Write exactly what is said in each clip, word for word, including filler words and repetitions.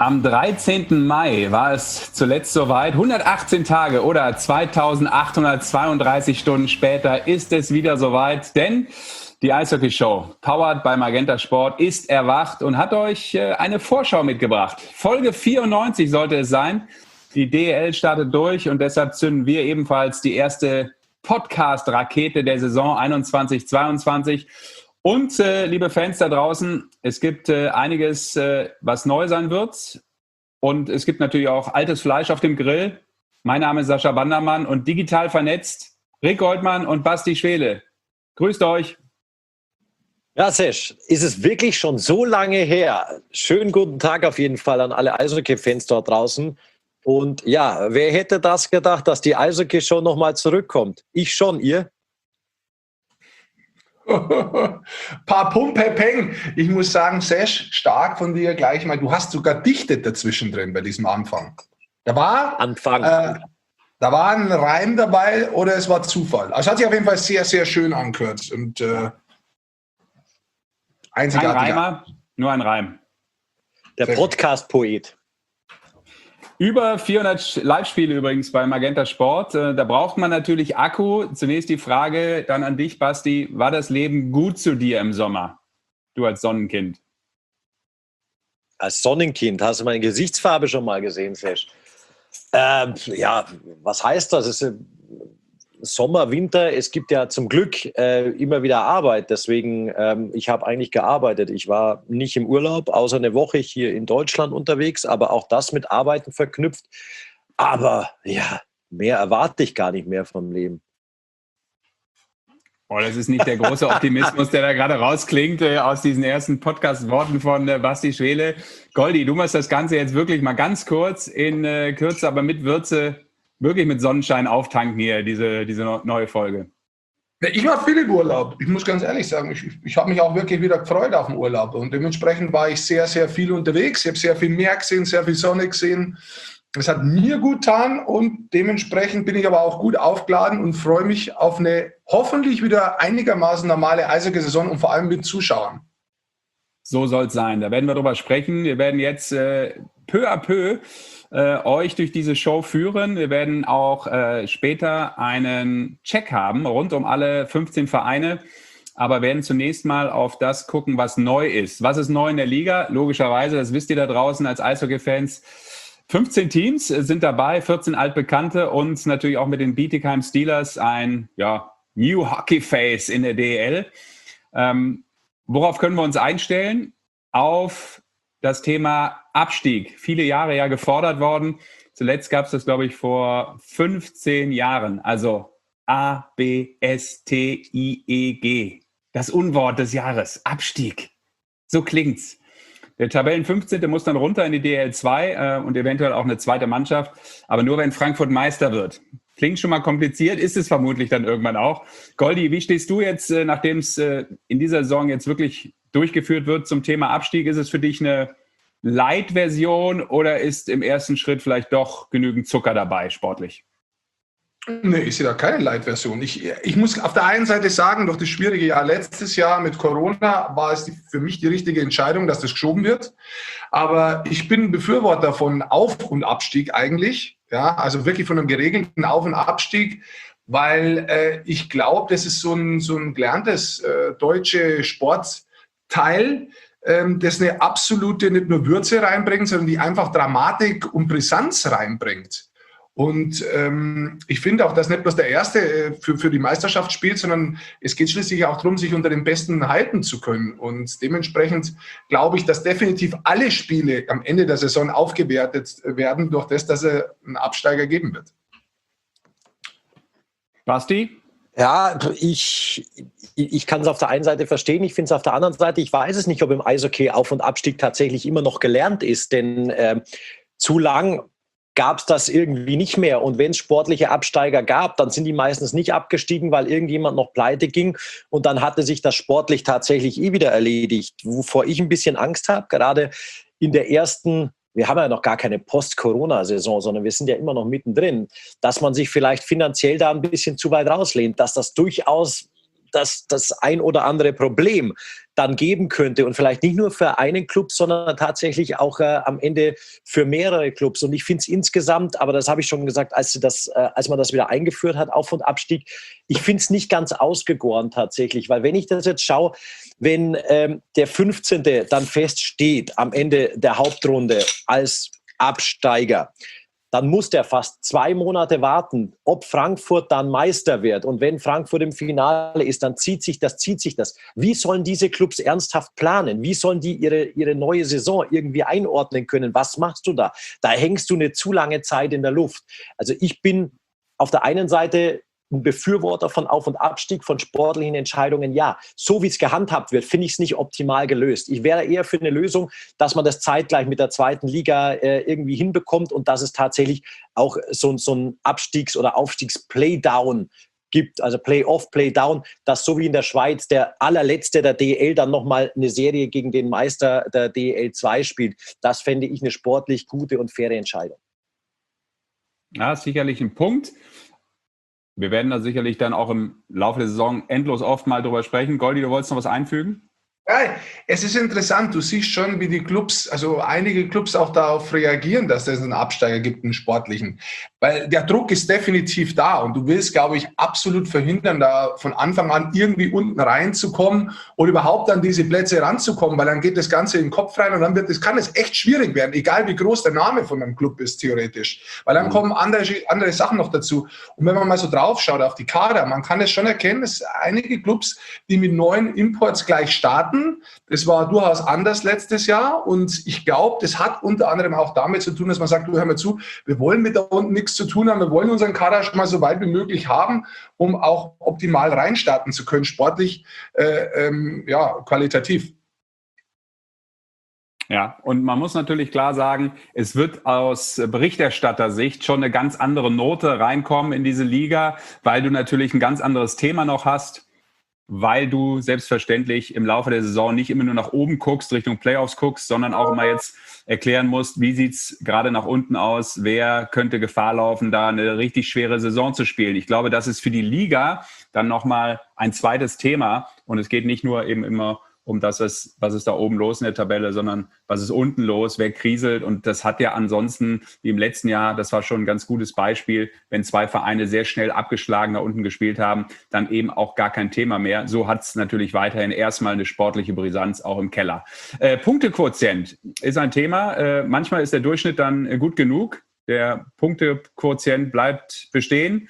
Am dreizehnten Mai war es zuletzt soweit. hundertachtzehn Tage oder zweitausendachthundertzweiunddreißig Stunden später ist es wieder soweit. Denn die Eishockey-Show, powered by Magenta Sport, ist erwacht und hat euch eine Vorschau mitgebracht. Folge vierundneunzig sollte es sein. Die D E L startet durch und deshalb zünden wir ebenfalls die erste Podcast-Rakete der Saison einundzwanzig zweiundzwanzig. Und, äh, liebe Fans da draußen, es gibt äh, einiges, äh, was neu sein wird. Und es gibt natürlich auch altes Fleisch auf dem Grill. Mein Name ist Sascha Bandermann und digital vernetzt Rick Goldmann und Basti Schwele. Grüßt euch. Ja, Sesh, ist es wirklich schon so lange her? Schönen guten Tag auf jeden Fall an alle Eishockey-Fans dort draußen. Und ja, wer hätte das gedacht, dass die Eishockey-Show nochmal zurückkommt? Ich schon, ihr? Paar Pum-Peng. Ich muss sagen, Sesh, stark von dir gleich mal. Du hast sogar dichtet dazwischen drin bei diesem Anfang. Da war, Anfang. Äh, da war ein Reim dabei oder es war Zufall. Also es hat sich auf jeden Fall sehr, sehr schön angehört. Und äh, einzigartig. Kein Reimer, nur ein Reim. Der Podcast-Poet. Über vierhundert Live-Spiele übrigens bei Magenta Sport. Da braucht man natürlich Akku. Zunächst die Frage dann an dich, Basti. War das Leben gut zu dir im Sommer? Du als Sonnenkind. Als Sonnenkind? Hast du meine Gesichtsfarbe schon mal gesehen, Sesh? Ähm, ja, was heißt das? Es ist Sommer, Winter. Es gibt ja zum Glück äh, immer wieder Arbeit. Deswegen, ähm, ich habe eigentlich gearbeitet. Ich war nicht im Urlaub, außer eine Woche hier in Deutschland unterwegs, aber auch das mit Arbeiten verknüpft. Aber ja, mehr erwarte ich gar nicht mehr vom Leben. Oh, das ist nicht der große Optimismus, der da gerade rausklingt äh, aus diesen ersten Podcast-Worten von äh, Basti Schwele. Goldi, du musst das Ganze jetzt wirklich mal ganz kurz in äh, Kürze, aber mit Würze wirklich mit Sonnenschein auftanken hier, diese, diese neue Folge. Ich war viel im Urlaub. Ich muss ganz ehrlich sagen, ich, ich habe mich auch wirklich wieder gefreut auf den Urlaub. Und dementsprechend war ich sehr, sehr viel unterwegs. Ich habe sehr viel Meer gesehen, sehr viel Sonne gesehen. Es hat mir gut getan und dementsprechend bin ich aber auch gut aufgeladen und freue mich auf eine hoffentlich wieder einigermaßen normale Eishockey-Saison und vor allem mit Zuschauern. So soll es sein. Da werden wir drüber sprechen. Wir werden jetzt äh, peu à peu Äh, euch durch diese Show führen. Wir werden auch äh, später einen Check haben rund um alle fünfzehn Vereine, aber werden zunächst mal auf das gucken, was neu ist. Was ist neu in der Liga? Logischerweise, das wisst ihr da draußen als Eishockey-Fans. fünfzehn Teams sind dabei, vierzehn altbekannte und natürlich auch mit den Bietigheim Steelers ein ja, New Hockey Face in der D E L. Ähm, worauf können wir uns einstellen? Auf das Thema Abstieg, viele Jahre ja gefordert worden. Zuletzt gab es das, glaube ich, vor fünfzehn Jahren. Also A, B, S, T, I, E, G. Das Unwort des Jahres, Abstieg. So klingt's. Der Tabellen-fünfzehnte muss dann runter in die D L zwei äh, und eventuell auch eine zweite Mannschaft. Aber nur, wenn Frankfurt Meister wird. Klingt schon mal kompliziert, ist es vermutlich dann irgendwann auch. Goldi, wie stehst du jetzt, äh, nachdem es äh, in dieser Saison jetzt wirklich durchgeführt wird zum Thema Abstieg? Ist es für dich eine Light-Version oder ist im ersten Schritt vielleicht doch genügend Zucker dabei, sportlich? Nee, ich sehe da keine Light-Version. Ich, ich muss auf der einen Seite sagen, durch das schwierige Jahr letztes Jahr mit Corona war es die, für mich die richtige Entscheidung, dass das geschoben wird. Aber ich bin Befürworter von Auf- und Abstieg eigentlich. Ja, also wirklich von einem geregelten Auf- und Abstieg, weil äh, ich glaube, das ist so ein, so ein gelerntes äh, deutsche Sportteil, ähm, das eine absolute, nicht nur Würze reinbringt, sondern die einfach Dramatik und Brisanz reinbringt. Und ähm, ich finde auch, dass nicht bloß der Erste äh, für, für die Meisterschaft spielt, sondern es geht schließlich auch darum, sich unter den Besten halten zu können. Und dementsprechend glaube ich, dass definitiv alle Spiele am Ende der Saison aufgewertet werden durch das, dass es einen Absteiger geben wird. Basti? Ja, ich, ich kann es auf der einen Seite verstehen, ich finde es auf der anderen Seite, ich weiß es nicht, ob im Eishockey Auf- und Abstieg tatsächlich immer noch gelernt ist, denn äh, zu lang gab es das irgendwie nicht mehr. Und wenn es sportliche Absteiger gab, dann sind die meistens nicht abgestiegen, weil irgendjemand noch pleite ging. Und dann hatte sich das sportlich tatsächlich eh wieder erledigt. Wovor ich ein bisschen Angst habe, gerade in der ersten, wir haben ja noch gar keine Post-Corona-Saison, sondern wir sind ja immer noch mittendrin, dass man sich vielleicht finanziell da ein bisschen zu weit rauslehnt, dass das durchaus das, das ein oder andere Problem dann geben könnte und vielleicht nicht nur für einen Club, sondern tatsächlich auch äh, am Ende für mehrere Clubs. Und ich finde es insgesamt, aber das habe ich schon gesagt, als, das, äh, als man das wieder eingeführt hat, Auf- und Abstieg, ich finde es nicht ganz ausgegoren tatsächlich, weil wenn ich das jetzt schaue, wenn ähm, der fünfzehnte dann feststeht am Ende der Hauptrunde als Absteiger, dann muss der fast zwei Monate warten, ob Frankfurt dann Meister wird. Und wenn Frankfurt im Finale ist, dann zieht sich das, zieht sich das. Wie sollen diese Clubs ernsthaft planen? Wie sollen die ihre, ihre neue Saison irgendwie einordnen können? Was machst du da? Da hängst du eine zu lange Zeit in der Luft. Also ich bin auf der einen Seite ein Befürworter von Auf- und Abstieg, von sportlichen Entscheidungen, ja. So wie es gehandhabt wird, finde ich es nicht optimal gelöst. Ich wäre eher für eine Lösung, dass man das zeitgleich mit der zweiten Liga äh, irgendwie hinbekommt und dass es tatsächlich auch so, so ein Abstiegs- oder Aufstiegs-Playdown gibt, also Play-Off, Play-Down, dass so wie in der Schweiz der allerletzte der D E L dann nochmal eine Serie gegen den Meister der D E L zwei spielt. Das fände ich eine sportlich gute und faire Entscheidung. Ja, sicherlich ein Punkt. Wir werden da sicherlich dann auch im Laufe der Saison endlos oft mal drüber sprechen. Goldi, du wolltest noch was einfügen? Ja, es ist interessant, du siehst schon, wie die Clubs, also einige Clubs auch darauf reagieren, dass es einen Absteiger gibt, einen sportlichen. Weil der Druck ist definitiv da und du willst, glaube ich, absolut verhindern, da von Anfang an irgendwie unten reinzukommen oder überhaupt an diese Plätze ranzukommen, weil dann geht das Ganze in den Kopf rein und dann wird es, kann es echt schwierig werden, egal wie groß der Name von einem Club ist, theoretisch. Weil dann kommen andere, andere Sachen noch dazu. Und wenn man mal so drauf schaut auf die Kader, man kann es schon erkennen, dass einige Clubs, die mit neuen Imports gleich starten. Das war durchaus anders letztes Jahr und ich glaube, das hat unter anderem auch damit zu tun, dass man sagt, du, hör mal zu, wir wollen mit da unten nichts zu tun haben, wir wollen unseren Kader schon mal so weit wie möglich haben, um auch optimal reinstarten zu können, sportlich, äh, ähm, ja, qualitativ. Ja, und man muss natürlich klar sagen, es wird aus Berichterstattersicht schon eine ganz andere Note reinkommen in diese Liga, weil du natürlich ein ganz anderes Thema noch hast, weil du selbstverständlich im Laufe der Saison nicht immer nur nach oben guckst, Richtung Playoffs guckst, sondern auch immer jetzt erklären musst, wie sieht's gerade nach unten aus, wer könnte Gefahr laufen, da eine richtig schwere Saison zu spielen. Ich glaube, das ist für die Liga dann nochmal ein zweites Thema und es geht nicht nur eben immer um das, was, was ist da oben los in der Tabelle, sondern was ist unten los, wer kriselt. Und das hat ja ansonsten, wie im letzten Jahr, das war schon ein ganz gutes Beispiel, wenn zwei Vereine sehr schnell abgeschlagen da unten gespielt haben, dann eben auch gar kein Thema mehr. So hat es natürlich weiterhin erstmal eine sportliche Brisanz auch im Keller. Äh, Punktequotient ist ein Thema. Äh, manchmal ist der Durchschnitt dann gut genug. Der Punktequotient bleibt bestehen.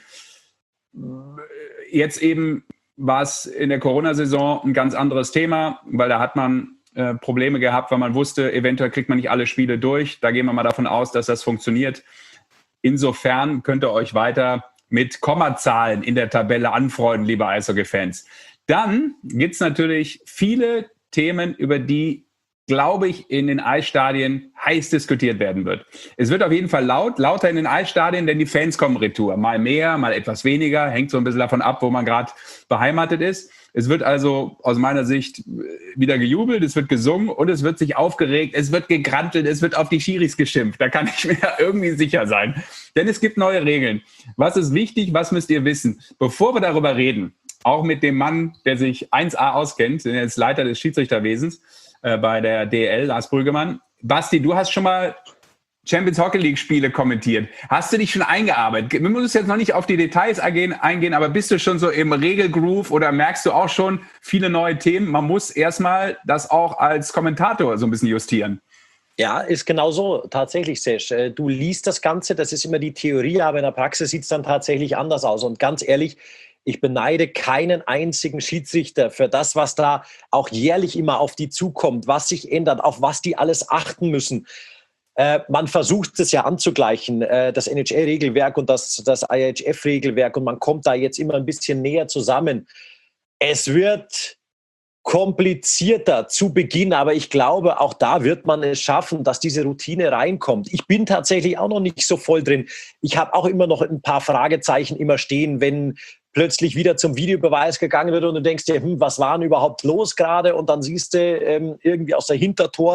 Jetzt eben war es in der Corona-Saison ein ganz anderes Thema, weil da hat man äh, Probleme gehabt, weil man wusste, eventuell kriegt man nicht alle Spiele durch. Da gehen wir mal davon aus, dass das funktioniert. Insofern könnt ihr euch weiter mit Kommazahlen in der Tabelle anfreunden, liebe Eishockey-Fans. Dann gibt es natürlich viele Themen, über die, glaube ich, in den Eisstadien heiß diskutiert werden wird. Es wird auf jeden Fall laut, lauter in den Eisstadien, denn die Fans kommen retour. Mal mehr, mal etwas weniger, hängt so ein bisschen davon ab, wo man gerade beheimatet ist. Es wird also aus meiner Sicht wieder gejubelt, es wird gesungen und es wird sich aufgeregt, es wird gegrantelt, es wird auf die Schiris geschimpft. Da kann ich mir irgendwie sicher sein. Denn es gibt neue Regeln. Was ist wichtig, was müsst ihr wissen? Bevor wir darüber reden, auch mit dem Mann, der sich eins a auskennt, der ist Leiter des Schiedsrichterwesens, bei der D E L, Lars Brüggemann. Basti, du hast schon mal Champions Hockey League Spiele kommentiert. Hast du dich schon eingearbeitet? Wir müssen jetzt noch nicht auf die Details eingehen, aber bist du schon so im Regelgroove oder merkst du auch schon viele neue Themen? Man muss erstmal das auch als Kommentator so ein bisschen justieren. Ja, ist genau so, tatsächlich, Sesh. Du liest das Ganze, das ist immer die Theorie, aber in der Praxis sieht es dann tatsächlich anders aus. Und ganz ehrlich, ich beneide keinen einzigen Schiedsrichter für das, was da auch jährlich immer auf die zukommt, was sich ändert, auf was die alles achten müssen. Äh, man versucht es ja anzugleichen, äh, das N H L-Regelwerk und das, das I H F-Regelwerk, und man kommt da jetzt immer ein bisschen näher zusammen. Es wird komplizierter zu Beginn, aber ich glaube, auch da wird man es schaffen, dass diese Routine reinkommt. Ich bin tatsächlich auch noch nicht so voll drin. Ich habe auch immer noch ein paar Fragezeichen immer stehen, wenn plötzlich wieder zum Videobeweis gegangen wird und du denkst dir, hm, was war denn überhaupt los gerade? Und dann siehst du ähm, irgendwie aus der Hintertor,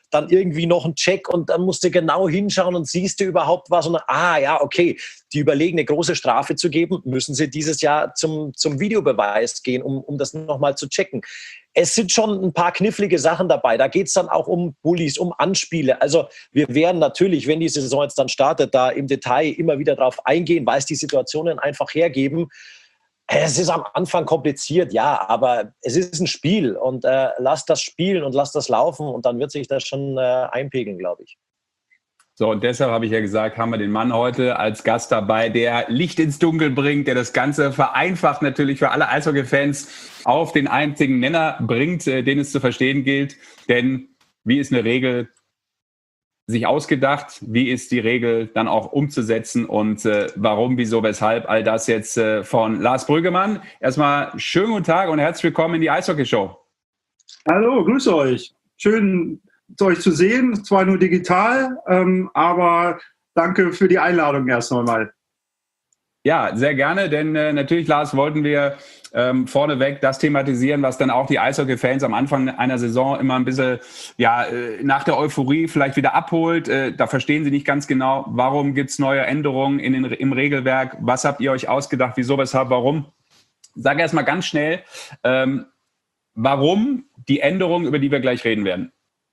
dann irgendwie noch ein Check und dann musst du genau hinschauen und siehst du überhaupt was und ah ja, okay, die überlegen, eine große Strafe zu geben, müssen sie dieses Jahr zum, zum Videobeweis gehen, um, um das nochmal zu checken. Es sind schon ein paar knifflige Sachen dabei. Da geht es dann auch um Bullies, um Anspiele. Also wir werden natürlich, wenn die Saison jetzt dann startet, da im Detail immer wieder drauf eingehen, weil es die Situationen einfach hergeben. Es ist am Anfang kompliziert, ja, aber es ist ein Spiel und äh, lass das spielen und lass das laufen und dann wird sich das schon äh, einpegeln, glaube ich. So, und deshalb habe ich ja gesagt, haben wir den Mann heute als Gast dabei, der Licht ins Dunkel bringt, der das Ganze vereinfacht natürlich für alle Eishockey-Fans auf den einzigen Nenner bringt, äh, den es zu verstehen gilt. Denn wie ist eine Regel sich ausgedacht? Wie ist die Regel dann auch umzusetzen? Und äh, warum, wieso, weshalb? All das jetzt äh, von Lars Brüggemann. Erstmal schönen guten Tag und herzlich willkommen in die Eishockey-Show. Hallo, grüße euch. Schön, euch zu sehen, zwar nur digital, ähm, aber danke für die Einladung erst einmal. Ja, sehr gerne, denn äh, natürlich, Lars, wollten wir ähm, vorneweg das thematisieren, was dann auch die Eishockey-Fans am Anfang einer Saison immer ein bisschen ja, äh, nach der Euphorie vielleicht wieder abholt. Äh, da verstehen sie nicht ganz genau, warum gibt es neue Änderungen in den, im Regelwerk, was habt ihr euch ausgedacht, wieso, weshalb, warum? Sag erst mal ganz schnell, ähm, warum die Änderungen, über die wir gleich reden werden.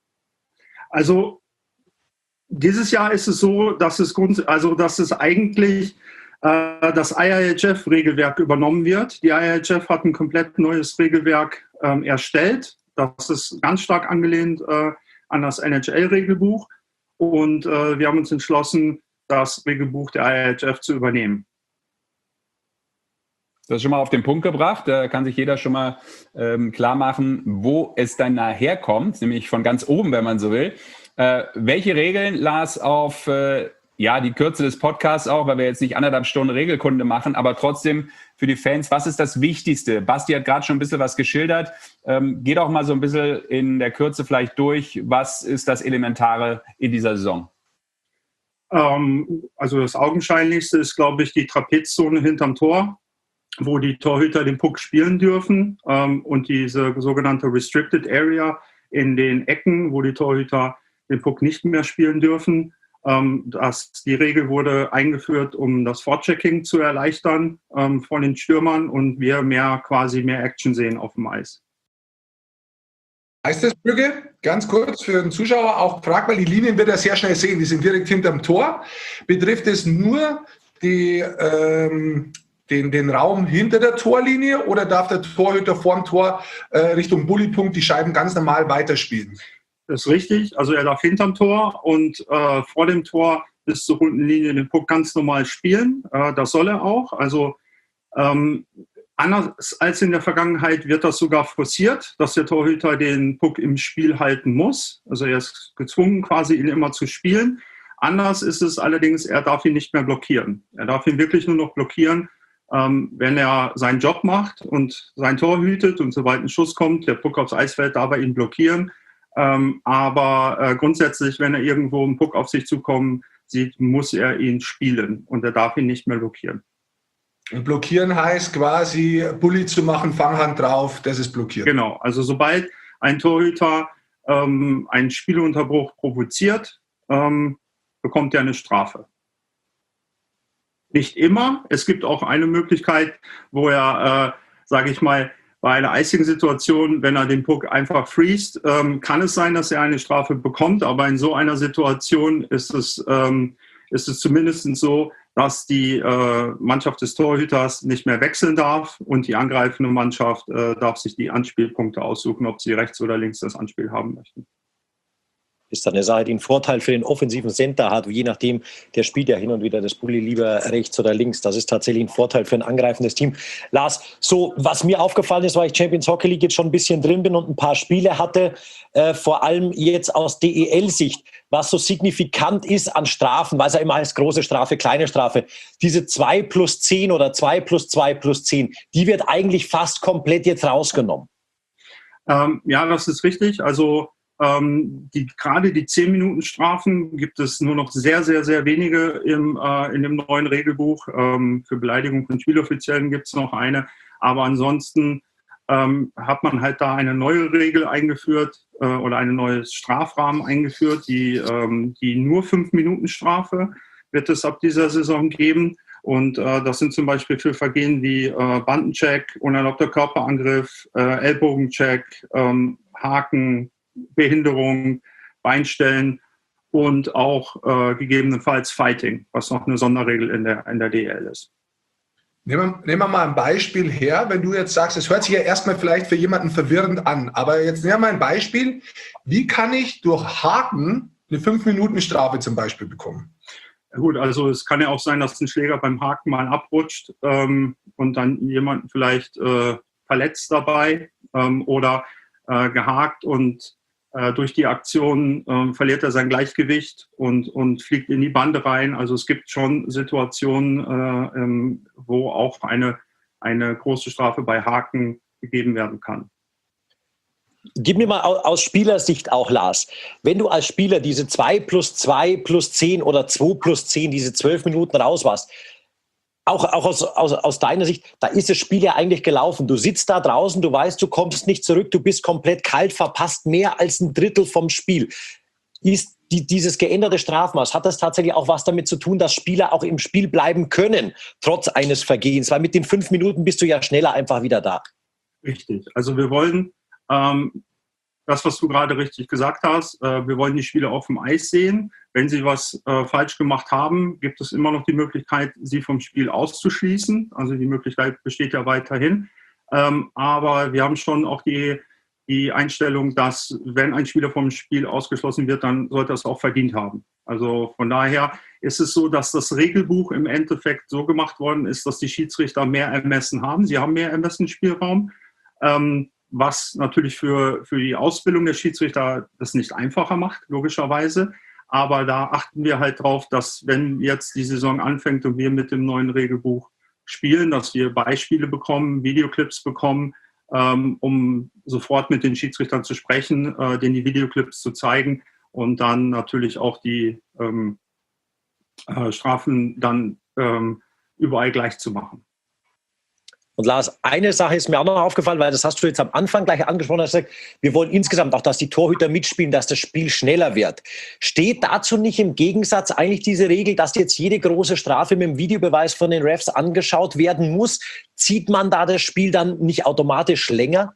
Also dieses Jahr ist es so, dass es, grund, also, dass es eigentlich äh, das I I H F-Regelwerk übernommen wird. Die I I H F hat ein komplett neues Regelwerk ähm, erstellt. Das ist ganz stark angelehnt äh, an das N H L-Regelbuch. Und äh, wir haben uns entschlossen, das Regelbuch der I I H F zu übernehmen. Das ist schon mal auf den Punkt gebracht. Da kann sich jeder schon mal ähm, klar machen, wo es dann nachher kommt, nämlich von ganz oben, wenn man so will. Äh, welche Regeln, Lars, auf äh, ja, die Kürze des Podcasts auch, weil wir jetzt nicht anderthalb Stunden Regelkunde machen, aber trotzdem für die Fans, was ist das Wichtigste? Basti hat gerade schon ein bisschen was geschildert. Ähm, geh doch mal so ein bisschen in der Kürze vielleicht durch. Was ist das Elementare in dieser Saison? Ähm, also das Augenscheinlichste ist, glaube ich, die Trapezzone hinterm Tor, wo die Torhüter den Puck spielen dürfen, ähm, und diese sogenannte Restricted Area in den Ecken, wo die Torhüter den Puck nicht mehr spielen dürfen. Ähm, das, die Regel wurde eingeführt, um das Vorchecking zu erleichtern ähm, von den Stürmern und wir mehr quasi mehr Action sehen auf dem Eis. Heißt das, Brügge, ganz kurz für den Zuschauer auch fragt, weil die Linien wird er sehr schnell sehen, die sind direkt hinterm Tor. Betrifft es nur die ähm, Den, den Raum hinter der Torlinie oder darf der Torhüter vorm Tor äh, Richtung Bullypunkt die Scheiben ganz normal weiterspielen? Das ist richtig. Also er darf hinterm Tor und äh, vor dem Tor bis zur runden Linie den Puck ganz normal spielen. Äh, das soll er auch. Also ähm, anders als in der Vergangenheit wird das sogar forciert, dass der Torhüter den Puck im Spiel halten muss. Also er ist gezwungen, quasi ihn immer zu spielen. Anders ist es allerdings, er darf ihn nicht mehr blockieren. Er darf ihn wirklich nur noch blockieren, Ähm, wenn er seinen Job macht und sein Tor hütet und sobald ein Schuss kommt, der Puck aufs Eis fällt, darf er ihn blockieren. Ähm, aber äh, grundsätzlich, wenn er irgendwo einen Puck auf sich zukommen sieht, muss er ihn spielen und er darf ihn nicht mehr blockieren. Und blockieren heißt quasi, Bully zu machen, Fanghand drauf, das ist blockiert. Genau, also sobald ein Torhüter ähm, einen Spielunterbruch provoziert, ähm, bekommt er eine Strafe. Nicht immer. Es gibt auch eine Möglichkeit, wo er, äh, sage ich mal, bei einer Icing-Situation, wenn er den Puck einfach freest, ähm, kann es sein, dass er eine Strafe bekommt. Aber in so einer Situation ist es, ähm, ist es zumindest so, dass die äh, Mannschaft des Torhüters nicht mehr wechseln darf und die angreifende Mannschaft äh, darf sich die Anspielpunkte aussuchen, ob sie rechts oder links das Anspiel haben möchten. Ist dann eine Sache, die einen Vorteil für den offensiven Center hat, je nachdem, der spielt ja hin und wieder das Bulli lieber rechts oder links. Das ist tatsächlich ein Vorteil für ein angreifendes Team. Lars, so was mir aufgefallen ist, weil ich Champions Hockey League jetzt schon ein bisschen drin bin und ein paar Spiele hatte, äh, vor allem jetzt aus D E L-Sicht, was so signifikant ist an Strafen, weil es ja immer heißt, große Strafe, kleine Strafe, diese zwei plus zehn oder zwei plus zwei plus zehn, die wird eigentlich fast komplett jetzt rausgenommen. Ähm, ja, das ist richtig. Also Ähm, die, gerade die zehn Minuten Strafen gibt es nur noch sehr, sehr, sehr wenige im, äh, in dem neuen Regelbuch. Ähm, für Beleidigung von Spieloffiziellen gibt es noch eine. Aber ansonsten ähm, hat man halt da eine neue Regel eingeführt, äh, oder eine neue Strafrahmen eingeführt, die, ähm, die nur fünf Minuten Strafe wird es ab dieser Saison geben. Und äh, das sind zum Beispiel für Vergehen wie äh, Bandencheck, unerlaubter Körperangriff, äh, Ellbogencheck, ähm, Haken, Behinderung, Beinstellen und auch äh, gegebenenfalls Fighting, was noch eine Sonderregel in der, in der D L ist. Nehmen wir, nehmen wir mal ein Beispiel her, wenn du jetzt sagst, es hört sich ja erstmal vielleicht für jemanden verwirrend an, aber jetzt nehmen wir mal ein Beispiel. Wie kann ich durch Haken eine fünf Minuten Strafe zum Beispiel bekommen? Gut, also es kann ja auch sein, dass ein Schläger beim Haken mal abrutscht ähm, und dann jemanden vielleicht äh, verletzt dabei ähm, oder äh, gehakt und äh, durch die Aktion äh, verliert er sein Gleichgewicht und, und fliegt in die Bande rein. Also es gibt schon Situationen, äh, ähm, wo auch eine, eine große Strafe bei Haken gegeben werden kann. Gib mir mal aus Spielersicht auch, Lars, wenn du als Spieler diese zwei plus zwei plus zehn oder zwei plus zehn, diese zwölf Minuten raus warst, auch, auch aus, aus, aus deiner Sicht, da ist das Spiel ja eigentlich gelaufen. Du sitzt da draußen, du weißt, du kommst nicht zurück, du bist komplett kalt, verpasst mehr als ein Drittel vom Spiel. Ist die, dieses geänderte Strafmaß, hat das tatsächlich auch was damit zu tun, dass Spieler auch im Spiel bleiben können, trotz eines Vergehens? Weil mit den fünf Minuten bist du ja schneller einfach wieder da. Richtig. Also wir wollen Ähm, das, was du gerade richtig gesagt hast, äh, wir wollen die Spieler auf dem Eis sehen. Wenn sie was äh, falsch gemacht haben, gibt es immer noch die Möglichkeit, sie vom Spiel auszuschließen. Also die Möglichkeit besteht ja weiterhin. Ähm, aber wir haben schon auch die, die Einstellung, dass wenn ein Spieler vom Spiel ausgeschlossen wird, dann sollte er es auch verdient haben. Also von daher ist es so, dass das Regelbuch im Endeffekt so gemacht worden ist, dass die Schiedsrichter mehr Ermessen haben. Sie haben mehr Ermessensspielraum. Ähm, was natürlich für, für die Ausbildung der Schiedsrichter das nicht einfacher macht, logischerweise. Aber da achten wir halt drauf, dass wenn jetzt die Saison anfängt und wir mit dem neuen Regelbuch spielen, dass wir Beispiele bekommen, Videoclips bekommen, ähm, um sofort mit den Schiedsrichtern zu sprechen, äh, denen die Videoclips zu zeigen und dann natürlich auch die ähm, äh, Strafen dann ähm, überall gleich zu machen. Und Lars, eine Sache ist mir auch noch aufgefallen, weil das hast du jetzt am Anfang gleich angesprochen, hast gesagt, wir wollen insgesamt auch, dass die Torhüter mitspielen, dass das Spiel schneller wird. Steht dazu nicht im Gegensatz eigentlich diese Regel, dass jetzt jede große Strafe mit dem Videobeweis von den Refs angeschaut werden muss? Zieht man da das Spiel dann nicht automatisch länger?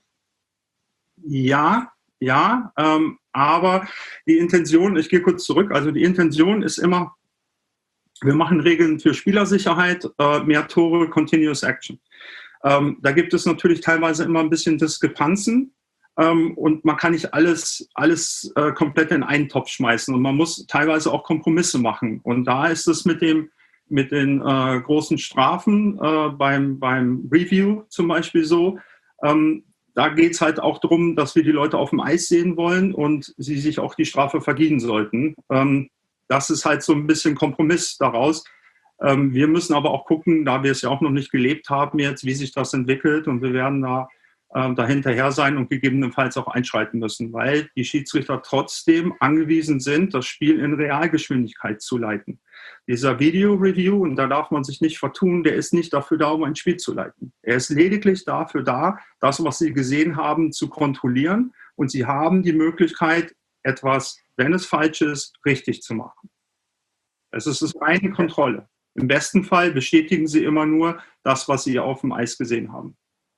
Ja, ja, ähm, aber die Intention, ich gehe kurz zurück, also die Intention ist immer, wir machen Regeln für Spielersicherheit, äh, mehr Tore, Continuous Action. Ähm, da gibt es natürlich teilweise immer ein bisschen Diskrepanzen ähm, und man kann nicht alles, alles äh, komplett in einen Topf schmeißen und man muss teilweise auch Kompromisse machen. Und da ist es mit, dem, mit den äh, großen Strafen äh, beim, beim Review zum Beispiel so, ähm, da geht es halt auch darum, dass wir die Leute auf dem Eis sehen wollen und sie sich auch die Strafe verdienen sollten. Ähm, das ist halt so ein bisschen Kompromiss daraus. Ähm, wir müssen aber auch gucken, da wir es ja auch noch nicht gelebt haben jetzt, wie sich das entwickelt und wir werden da, äh, da hinterher sein und gegebenenfalls auch einschreiten müssen, weil die Schiedsrichter trotzdem angewiesen sind, das Spiel in Realgeschwindigkeit zu leiten. Dieser Video-Review, und da darf man sich nicht vertun, der ist nicht dafür da, um ein Spiel zu leiten. Er ist lediglich dafür da, das, was Sie gesehen haben, zu kontrollieren und Sie haben die Möglichkeit, etwas, wenn es falsch ist, richtig zu machen. Es ist eine Kontrolle. Im besten Fall bestätigen Sie immer nur das, was Sie auf dem Eis gesehen haben.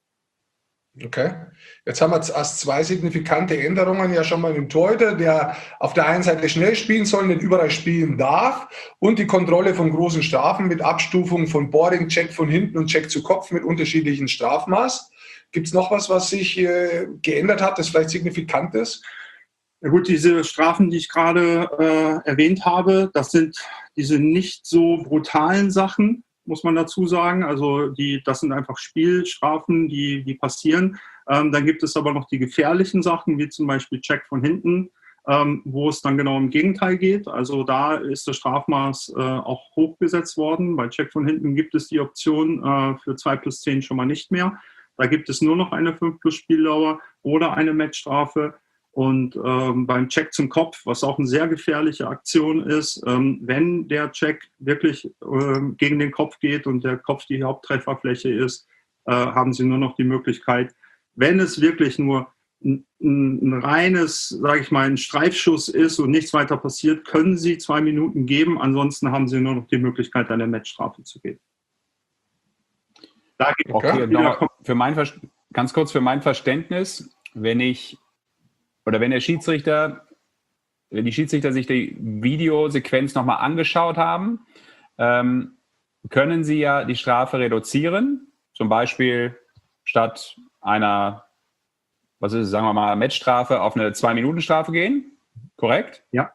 Okay, jetzt haben wir als zwei signifikante Änderungen ja schon mal den Torhüter, der auf der einen Seite schnell spielen soll, nicht überall spielen darf und die Kontrolle von großen Strafen mit Abstufung von Boarding, Check von hinten und Check zu Kopf mit unterschiedlichen Strafmaß. Gibt es noch was, was sich äh, geändert hat, das vielleicht signifikant ist? Ja gut, diese Strafen, die ich gerade äh, erwähnt habe, das sind diese nicht so brutalen Sachen, muss man dazu sagen. Also die, das sind einfach Spielstrafen, die, die passieren. Ähm, dann gibt es aber noch die gefährlichen Sachen, wie zum Beispiel Check von hinten, ähm, wo es dann genau im Gegenteil geht. Also da ist das Strafmaß äh, auch hochgesetzt worden. Bei Check von hinten gibt es die Option äh, für zwei plus zehn schon mal nicht mehr. Da gibt es nur noch eine fünf plus Spieldauer oder eine Matchstrafe. Und ähm, beim Check zum Kopf, was auch eine sehr gefährliche Aktion ist, ähm, wenn der Check wirklich ähm, gegen den Kopf geht und der Kopf die Haupttrefferfläche ist, äh, haben Sie nur noch die Möglichkeit, wenn es wirklich nur ein, ein reines, sage ich mal, ein Streifschuss ist und nichts weiter passiert, können Sie zwei Minuten geben. Ansonsten haben Sie nur noch die Möglichkeit, eine Matchstrafe zu geben. Da gibt okay, noch, für mein, ganz kurz für mein Verständnis, wenn ich oder wenn der Schiedsrichter, wenn die Schiedsrichter sich die Videosequenz nochmal angeschaut haben, ähm, können sie ja die Strafe reduzieren, zum Beispiel statt einer, was ist es, sagen wir mal, Matchstrafe auf eine Zwei-Minuten-Strafe gehen, korrekt? Ja.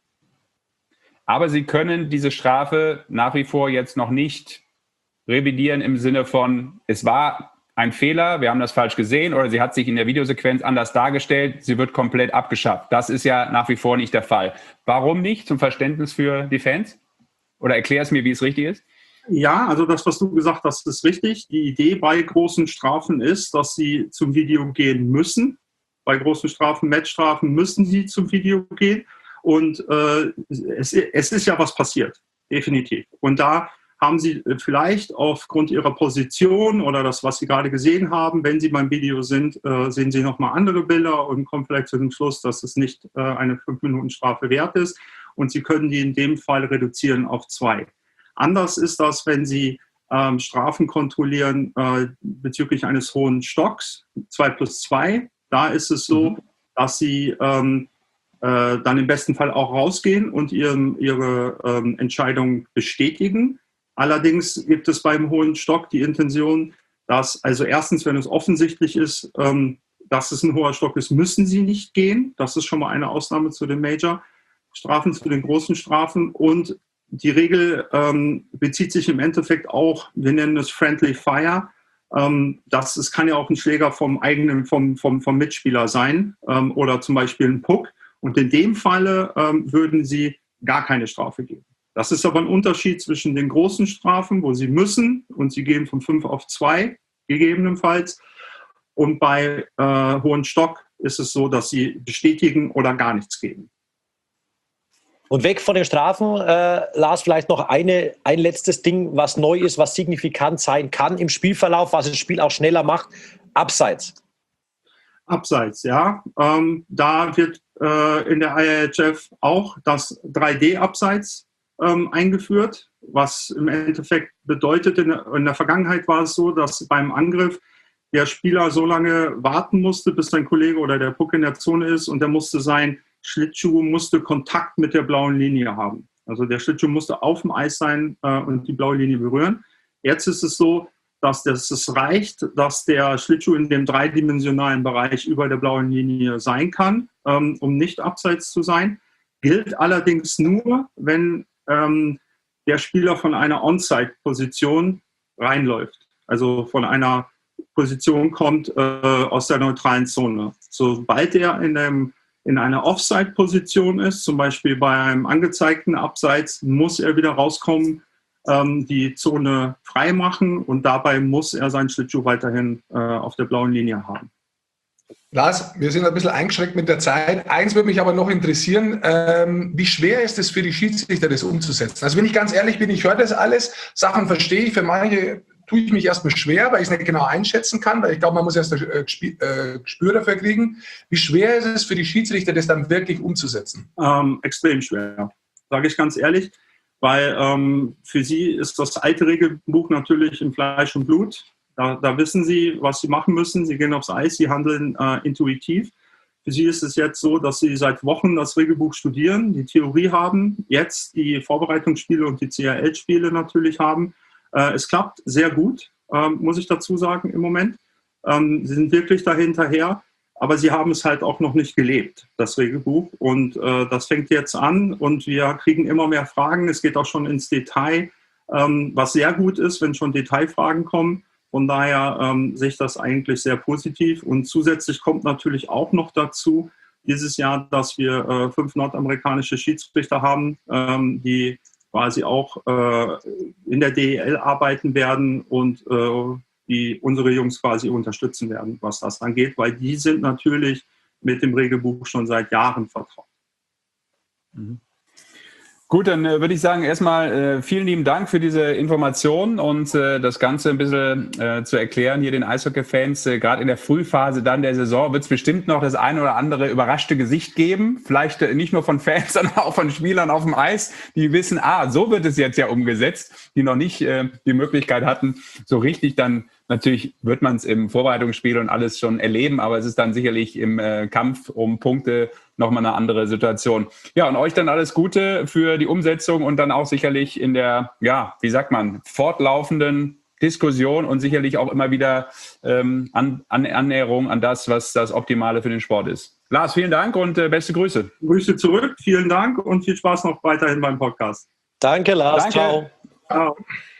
Aber sie können diese Strafe nach wie vor jetzt noch nicht revidieren im Sinne von, es war ein Fehler, wir haben das falsch gesehen oder sie hat sich in der Videosequenz anders dargestellt, sie wird komplett abgeschafft. Das ist ja nach wie vor nicht der Fall. Warum nicht? Zum Verständnis für die Fans? Oder erklär es mir, wie es richtig ist. Ja, also das, was du gesagt hast, ist richtig. Die Idee bei großen Strafen ist, dass sie zum Video gehen müssen. Bei großen Strafen, Matchstrafen müssen sie zum Video gehen. Und äh, es, es ist ja was passiert, definitiv. Und da haben Sie vielleicht aufgrund Ihrer Position oder das, was Sie gerade gesehen haben, wenn Sie beim Video sind, äh, sehen Sie nochmal andere Bilder und kommen vielleicht zu dem Schluss, dass es nicht äh, eine fünf Minuten Strafe wert ist. Und Sie können die in dem Fall reduzieren auf zwei. Anders ist das, wenn Sie ähm, Strafen kontrollieren äh, bezüglich eines hohen Stocks, zwei plus zwei. Da ist es so, mhm. dass Sie ähm, äh, dann im besten Fall auch rausgehen und ihren, Ihre ähm, Entscheidung bestätigen. Allerdings gibt es beim hohen Stock die Intention, dass, also erstens, wenn es offensichtlich ist, ähm, dass es ein hoher Stock ist, müssen Sie nicht gehen. Das ist schon mal eine Ausnahme zu den Major-Strafen, zu den großen Strafen. Und die Regel ähm, bezieht sich im Endeffekt auch, wir nennen es Friendly Fire. Ähm, das, es kann ja auch ein Schläger vom eigenen, vom, vom, vom Mitspieler sein ähm, oder zum Beispiel ein Puck. Und in dem Falle ähm, würden Sie gar keine Strafe geben. Das ist aber ein Unterschied zwischen den großen Strafen, wo Sie müssen und Sie gehen von fünf auf zwei, gegebenenfalls. Und bei äh, hohen Stock ist es so, dass Sie bestätigen oder gar nichts geben. Und weg von den Strafen, äh, Lars, vielleicht noch eine, ein letztes Ding, was neu ist, was signifikant sein kann im Spielverlauf, was das Spiel auch schneller macht, Abseits. Abseits, ja. Ähm, da wird äh, in der I I H F auch das drei D-Abseits ähm, eingeführt, was im Endeffekt bedeutet, in der, in der Vergangenheit war es so, dass beim Angriff der Spieler so lange warten musste, bis sein Kollege oder der Puck in der Zone ist und der musste sein Schlittschuh musste Kontakt mit der blauen Linie haben. Also der Schlittschuh musste auf dem Eis sein äh, und die blaue Linie berühren. Jetzt ist es so, dass das, es reicht, dass der Schlittschuh in dem dreidimensionalen Bereich über der blauen Linie sein kann, ähm, um nicht abseits zu sein. Gilt allerdings nur, wenn ähm, der Spieler von einer Onside-Position reinläuft. Also von einer Position kommt äh, aus der neutralen Zone. Sobald er in, einem, in einer Offside-Position ist, zum Beispiel bei einem angezeigten Abseits, muss er wieder rauskommen, ähm, die Zone frei machen und dabei muss er seinen Schlittschuh weiterhin äh, auf der blauen Linie haben. Lars, wir sind ein bisschen eingeschränkt mit der Zeit. Eins würde mich aber noch interessieren, ähm, wie schwer ist es für die Schiedsrichter, das umzusetzen? Also wenn ich ganz ehrlich bin, ich höre das alles, Sachen verstehe ich, für manche tue ich mich erstmal schwer, weil ich es nicht genau einschätzen kann, weil ich glaube, man muss erst ein äh, Gespür dafür kriegen. Wie schwer ist es für die Schiedsrichter, das dann wirklich umzusetzen? Ähm, extrem schwer, sage ich ganz ehrlich, weil ähm, für sie ist das alte Regelbuch natürlich in Fleisch und Blut. Da, da wissen sie, was sie machen müssen. Sie gehen aufs Eis, sie handeln äh, intuitiv. Für sie ist es jetzt so, dass sie seit Wochen das Regelbuch studieren, die Theorie haben, jetzt die Vorbereitungsspiele und die C H L-Spiele natürlich haben. Äh, es klappt sehr gut, äh, muss ich dazu sagen, im Moment. Ähm, sie sind wirklich dahinterher, aber sie haben es halt auch noch nicht gelebt, das Regelbuch. Und äh, das fängt jetzt an und wir kriegen immer mehr Fragen. Es geht auch schon ins Detail, ähm, was sehr gut ist, wenn schon Detailfragen kommen. Von daher ähm, sehe ich das eigentlich sehr positiv. Und zusätzlich kommt natürlich auch noch dazu dieses Jahr, dass wir äh, fünf nordamerikanische Schiedsrichter haben, ähm, die quasi auch äh, in der D E L arbeiten werden und äh, die unsere Jungs quasi unterstützen werden, was das angeht, weil die sind natürlich mit dem Regelbuch schon seit Jahren vertraut. Mhm. Gut, dann äh, würde ich sagen, erstmal äh, vielen lieben Dank für diese Information und äh, das Ganze ein bisschen äh, zu erklären hier den Eishockey-Fans. Äh, Gerade in der Frühphase dann der Saison wird es bestimmt noch das ein oder andere überraschte Gesicht geben. Vielleicht äh, nicht nur von Fans, sondern auch von Spielern auf dem Eis, die wissen, ah, so wird es jetzt ja umgesetzt, die noch nicht äh, die Möglichkeit hatten, so richtig dann. Natürlich wird man es im Vorbereitungsspiel und alles schon erleben, aber es ist dann sicherlich im äh, Kampf um Punkte nochmal eine andere Situation. Ja, und euch dann alles Gute für die Umsetzung und dann auch sicherlich in der, ja, wie sagt man, fortlaufenden Diskussion und sicherlich auch immer wieder ähm, an, an Annäherung an das, was das Optimale für den Sport ist. Lars, vielen Dank und äh, beste Grüße. Grüße zurück, vielen Dank und viel Spaß noch weiterhin beim Podcast. Danke, Lars. Danke. Ciao. Ciao.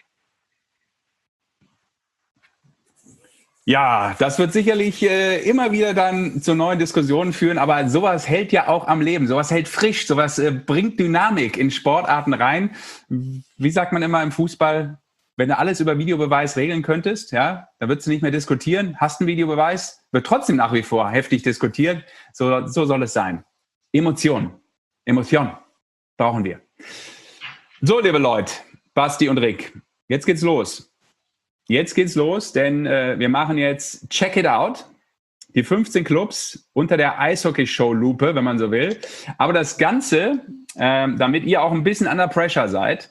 Ja, das wird sicherlich äh, immer wieder dann zu neuen Diskussionen führen, aber sowas hält ja auch am Leben, sowas hält frisch, sowas äh, bringt Dynamik in Sportarten rein. Wie sagt man immer im Fußball, wenn du alles über Videobeweis regeln könntest, ja, dann würdest du nicht mehr diskutieren, hast einen Videobeweis, wird trotzdem nach wie vor heftig diskutiert, so, so soll es sein. Emotionen, Emotionen brauchen wir. So, liebe Leute, Basti und Rick, jetzt geht's los. Jetzt geht's los, denn äh, wir machen jetzt Check It Out. Die fünfzehn Clubs unter der Eishockey-Show-Lupe, wenn man so will. Aber das Ganze, äh, damit ihr auch ein bisschen under pressure seid,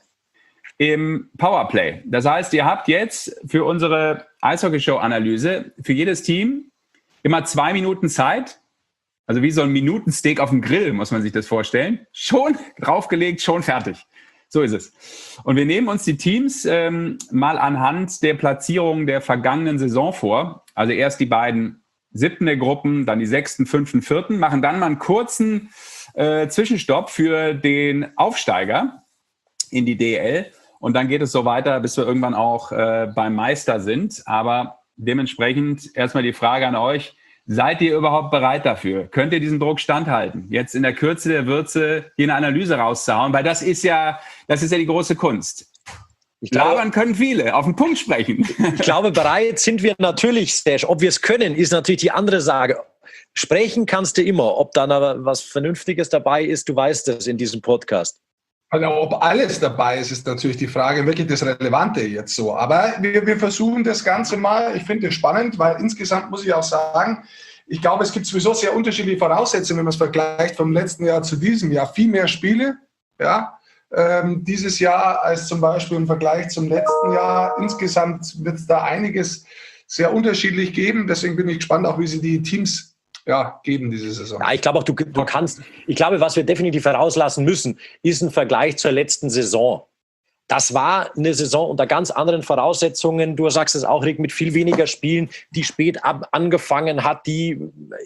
im Powerplay. Das heißt, ihr habt jetzt für unsere Eishockey-Show-Analyse für jedes Team immer zwei Minuten Zeit. Also wie so ein Minutensteak auf dem Grill, muss man sich das vorstellen. Schon draufgelegt, schon fertig. So ist es. Und wir nehmen uns die Teams ähm, mal anhand der Platzierung der vergangenen Saison vor. Also erst die beiden siebten der Gruppen, dann die sechsten, fünften, vierten, machen dann mal einen kurzen äh, Zwischenstopp für den Aufsteiger in die D E L. Und dann geht es so weiter, bis wir irgendwann auch äh, beim Meister sind. Aber dementsprechend erstmal die Frage an euch. Seid ihr überhaupt bereit dafür? Könnt ihr diesen Druck standhalten? Jetzt in der Kürze der Würze hier eine Analyse rauszuhauen, weil das ist ja, das ist ja die große Kunst. Ich glaube, labern können viele, auf den Punkt sprechen. Ich glaube, bereit sind wir natürlich, Stash. Ob wir es können, ist natürlich die andere Frage. Sprechen kannst du immer. Ob dann aber was Vernünftiges dabei ist, du weißt es in diesem Podcast. Also ob alles dabei ist, ist natürlich die Frage, wirklich das Relevante jetzt so. Aber wir, wir versuchen das Ganze mal. Ich finde es spannend, weil insgesamt muss ich auch sagen, ich glaube, es gibt sowieso sehr unterschiedliche Voraussetzungen, wenn man es vergleicht vom letzten Jahr zu diesem Jahr. Viel mehr Spiele, ja, ähm, dieses Jahr als zum Beispiel im Vergleich zum letzten Jahr. Insgesamt wird es da einiges sehr unterschiedlich geben. Deswegen bin ich gespannt, auch wie sie die Teams ja, geben diese Saison. Ja, ich glaube auch, du, du kannst, ich glaube, was wir definitiv herauslassen müssen, ist ein Vergleich zur letzten Saison. Das war eine Saison unter ganz anderen Voraussetzungen. Du sagst es auch, Rick, mit viel weniger Spielen, die spät ab angefangen hat, die,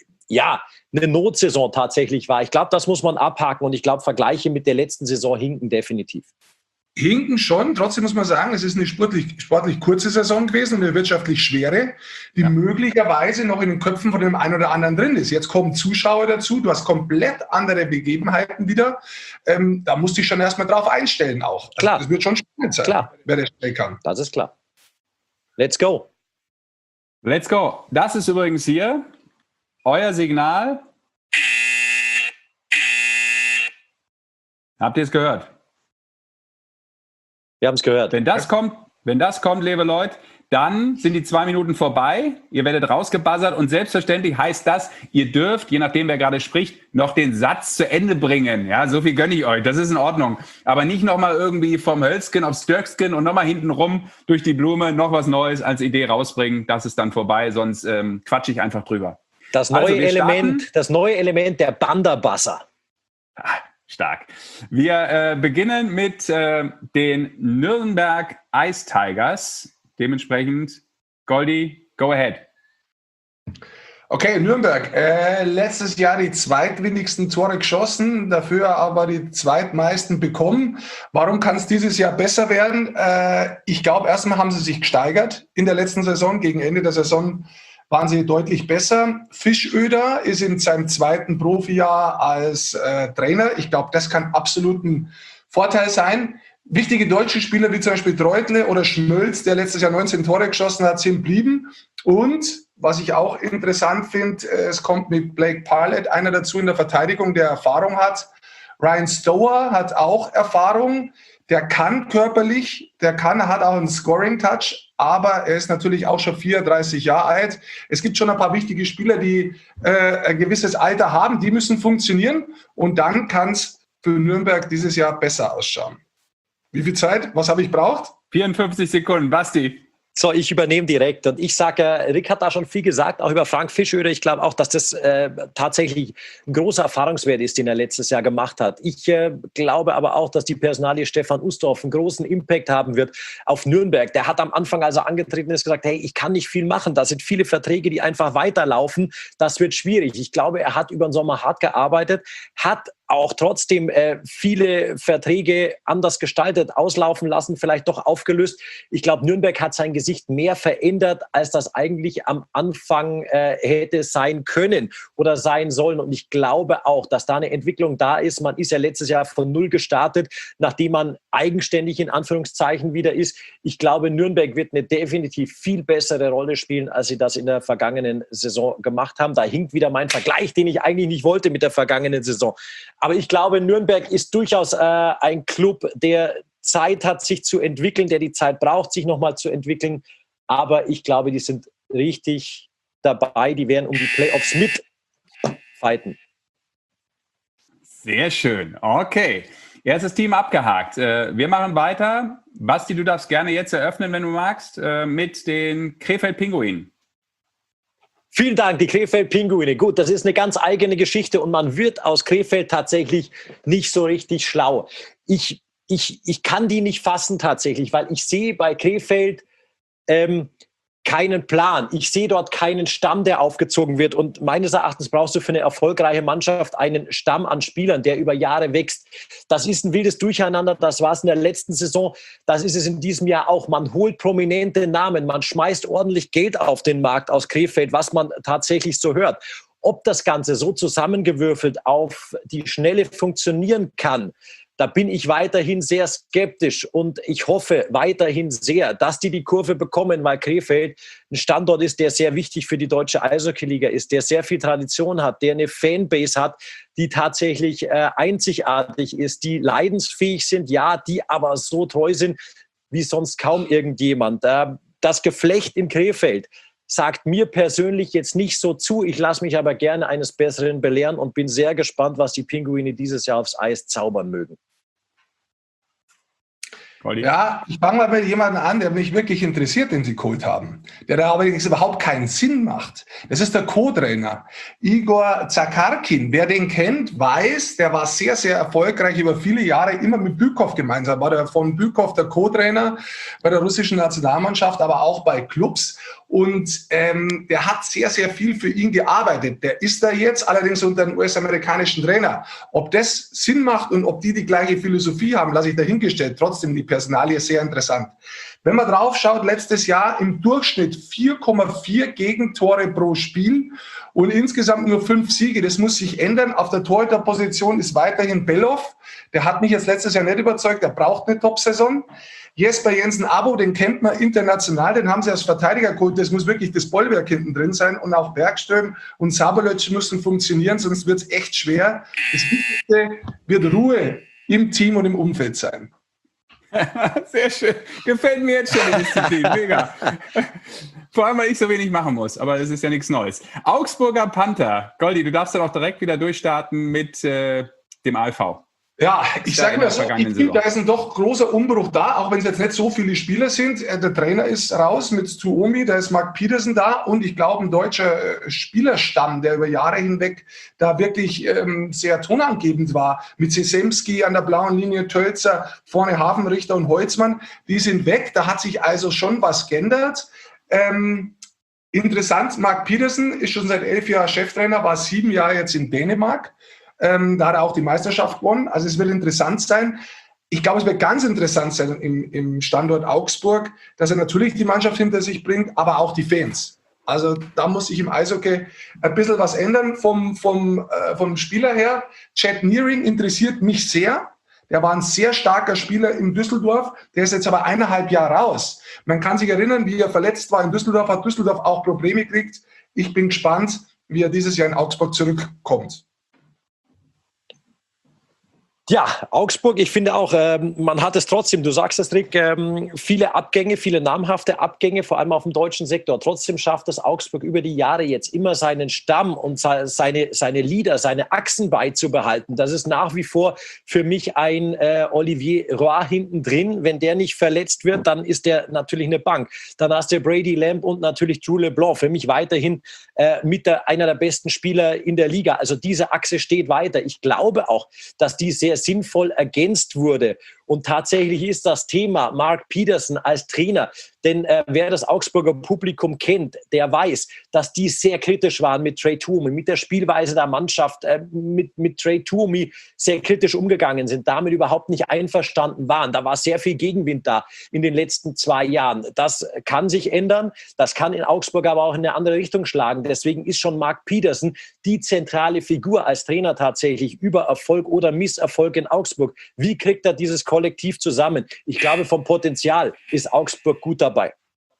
ja, eine Notsaison tatsächlich war. Ich glaube, das muss man abhaken und ich glaube, Vergleiche mit der letzten Saison hinken definitiv. Hinken schon, trotzdem muss man sagen, es ist eine sportlich, sportlich kurze Saison gewesen und eine wirtschaftlich schwere, die ja. möglicherweise noch in den Köpfen von dem einen oder anderen drin ist. Jetzt kommen Zuschauer dazu, du hast komplett andere Begebenheiten wieder. Ähm, da musst du dich schon erstmal drauf einstellen auch. Klar. Also das wird schon spannend sein, klar. wer das schnell kann. Das ist klar. Let's go. Let's go. Das ist übrigens hier euer Signal. Habt ihr es gehört? Wir haben es gehört. Wenn das kommt, wenn das kommt, liebe Leute, dann sind die zwei Minuten vorbei. Ihr werdet rausgebuzzert und selbstverständlich heißt das, ihr dürft, je nachdem wer gerade spricht, noch den Satz zu Ende bringen. Ja, so viel gönne ich euch. Das ist in Ordnung. Aber nicht nochmal irgendwie vom Hölzchen aufs Stöckskin und nochmal hinten rum durch die Blume noch was Neues als Idee rausbringen. Das ist dann vorbei, sonst ähm, quatsche ich einfach drüber. Das neue also Element, starten. das neue Element der Banderbasser. Ah. Stark. Wir äh, beginnen mit äh, den Nürnberg Ice Tigers. Dementsprechend, Goldi, go ahead. Okay, Nürnberg. Äh, letztes Jahr die zweitwenigsten Tore geschossen, dafür aber die zweitmeisten bekommen. Warum kann es dieses Jahr besser werden? Äh, ich glaube, erstmal haben sie sich gesteigert in der letzten Saison. Gegen Ende der Saison waren sie deutlich besser. Fischöder ist in seinem zweiten Profijahr als äh, Trainer. Ich glaube, das kann absolut ein Vorteil sein. Wichtige deutsche Spieler wie zum Beispiel Treutle oder Schmölz, der letztes Jahr neunzehn Tore geschossen hat, sind blieben. Und was ich auch interessant finde, es kommt mit Blake Parlett einer dazu in der Verteidigung, der Erfahrung hat. Ryan Stower hat auch Erfahrung. Der kann körperlich, der kann, hat auch einen Scoring-Touch, aber er ist natürlich auch schon vierunddreißig Jahre alt. Es gibt schon ein paar wichtige Spieler, die äh, ein gewisses Alter haben, die müssen funktionieren und dann kann es für Nürnberg dieses Jahr besser ausschauen. Wie viel Zeit? Was habe ich braucht? vierundfünfzig Sekunden. Basti. So, ich übernehme direkt und ich sage, Rick hat da schon viel gesagt, auch über Frank Fischöder. Ich glaube auch, dass das äh, tatsächlich ein großer Erfahrungswert ist, den er letztes Jahr gemacht hat. Ich äh, glaube aber auch, dass die Personalie Stefan Ustorf einen großen Impact haben wird auf Nürnberg. Der hat am Anfang, als er angetreten ist, gesagt, hey, ich kann nicht viel machen. Da sind viele Verträge, die einfach weiterlaufen. Das wird schwierig. Ich glaube, er hat über den Sommer hart gearbeitet, hat auch trotzdem äh, viele Verträge anders gestaltet, auslaufen lassen, vielleicht doch aufgelöst. Ich glaube, Nürnberg hat sein Gesicht mehr verändert, als das eigentlich am Anfang äh, hätte sein können oder sein sollen. Und ich glaube auch, dass da eine Entwicklung da ist. Man ist ja letztes Jahr von Null gestartet, nachdem man eigenständig in Anführungszeichen wieder ist. Ich glaube, Nürnberg wird eine definitiv viel bessere Rolle spielen, als sie das in der vergangenen Saison gemacht haben. Da hinkt wieder mein Vergleich, den ich eigentlich nicht wollte mit der vergangenen Saison. Aber ich glaube, Nürnberg ist durchaus äh, ein Club, der Zeit hat, sich zu entwickeln, der die Zeit braucht, sich nochmal zu entwickeln. Aber ich glaube, die sind richtig dabei. Die werden um die Playoffs mitfighten. Sehr schön. Okay. Erstes Team abgehakt. Wir machen weiter. Basti, du darfst gerne jetzt eröffnen, wenn du magst, mit den Krefeld-Pinguinen. Vielen Dank, die Krefeld-Pinguine. Gut, das ist eine ganz eigene Geschichte und man wird aus Krefeld tatsächlich nicht so richtig schlau. Ich, ich, ich kann die nicht fassen tatsächlich, weil ich sehe bei Krefeld ähm, keinen Plan. Ich sehe dort keinen Stamm, der aufgezogen wird. Und meines Erachtens brauchst du für eine erfolgreiche Mannschaft einen Stamm an Spielern, der über Jahre wächst. Das ist ein wildes Durcheinander. Das war es in der letzten Saison. Das ist es in diesem Jahr auch. Man holt prominente Namen. Man schmeißt ordentlich Geld auf den Markt aus Krefeld, was man tatsächlich so hört. Ob das Ganze so zusammengewürfelt auf die Schnelle funktionieren kann, da bin ich weiterhin sehr skeptisch und ich hoffe weiterhin sehr, dass die die Kurve bekommen, weil Krefeld ein Standort ist, der sehr wichtig für die deutsche Eishockey-Liga ist, der sehr viel Tradition hat, der eine Fanbase hat, die tatsächlich äh, einzigartig ist, die leidensfähig sind, ja, die aber so treu sind wie sonst kaum irgendjemand. Äh, das Geflecht in Krefeld sagt mir persönlich jetzt nicht so zu. Ich lasse mich aber gerne eines Besseren belehren und bin sehr gespannt, was die Pinguine dieses Jahr aufs Eis zaubern mögen. Ja, ich fange mal mit jemandem an, der mich wirklich interessiert, den sie geholt haben. Der da allerdings überhaupt keinen Sinn macht. Das ist der Co-Trainer, Igor Zakarkin. Wer den kennt, weiß, der war sehr, sehr erfolgreich über viele Jahre, immer mit Bykov gemeinsam. War der von Bykov der Co-Trainer bei der russischen Nationalmannschaft, aber auch bei Clubs. Und ähm, der hat sehr, sehr viel für ihn gearbeitet. Der ist da jetzt allerdings unter einem U S-amerikanischen Trainer. Ob das Sinn macht und ob die die gleiche Philosophie haben, lasse ich dahingestellt. Trotzdem die Personalie sehr interessant. Wenn man drauf schaut, letztes Jahr im Durchschnitt vier Komma vier Gegentore pro Spiel und insgesamt nur fünf Siege. Das muss sich ändern. Auf der Torhüterposition ist weiterhin Bellow. Der hat mich jetzt letztes Jahr nicht überzeugt. Der braucht eine Top-Saison. Jesper Jensen-Abo, den kennt man international, den haben sie als Verteidiger geholt. Das muss wirklich das Bollwerk hinten drin sein. Und auch Bergström und Sabolötsch müssen funktionieren, sonst wird es echt schwer. Das Wichtigste wird Ruhe im Team und im Umfeld sein. Sehr schön. Gefällt mir jetzt schon die Disziplin. Mega. Vor allem, weil ich so wenig machen muss. Aber es ist ja nichts Neues. Augsburger Panther. Goldi, du darfst dann auch direkt wieder durchstarten mit äh, dem A L V. Ja, ich sage mal so, ich finde, da ist ein doch großer Umbruch da, auch wenn es jetzt nicht so viele Spieler sind. Der Trainer ist raus mit Tuomi, da ist Mark Peterson da und ich glaube, ein deutscher Spielerstamm, der über Jahre hinweg da wirklich ähm, sehr tonangebend war, mit Sesemski an der blauen Linie, Tölzer, vorne Hafenrichter und Holzmann, die sind weg. Da hat sich also schon was geändert. Ähm, interessant, Mark Peterson ist schon seit elf Jahren Cheftrainer, war sieben Jahre jetzt in Dänemark. Ähm, da hat er auch die Meisterschaft gewonnen. Also es wird interessant sein. Ich glaube, es wird ganz interessant sein im, im Standort Augsburg, dass er natürlich die Mannschaft hinter sich bringt, aber auch die Fans. Also da muss sich im Eishockey ein bisschen was ändern vom, vom, äh, vom Spieler her. Chad Nearing interessiert mich sehr. Der war ein sehr starker Spieler in Düsseldorf. Der ist jetzt aber eineinhalb Jahre raus. Man kann sich erinnern, wie er verletzt war in Düsseldorf, hat Düsseldorf auch Probleme gekriegt. Ich bin gespannt, wie er dieses Jahr in Augsburg zurückkommt. Ja, Augsburg, ich finde auch, ähm, man hat es trotzdem, du sagst es, Rick, ähm, viele Abgänge, viele namhafte Abgänge, vor allem auf dem deutschen Sektor. Trotzdem schafft es Augsburg über die Jahre jetzt immer seinen Stamm und seine, seine Leader, seine Achsen beizubehalten. Das ist nach wie vor für mich ein äh, Olivier Roy hinten drin. Wenn der nicht verletzt wird, dann ist der natürlich eine Bank. Dann hast du Brady Lamb und natürlich Drew LeBlanc. Für mich weiterhin äh, mit der, einer der besten Spieler in der Liga. Also diese Achse steht weiter. Ich glaube auch, dass die sehr sinnvoll ergänzt wurde. Und tatsächlich ist das Thema Mark Peterson als Trainer, denn äh, wer das Augsburger Publikum kennt, der weiß, dass die sehr kritisch waren mit Trey Tuomi, mit der Spielweise der Mannschaft, äh, mit, mit Trey Tuomi sehr kritisch umgegangen sind, damit überhaupt nicht einverstanden waren. Da war sehr viel Gegenwind da in den letzten zwei Jahren. Das kann sich ändern, das kann in Augsburg aber auch in eine andere Richtung schlagen. Deswegen ist schon Mark Peterson die zentrale Figur als Trainer tatsächlich über Erfolg oder Misserfolg in Augsburg. Wie kriegt er dieses Kollektiv zusammen? Ich glaube, vom Potenzial ist Augsburg gut dabei.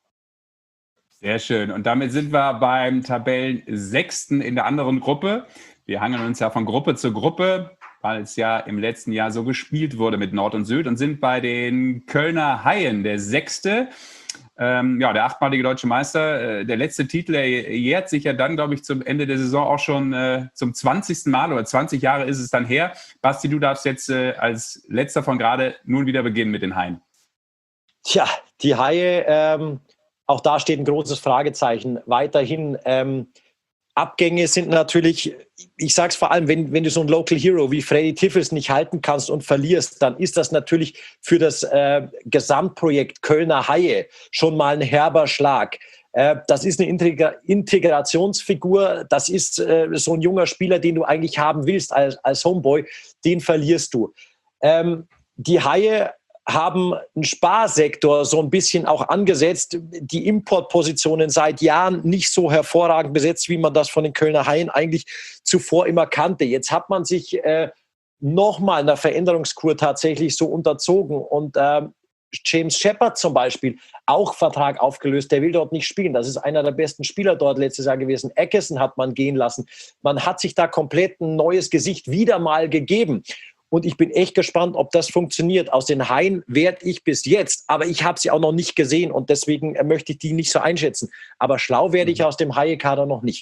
Sehr schön. Und damit sind wir beim Tabellensechsten in der anderen Gruppe. Wir hangeln uns ja von Gruppe zu Gruppe, weil es ja im letzten Jahr so gespielt wurde mit Nord und Süd, und sind bei den Kölner Haien der Sechste. Ähm, ja, der achtmalige deutsche Meister. Äh, der letzte Titel, der jährt sich ja dann, glaube ich, zum Ende der Saison auch schon äh, zum zwanzigsten Mal, oder zwanzig Jahre ist es dann her. Basti, du darfst jetzt äh, als letzter von gerade nun wieder beginnen mit den Haien. Tja, die Haie, ähm, auch da steht ein großes Fragezeichen. Weiterhin ähm, Abgänge sind natürlich, ich sage es vor allem, wenn, wenn du so einen Local Hero wie Freddy Tiffels nicht halten kannst und verlierst, dann ist das natürlich für das äh, Gesamtprojekt Kölner Haie schon mal ein herber Schlag. Äh, das ist eine Integra- Integrationsfigur, das ist äh, so ein junger Spieler, den du eigentlich haben willst als, als Homeboy, den verlierst du. Ähm, die Haie haben einen Sparsektor so ein bisschen auch angesetzt, die Importpositionen seit Jahren nicht so hervorragend besetzt, wie man das von den Kölner Haien eigentlich zuvor immer kannte. Jetzt hat man sich äh, nochmal einer Veränderungskur tatsächlich so unterzogen und äh, James Shepard zum Beispiel, auch Vertrag aufgelöst, der will dort nicht spielen. Das ist einer der besten Spieler dort letztes Jahr gewesen. Eckerson hat man gehen lassen. Man hat sich da komplett ein neues Gesicht wieder mal gegeben. Und ich bin echt gespannt, ob das funktioniert. Aus den Haien werde ich bis jetzt, aber ich habe sie auch noch nicht gesehen und deswegen möchte ich die nicht so einschätzen. Aber schlau werde ich aus dem Haie-Kader noch nicht.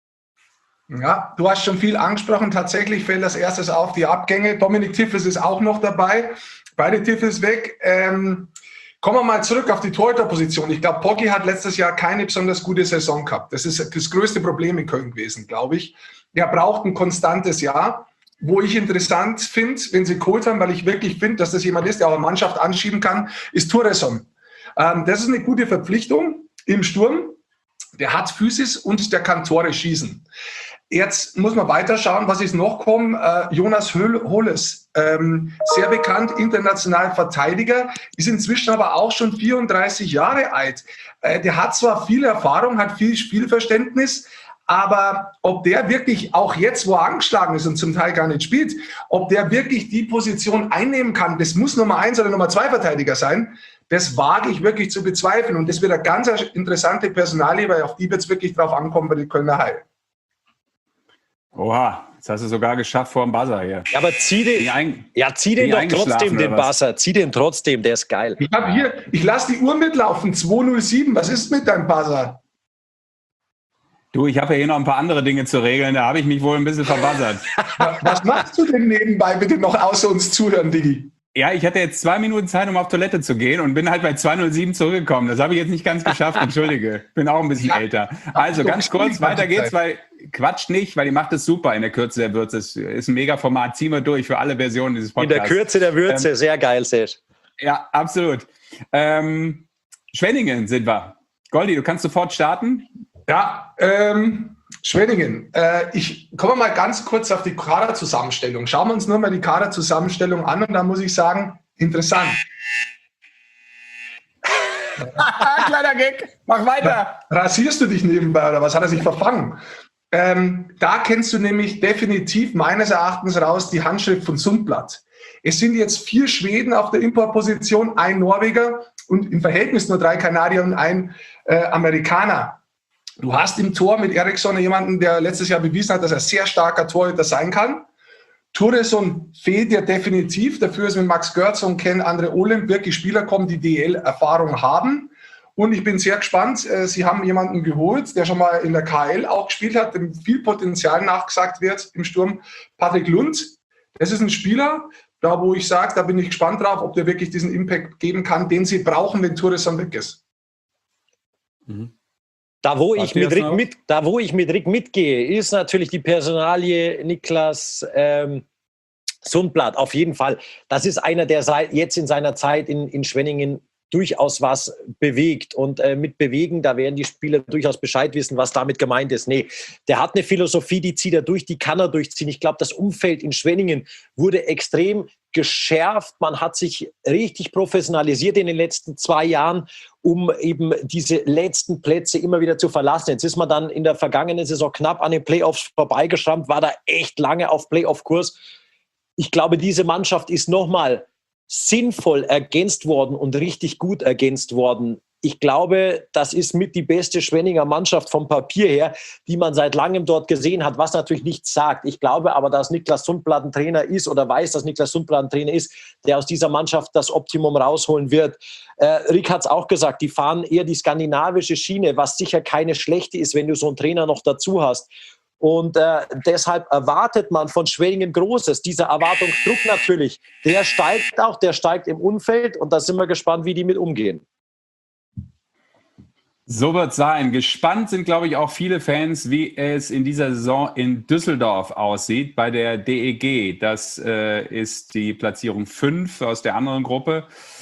Ja, du hast schon viel angesprochen. Tatsächlich fällt als erstes auf die Abgänge. Dominik Tiffels ist auch noch dabei. Beide Tiffels weg. Ähm, kommen wir mal zurück auf die Torhüterposition. Ich glaube, Poggi hat letztes Jahr keine besonders gute Saison gehabt. Das ist das größte Problem in Köln gewesen, glaube ich. Er braucht ein konstantes Jahr. Wo ich interessant finde, wenn sie geholt haben, weil ich wirklich finde, dass das jemand ist, der auch eine Mannschaft anschieben kann, ist Touresson. Ähm, das ist eine gute Verpflichtung im Sturm. Der hat Physis und der kann Tore schießen. Jetzt muss man weiterschauen, was ist noch kommen. Äh, Jonas Holes, ähm, sehr bekannt, international Verteidiger, ist inzwischen aber auch schon vierunddreißig Jahre alt. Äh, der hat zwar viel Erfahrung, hat viel Spielverständnis, aber ob der wirklich auch jetzt, wo er angeschlagen ist und zum Teil gar nicht spielt, ob der wirklich die Position einnehmen kann, das muss Nummer eins oder Nummer zwei Verteidiger sein, das wage ich wirklich zu bezweifeln. Und das wird eine ganz interessante Personalie, weil auf die wird es wirklich drauf ankommen bei den Kölner Haie. Oha, das hast du sogar geschafft vor dem Buzzer hier. Ja, aber zieh den, ein, ja, zieh den doch trotzdem, den Buzzer. Zieh den trotzdem, der ist geil. Ich habe hier, ich lasse die Uhr mitlaufen, zwei null sieben. Was ist mit deinem Buzzer? Du, ich habe ja hier noch ein paar andere Dinge zu regeln, da habe ich mich wohl ein bisschen verbassert. Was machst du denn nebenbei bitte noch außer uns zuhören, Digi? Ja, ich hatte jetzt zwei Minuten Zeit, um auf Toilette zu gehen und bin halt bei zwei null sieben zurückgekommen. Das habe ich jetzt nicht ganz geschafft, entschuldige. Bin auch ein bisschen ja, älter. Also ganz kurz, weiter geht's, weil quatscht nicht, weil die macht es super in der Kürze der Würze. Es ist ein mega Format, ziehen wir durch für alle Versionen dieses Podcasts. In der Kürze der Würze, ähm, sehr geil, Sesh. Ja, absolut. Ähm, Schwenningen sind wir. Goldi, du kannst sofort starten. Ja, ähm, Schwenningen. Äh, ich komme mal ganz kurz auf die Kaderzusammenstellung. Schauen wir uns nur mal die Kaderzusammenstellung an und da muss ich sagen, interessant. Kleiner Gag, mach weiter. Rasierst du dich nebenbei oder was? Hat er sich verfangen? Ähm, da kennst du nämlich definitiv meines Erachtens raus die Handschrift von Sundblatt. Es sind jetzt vier Schweden auf der Importposition, ein Norweger und im Verhältnis nur drei Kanadier und ein äh, Amerikaner. Du hast im Tor mit Eriksson jemanden, der letztes Jahr bewiesen hat, dass er sehr starker Torhüter sein kann. Thuresson fehlt ja definitiv. Dafür ist mit Max Görz und Ken Andre Olymp wirklich Spieler kommen, die D E L-Erfahrung haben. Und ich bin sehr gespannt. Sie haben jemanden geholt, der schon mal in der K L auch gespielt hat, dem viel Potenzial nachgesagt wird im Sturm. Patrick Lund. Das ist ein Spieler, da wo ich sage, da bin ich gespannt drauf, ob der wirklich diesen Impact geben kann, den sie brauchen, wenn Thuresson weg ist. Mhm. Da wo, ich mit Rick mit, da, wo ich mit Rick mitgehe, ist natürlich die Personalie Niklas ähm, Sundblad, auf jeden Fall. Das ist einer, der seit, jetzt in seiner Zeit in, in Schwenningen durchaus was bewegt. Und äh, mit bewegen, da werden die Spieler durchaus Bescheid wissen, was damit gemeint ist. Nee, der hat eine Philosophie, die zieht er durch, die kann er durchziehen. Ich glaube, das Umfeld in Schwenningen wurde extrem geschärft. Man hat sich richtig professionalisiert in den letzten zwei Jahren, um eben diese letzten Plätze immer wieder zu verlassen. Jetzt ist man dann in der vergangenen Saison knapp an den Playoffs vorbeigeschrammt, war da echt lange auf Playoff-Kurs. Ich glaube, diese Mannschaft ist nochmal sinnvoll ergänzt worden und richtig gut ergänzt worden. Ich glaube, das ist mit die beste Schwenninger Mannschaft vom Papier her, die man seit langem dort gesehen hat, was natürlich nichts sagt. Ich glaube aber, dass Niklas Sundblad ein Trainer ist oder weiß, dass Niklas Sundblad ein Trainer ist, der aus dieser Mannschaft das Optimum rausholen wird. Äh, Rick hat es auch gesagt, die fahren eher die skandinavische Schiene, was sicher keine schlechte ist, wenn du so einen Trainer noch dazu hast. Und äh, deshalb erwartet man von Schwenningen Großes. Dieser Erwartungsdruck natürlich, der steigt auch, der steigt im Umfeld und da sind wir gespannt, wie die mit umgehen. So wird es sein. Gespannt sind, glaube ich, auch viele Fans, wie es in dieser Saison in Düsseldorf aussieht bei der D E G. Das äh, ist die Platzierung fünf aus der anderen Gruppe.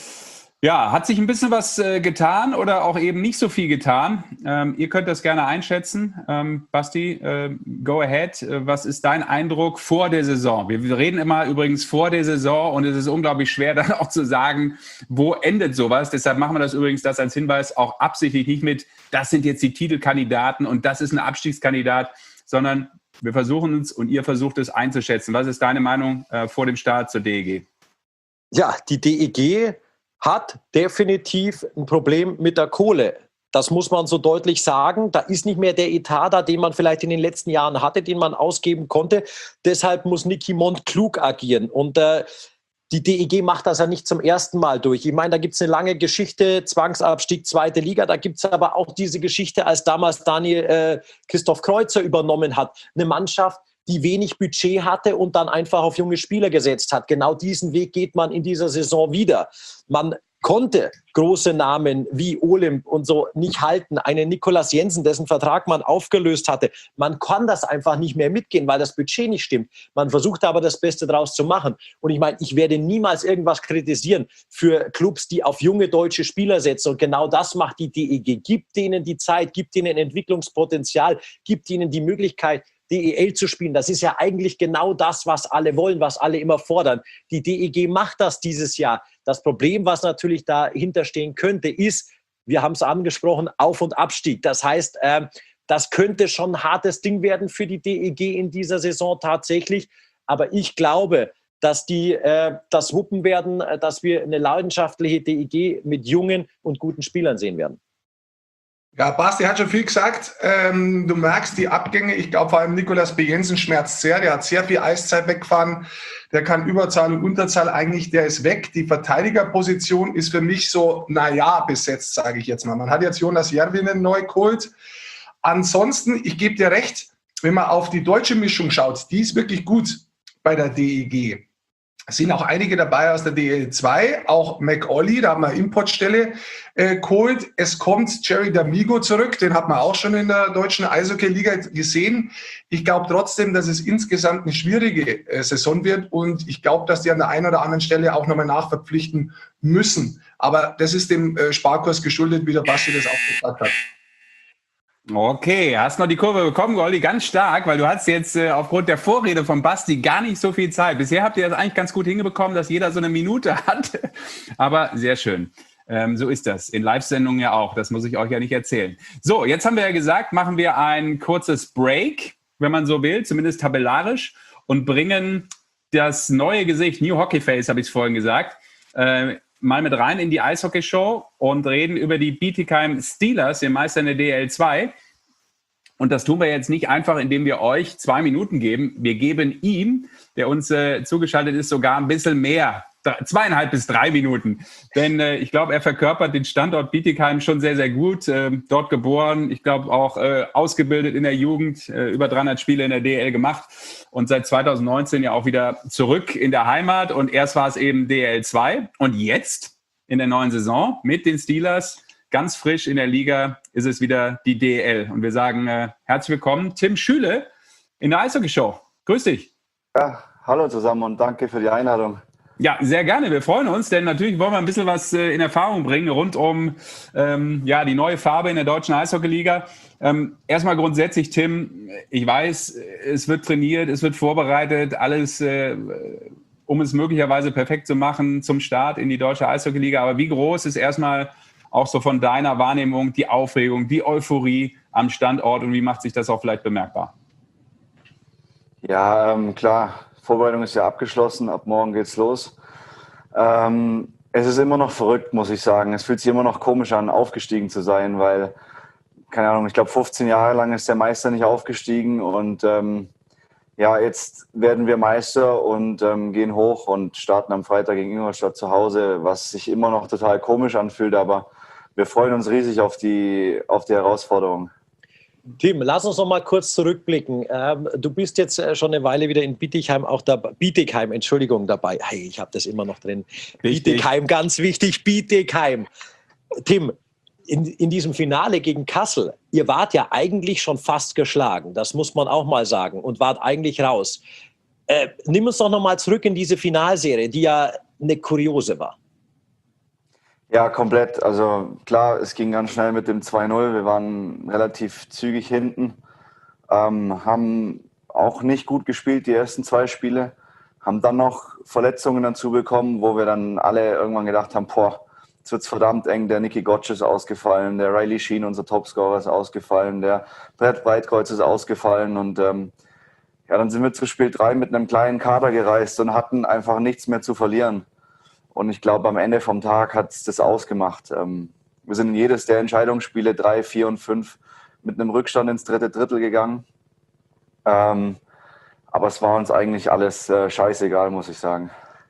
Ja, hat sich ein bisschen was äh, getan oder auch eben nicht so viel getan? Ähm, ihr könnt das gerne einschätzen. Ähm, Basti, äh, go ahead. Äh, was ist dein Eindruck vor der Saison? Wir, wir reden immer übrigens vor der Saison und es ist unglaublich schwer dann auch zu sagen, wo endet sowas. Deshalb machen wir das übrigens das als Hinweis auch absichtlich nicht mit, das sind jetzt die Titelkandidaten und das ist ein Abstiegskandidat, sondern wir versuchen es und ihr versucht es einzuschätzen. Was ist deine Meinung äh, vor dem Start zur D E G? Ja, die D E G hat definitiv ein Problem mit der Kohle. Das muss man so deutlich sagen. Da ist nicht mehr der Etat da, den man vielleicht in den letzten Jahren hatte, den man ausgeben konnte. Deshalb muss Niki Mond klug agieren. Und äh, die D E G macht das ja nicht zum ersten Mal durch. Ich meine, da gibt es eine lange Geschichte, Zwangsabstieg, zweite Liga. Da gibt es aber auch diese Geschichte, als damals Daniel äh, Christoph Kreuzer übernommen hat. Eine Mannschaft, die wenig Budget hatte und dann einfach auf junge Spieler gesetzt hat. Genau diesen Weg geht man in dieser Saison wieder. Man konnte große Namen wie Olymp und so nicht halten. Einen Nikolaus Jensen, dessen Vertrag man aufgelöst hatte. Man kann das einfach nicht mehr mitgehen, weil das Budget nicht stimmt. Man versucht aber das Beste daraus zu machen. Und ich meine, ich werde niemals irgendwas kritisieren für Clubs, die auf junge deutsche Spieler setzen. Und genau das macht die D E G. Gibt denen die Zeit, gibt ihnen Entwicklungspotenzial, gibt ihnen die Möglichkeit, D E L zu spielen. Das ist ja eigentlich genau das, was alle wollen, was alle immer fordern. Die D E G macht das dieses Jahr. Das Problem, was natürlich dahinter stehen könnte, ist, wir haben es angesprochen, Auf- und Abstieg. Das heißt, äh, das könnte schon ein hartes Ding werden für die D E G in dieser Saison tatsächlich. Aber ich glaube, dass die äh, das wuppen werden, dass wir eine leidenschaftliche D E G mit jungen und guten Spielern sehen werden. Ja, Basti hat schon viel gesagt. Ähm, du merkst die Abgänge. Ich glaube, vor allem Nikolaus B. Jensen schmerzt sehr. Der hat sehr viel Eiszeit weggefahren. Der kann Überzahl und Unterzahl eigentlich, der ist weg. Die Verteidigerposition ist für mich so, naja, besetzt, sage ich jetzt mal. Man hat jetzt Jonas Järvinen neu geholt. Ansonsten, ich gebe dir recht, wenn man auf die deutsche Mischung schaut, die ist wirklich gut bei der D E G. Es sind auch einige dabei aus der D L zwei, auch McOlly, da haben wir Importstelle äh, geholt. Es kommt Jerry D'Amigo zurück, den hat man auch schon in der deutschen Eishockey-Liga gesehen. Ich glaube trotzdem, dass es insgesamt eine schwierige äh, Saison wird und ich glaube, dass die an der einen oder anderen Stelle auch nochmal nachverpflichten müssen. Aber das ist dem äh, Sparkurs geschuldet, wie der Basti das auch gesagt hat. Okay, hast noch die Kurve bekommen, Goldi, ganz stark, weil du hast jetzt äh, aufgrund der Vorrede von Basti gar nicht so viel Zeit. Bisher habt ihr das eigentlich ganz gut hingebekommen, dass jeder so eine Minute hat, aber sehr schön. Ähm, so ist das, in Live-Sendungen ja auch, das muss ich euch ja nicht erzählen. So, jetzt haben wir ja gesagt, machen wir ein kurzes Break, wenn man so will, zumindest tabellarisch, und bringen das neue Gesicht, New Hockey Face, habe ich es vorhin gesagt, äh, mal mit rein in die Eishockey-Show und reden über die Bietigheim Steelers, den Meister in der D L zwei. Und das tun wir jetzt nicht einfach, indem wir euch zwei Minuten geben. Wir geben ihm, der uns äh, zugeschaltet ist, sogar ein bisschen mehr. Zweieinhalb bis drei Minuten. Denn äh, ich glaube, er verkörpert den Standort Bietigheim schon sehr, sehr gut. Äh, dort geboren, ich glaube auch äh, ausgebildet in der Jugend, äh, über dreihundert Spiele in der D L gemacht und seit zweitausendneunzehn ja auch wieder zurück in der Heimat. Und erst war es eben D L zwei. Und jetzt in der neuen Saison mit den Steelers, ganz frisch in der Liga, ist es wieder die D L. Und wir sagen äh, herzlich willkommen, Tim Schüle in der Eishockey-Show. Grüß dich. Ja, hallo zusammen und danke für die Einladung. Ja, sehr gerne. Wir freuen uns, denn natürlich wollen wir ein bisschen was äh, in Erfahrung bringen rund um ähm, ja, die neue Farbe in der deutschen Eishockey-Liga. Ähm, erstmal grundsätzlich, Tim, ich weiß, es wird trainiert, es wird vorbereitet, alles, äh, um es möglicherweise perfekt zu machen zum Start in die deutsche Eishockey-Liga. Aber wie groß ist erstmal auch so von deiner Wahrnehmung die Aufregung, die Euphorie am Standort und wie macht sich das auch vielleicht bemerkbar? Ja, ähm, klar. Vorbereitung ist ja abgeschlossen, ab morgen geht's los. Ähm, es ist immer noch verrückt, muss ich sagen. Es fühlt sich immer noch komisch an, aufgestiegen zu sein, weil, keine Ahnung, ich glaube fünfzehn Jahre lang ist der Meister nicht aufgestiegen und ähm, ja, jetzt werden wir Meister und ähm, gehen hoch und starten am Freitag gegen Ingolstadt zu Hause, was sich immer noch total komisch anfühlt, aber wir freuen uns riesig auf die, auf die Herausforderung. Tim, lass uns noch mal kurz zurückblicken. Ähm, du bist jetzt schon eine Weile wieder in Bietigheim auch dabei. Bietigheim, Entschuldigung, dabei. Hey, ich habe das immer noch drin. Richtig. Bietigheim, ganz wichtig, Bietigheim. Tim, in, in diesem Finale gegen Kassel, ihr wart ja eigentlich schon fast geschlagen, das muss man auch mal sagen, und wart eigentlich raus. Äh, nimm uns doch noch mal zurück in diese Finalserie, die ja eine kuriose war. Ja, komplett. Also klar, es ging ganz schnell mit dem zwei null. Wir waren relativ zügig hinten, ähm, haben auch nicht gut gespielt die ersten zwei Spiele, haben dann noch Verletzungen dazu bekommen, wo wir dann alle irgendwann gedacht haben, boah, jetzt wird's verdammt eng. Der Nicky Gotch ist ausgefallen, der Riley Sheen, unser Topscorer, ist ausgefallen, der Brett Breitkreuz ist ausgefallen und ähm, ja, dann sind wir zu Spiel drei mit einem kleinen Kader gereist und hatten einfach nichts mehr zu verlieren. Und ich glaube, am Ende vom Tag hat es das ausgemacht. Ähm, wir sind in jedes der Entscheidungsspiele drei, vier und fünf mit einem Rückstand ins dritte Drittel gegangen. Ähm, aber es war uns eigentlich alles äh, scheißegal, muss ich sagen.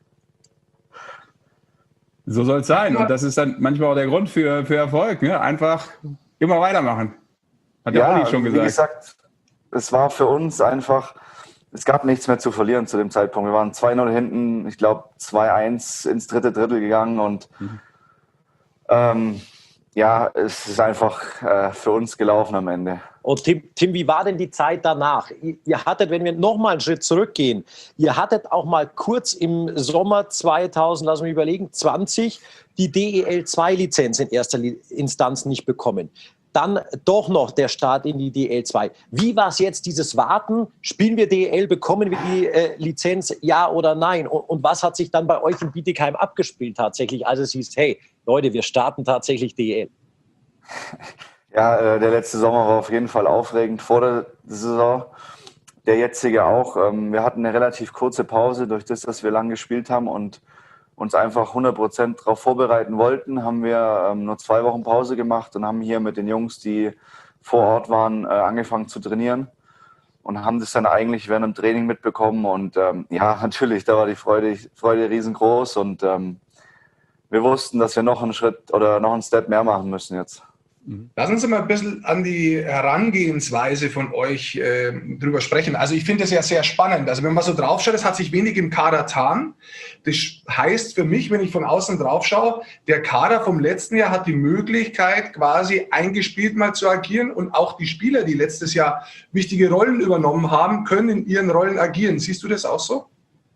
So soll es sein. Und das ist dann manchmal auch der Grund für, für Erfolg. Ne? Einfach immer weitermachen. Hat ja Olli schon gesagt. Wie gesagt, es war für uns einfach... Es gab nichts mehr zu verlieren zu dem Zeitpunkt. Wir waren zwei null hinten, ich glaube zwei eins ins dritte Drittel gegangen und mhm. ähm, ja, es ist einfach äh, für uns gelaufen am Ende. Und Tim, Tim, wie war denn die Zeit danach? Ihr hattet, wenn wir nochmal einen Schritt zurückgehen, ihr hattet auch mal kurz im Sommer zweitausend, lass mich überlegen, zwanzig die D E L zwei Lizenz in erster Instanz nicht bekommen. Dann doch noch der Start in die D L zwei. Wie war es jetzt, dieses Warten? Spielen wir D L, bekommen wir die äh, Lizenz, ja oder nein? Und, und was hat sich dann bei euch in Bietigheim abgespielt tatsächlich, als es hieß, hey, Leute, wir starten tatsächlich D L? Ja, äh, der letzte Sommer war auf jeden Fall aufregend vor der Saison. Der jetzige auch. Ähm, wir hatten eine relativ kurze Pause durch das, dass wir lang gespielt haben und uns einfach hundert Prozent darauf vorbereiten wollten, haben wir ähm, nur zwei Wochen Pause gemacht und haben hier mit den Jungs, die vor Ort waren, äh, angefangen zu trainieren und haben das dann eigentlich während dem Training mitbekommen. Und ähm, ja, natürlich, da war die Freude, Freude riesengroß und ähm, wir wussten, dass wir noch einen Schritt oder noch einen Step mehr machen müssen jetzt. Lassen Sie mal ein bisschen an die Herangehensweise von euch äh, drüber sprechen. Also ich finde das ja sehr spannend. Also wenn man so drauf schaut, es hat sich wenig im Kader getan. Das heißt für mich, wenn ich von außen drauf schaue, der Kader vom letzten Jahr hat die Möglichkeit, quasi eingespielt mal zu agieren und auch die Spieler, die letztes Jahr wichtige Rollen übernommen haben, können in ihren Rollen agieren. Siehst du das auch so?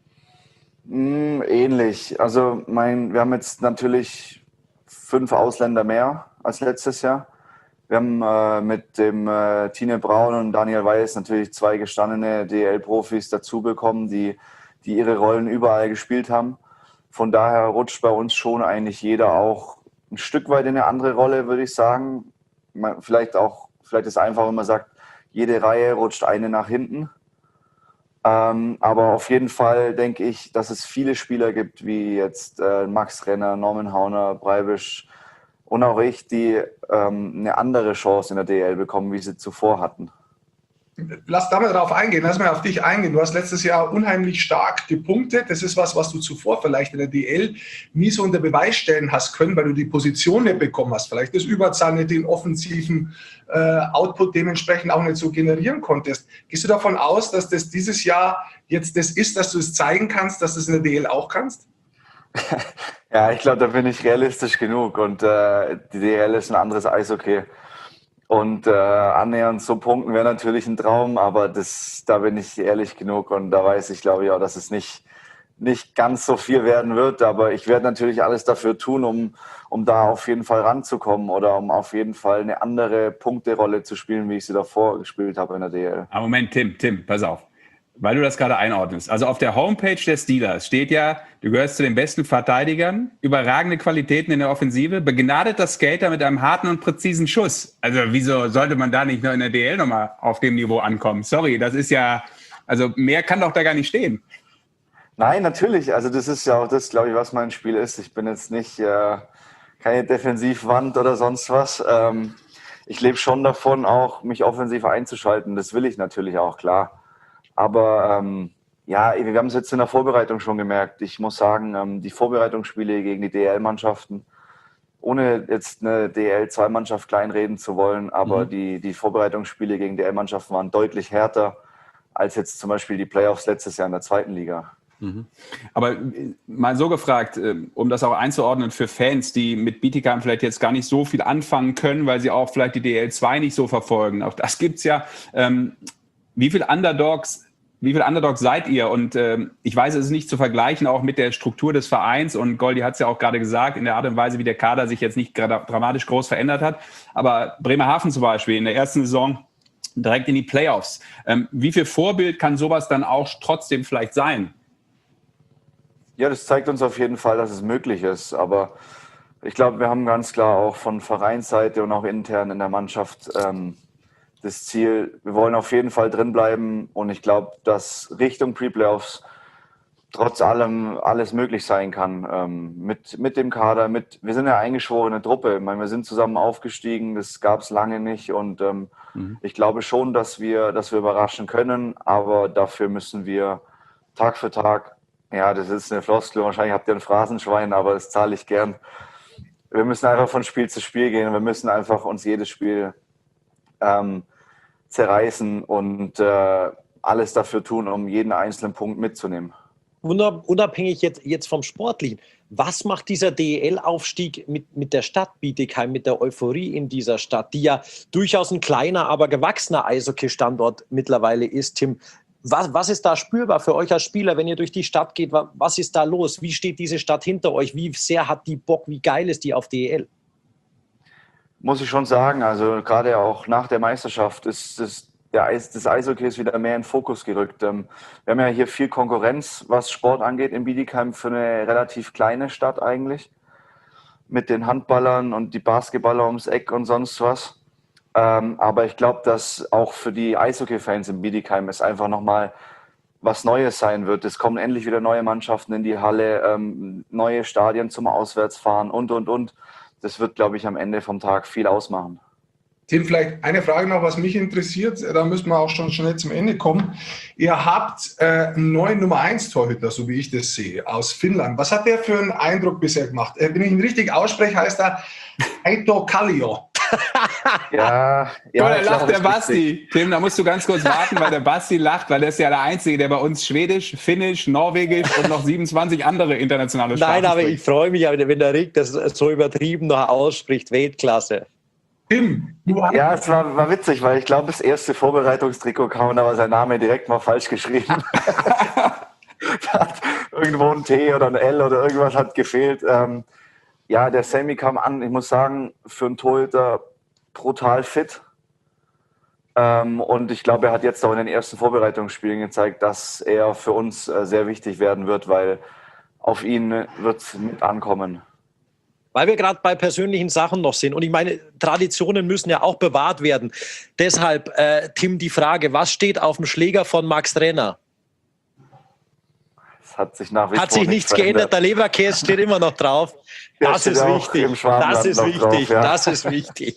Mm, ähnlich. Also mein, wir haben jetzt natürlich fünf Ausländer mehr als letztes Jahr. Wir haben äh, mit dem äh, Tine Braun und Daniel Weiß natürlich zwei gestandene D L Profis dazu bekommen, die, die ihre Rollen überall gespielt haben. Von daher rutscht bei uns schon eigentlich jeder auch ein Stück weit in eine andere Rolle, würde ich sagen. Man, vielleicht auch, vielleicht ist es einfach, wenn man sagt, jede Reihe rutscht eine nach hinten. Ähm, aber auf jeden Fall denke ich, dass es viele Spieler gibt, wie jetzt äh, Max Renner, Norman Hauner, Breibisch und auch ich, die ähm, eine andere Chance in der D L bekommen, wie sie zuvor hatten. Lass da mal drauf eingehen, lass mal auf dich eingehen. Du hast letztes Jahr unheimlich stark gepunktet. Das ist was, was du zuvor vielleicht in der D L nie so unter Beweis stellen hast können, weil du die Position nicht bekommen hast. Vielleicht das Überzahl nicht, den offensiven äh, Output dementsprechend auch nicht so generieren konntest. Gehst du davon aus, dass das dieses Jahr jetzt das ist, dass du es zeigen kannst, dass du es in der D L auch kannst? Ja, ich glaube, da bin ich realistisch genug und äh, die D L ist ein anderes Eishockey. Und äh, annähernd so punkten wäre natürlich ein Traum, aber das, da bin ich ehrlich genug und da weiß ich, glaube ich, auch, dass es nicht, nicht ganz so viel werden wird. Aber ich werde natürlich alles dafür tun, um, um da auf jeden Fall ranzukommen oder um auf jeden Fall eine andere Punkterolle zu spielen, wie ich sie davor gespielt habe in der D L. Aber Moment, Tim, Tim, pass auf. Weil du das gerade einordnest. Also auf der Homepage der Steelers steht ja, du gehörst zu den besten Verteidigern, überragende Qualitäten in der Offensive, begnadeter Skater mit einem harten und präzisen Schuss. Also wieso sollte man da nicht noch in der D L nochmal auf dem Niveau ankommen? Sorry, das ist ja, also mehr kann doch da gar nicht stehen. Nein, natürlich. Also das ist ja auch das, glaube ich, was mein Spiel ist. Ich bin jetzt nicht äh, keine Defensivwand oder sonst was. Ähm, ich lebe schon davon, auch mich offensiv einzuschalten. Das will ich natürlich auch, klar. Aber ähm, ja, wir haben es jetzt in der Vorbereitung schon gemerkt. Ich muss sagen, ähm, die Vorbereitungsspiele gegen die D L-Mannschaften, ohne jetzt eine D L zwei Mannschaft kleinreden zu wollen, aber mhm. die, die Vorbereitungsspiele gegen D L-Mannschaften waren deutlich härter als jetzt zum Beispiel die Playoffs letztes Jahr in der zweiten Liga. Mhm. Aber mal so gefragt, um das auch einzuordnen für Fans, die mit Bietigheim vielleicht jetzt gar nicht so viel anfangen können, weil sie auch vielleicht die D L zwei nicht so verfolgen. Auch das gibt's ja. Ähm, wie viele Underdogs Wie viele Underdogs seid ihr? Und äh, ich weiß, es ist nicht zu vergleichen auch mit der Struktur des Vereins. Und Goldi hat es ja auch gerade gesagt, in der Art und Weise, wie der Kader sich jetzt nicht dramatisch groß verändert hat. Aber Bremerhaven zum Beispiel in der ersten Saison direkt in die Playoffs. Ähm, wie viel Vorbild kann sowas dann auch trotzdem vielleicht sein? Ja, das zeigt uns auf jeden Fall, dass es möglich ist. Aber ich glaube, wir haben ganz klar auch von Vereinsseite und auch intern in der Mannschaft ähm, das Ziel, wir wollen auf jeden Fall drin bleiben und ich glaube, dass Richtung Pre-Playoffs trotz allem alles möglich sein kann. Ähm, mit, mit dem Kader, mit, wir sind ja eingeschworene Truppe. Ich meine, wir sind zusammen aufgestiegen, das gab es lange nicht und ähm, mhm. ich glaube schon, dass wir, dass wir überraschen können, aber dafür müssen wir Tag für Tag, ja, das ist eine Floskel, wahrscheinlich habt ihr ein Phrasenschwein, aber das zahle ich gern. Wir müssen einfach von Spiel zu Spiel gehen, wir müssen einfach uns jedes Spiel Ähm, zerreißen und äh, alles dafür tun, um jeden einzelnen Punkt mitzunehmen. Unabhängig jetzt, jetzt vom Sportlichen, was macht dieser D E L-Aufstieg mit, mit der Stadt Bietigheim, mit der Euphorie in dieser Stadt, die ja durchaus ein kleiner, aber gewachsener Eishockey-Standort mittlerweile ist, Tim? Was, was ist da spürbar für euch als Spieler, wenn ihr durch die Stadt geht? Was ist da los? Wie steht diese Stadt hinter euch? Wie sehr hat die Bock? Wie geil ist die auf D E L? Muss ich schon sagen, also gerade auch nach der Meisterschaft ist das, der Eis, das Eishockey ist wieder mehr in den Fokus gerückt. Wir haben ja hier viel Konkurrenz, was Sport angeht in Bietigheim, für eine relativ kleine Stadt eigentlich. Mit den Handballern und die Basketballer ums Eck und sonst was. Aber ich glaube, dass auch für die Eishockey-Fans in Bietigheim es einfach nochmal was Neues sein wird. Es kommen endlich wieder neue Mannschaften in die Halle, neue Stadien zum Auswärtsfahren und, und, und. Das wird, glaube ich, am Ende vom Tag viel ausmachen. Tim, vielleicht eine Frage noch, was mich interessiert. Da müssen wir auch schon schnell zum Ende kommen. Ihr habt äh, einen neuen Nummer eins Torhüter, so wie ich das sehe, aus Finnland. Was hat der für einen Eindruck bisher gemacht? Äh, wenn ich ihn richtig ausspreche, heißt er Aito Kallio. Ja, ja, da lacht der Basti. Tim, da musst du ganz kurz warten, weil der Basti lacht, weil der ist ja der Einzige, der bei uns Schwedisch, Finnisch, Norwegisch und noch siebenundzwanzig andere internationale Sprachen Nein, aber spricht. Ich freue mich, wenn der Rick das so übertrieben noch ausspricht. Weltklasse. Tim, du hast ja, es war, war witzig, weil ich glaube, das erste Vorbereitungstrikot kam, da war sein Name direkt mal falsch geschrieben. Hat irgendwo ein T oder ein L oder irgendwas hat gefehlt. Ähm, Ja, der Sammy kam an, ich muss sagen, für einen Torhüter brutal fit. Ähm, und ich glaube, er hat jetzt auch in den ersten Vorbereitungsspielen gezeigt, dass er für uns äh, sehr wichtig werden wird, weil auf ihn wird es mit ankommen. Weil wir gerade bei persönlichen Sachen noch sind. Und ich meine, Traditionen müssen ja auch bewahrt werden. Deshalb, äh, Tim, die Frage, was steht auf dem Schläger von Max Renner? Das hat sich nach wie Hat vor sich nichts geändert, der Leberkäse steht immer noch drauf. Der Das steht ist auch wichtig. im Schwabenland Das ist noch wichtig. drauf, ja. Das ist wichtig.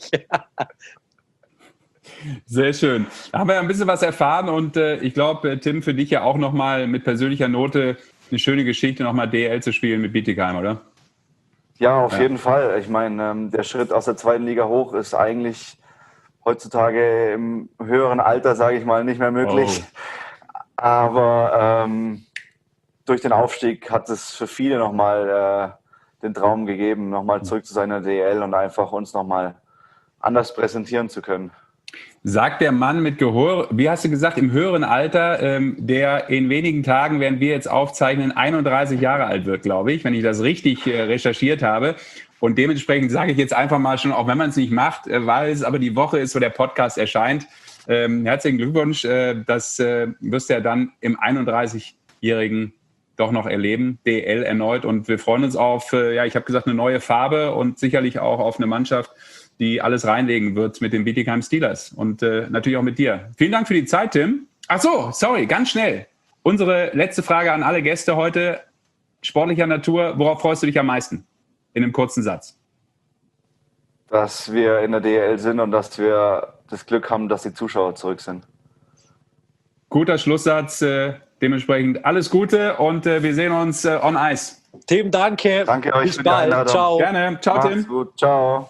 Sehr schön. Da haben wir ein bisschen was erfahren und äh, ich glaube, Tim, für dich ja auch nochmal mit persönlicher Note eine schöne Geschichte, nochmal D L zu spielen mit Bietigheim, oder? Ja, auf Ja. jeden Fall. Ich meine, ähm, der Schritt aus der zweiten Liga hoch ist eigentlich heutzutage im höheren Alter, sage ich mal, nicht mehr möglich. Oh. Aber ähm, durch den Aufstieg hat es für viele nochmal äh, den Traum gegeben, nochmal zurück zu seiner D L und einfach uns nochmal anders präsentieren zu können. Sagt der Mann mit Gehör, wie hast du gesagt, im höheren Alter, ähm, der in wenigen Tagen, während wir jetzt aufzeichnen, einunddreißig Jahre alt wird, glaube ich, wenn ich das richtig äh, recherchiert habe. Und dementsprechend sage ich jetzt einfach mal schon, auch wenn man es nicht macht, äh, weil es aber die Woche ist, wo der Podcast erscheint. Ähm, herzlichen Glückwunsch, äh, das äh, wirst du ja dann im einunddreißigjährigen doch noch erleben, D L erneut. Und wir freuen uns auf, äh, ja, ich habe gesagt, eine neue Farbe und sicherlich auch auf eine Mannschaft, die alles reinlegen wird mit den Bietigheim Steelers und äh, natürlich auch mit dir. Vielen Dank für die Zeit, Tim. Ach so, sorry, ganz schnell. Unsere letzte Frage an alle Gäste heute, sportlicher Natur. Worauf freust du dich am meisten? In einem kurzen Satz. Dass wir in der D L sind und dass wir das Glück haben, dass die Zuschauer zurück sind. Guter Schlusssatz. Äh, dementsprechend alles Gute und äh, wir sehen uns äh, on Ice. Tim, danke. Danke euch Bis für die bald. Einladung. Ciao. Gerne. Ciao, Macht's Tim. gut. Ciao.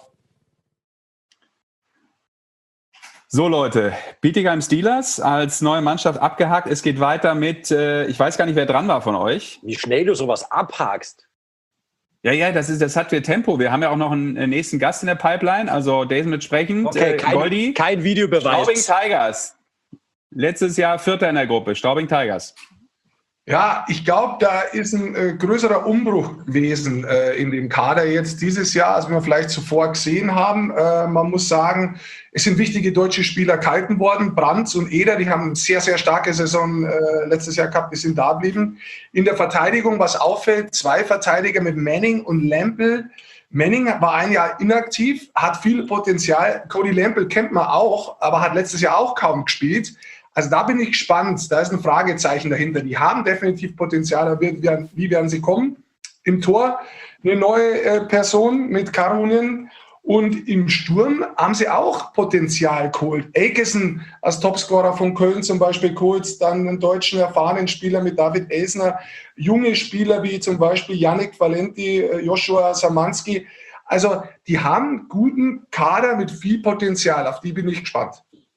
So Leute, Bietigheim Steelers als neue Mannschaft abgehakt. Es geht weiter mit, äh, ich weiß gar nicht, wer dran war von euch. Wie schnell du sowas abhakst. Ja, ja, das ist, das hat für Tempo. Wir haben ja auch noch einen äh, nächsten Gast in der Pipeline, also Jason entsprechend. Okay, äh, kein, Goldi, kein Videobeweis. Straubing Tigers. Letztes Jahr Vierter in der Gruppe, Straubing Tigers. Ja, ich glaube, da ist ein äh, größerer Umbruch gewesen äh, in dem Kader jetzt dieses Jahr, als wir vielleicht zuvor gesehen haben. Äh, man muss sagen, es sind wichtige deutsche Spieler gehalten worden. Brandt und Eder, die haben eine sehr, sehr starke Saison äh, letztes Jahr gehabt, die sind da geblieben. In der Verteidigung, was auffällt, zwei Verteidiger mit Manning und Lempel. Manning war ein Jahr inaktiv, hat viel Potenzial. Cody Lempel kennt man auch, aber hat letztes Jahr auch kaum gespielt. Also da bin ich gespannt, da ist ein Fragezeichen dahinter. Die haben definitiv Potenzial, aber wie werden, wie werden sie kommen? Im Tor eine neue äh, Person mit Karunen und im Sturm haben sie auch Potenzial geholt. Akeson als Topscorer von Köln zum Beispiel geholt, dann einen deutschen erfahrenen Spieler mit David Elsner, junge Spieler wie zum Beispiel Yannick Valenti, äh, Joshua Samanski. Also die haben einen guten Kader mit viel Potenzial, auf die bin ich gespannt.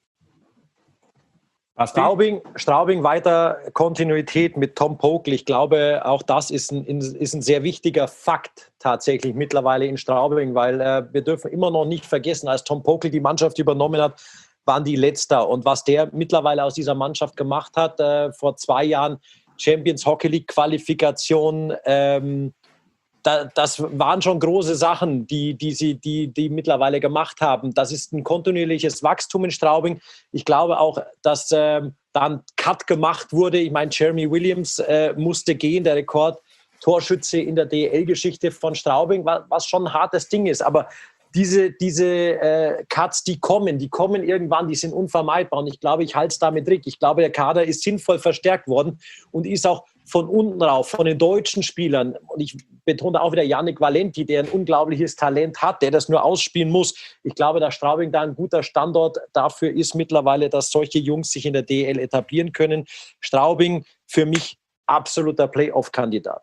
Straubing, Straubing weiter Kontinuität mit Tom Pokel. Ich glaube, auch das ist ein, ist ein sehr wichtiger Fakt tatsächlich mittlerweile in Straubing, weil äh, wir dürfen immer noch nicht vergessen, als Tom Pokel die Mannschaft übernommen hat, waren die Letzter. Und was der mittlerweile aus dieser Mannschaft gemacht hat, äh, vor zwei Jahren Champions Hockey League Qualifikation, ähm, Da, das waren schon große Sachen, die, die sie die, die mittlerweile gemacht haben. Das ist ein kontinuierliches Wachstum in Straubing. Ich glaube auch, dass äh, da ein Cut gemacht wurde. Ich meine, Jeremy Williams äh, musste gehen, der Rekordtorschütze in der D L-Geschichte von Straubing, was schon ein hartes Ding ist. Aber diese, diese äh, Cuts, die kommen, die kommen irgendwann, die sind unvermeidbar. Und ich glaube, ich halte es damit richtig. Ich glaube, der Kader ist sinnvoll verstärkt worden und ist auch von unten rauf, von den deutschen Spielern. Und ich betone auch wieder Yannick Valenti, der ein unglaubliches Talent hat, der das nur ausspielen muss. Ich glaube, dass Straubing da ein guter Standort dafür ist mittlerweile, dass solche Jungs sich in der D L etablieren können. Straubing für mich absoluter Playoff-Kandidat.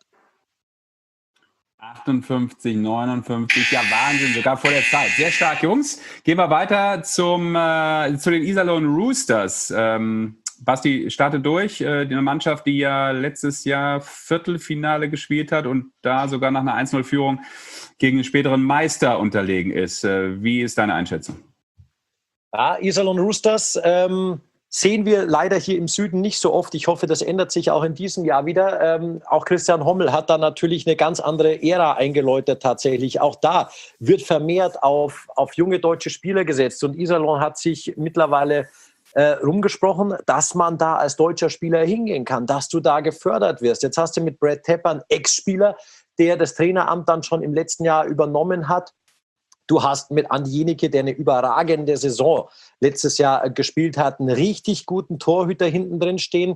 achtundfünfzig, neunundfünfzig, ja Wahnsinn, sogar vor der Zeit. Sehr stark, Jungs. Gehen wir weiter zum, äh, zu den Iserlohn Roosters. Ähm, Basti startet durch, äh, eine Mannschaft, die ja letztes Jahr Viertelfinale gespielt hat und da sogar nach einer eins null Führung gegen den späteren Meister unterlegen ist. Äh, wie ist deine Einschätzung? Ja, Iserlohn Roosters ähm, sehen wir leider hier im Süden nicht so oft. Ich hoffe, das ändert sich auch in diesem Jahr wieder. Ähm, auch Christian Hommel hat da natürlich eine ganz andere Ära eingeläutet tatsächlich. Auch da wird vermehrt auf, auf junge deutsche Spieler gesetzt und Iserlohn hat sich mittlerweile Äh, rumgesprochen, dass man da als deutscher Spieler hingehen kann, dass du da gefördert wirst. Jetzt hast du mit Brad Tepper einen Ex-Spieler, der das Traineramt dann schon im letzten Jahr übernommen hat. Du hast mit Andi Jenicke, der eine überragende Saison letztes Jahr gespielt hat, einen richtig guten Torhüter hinten drin stehen.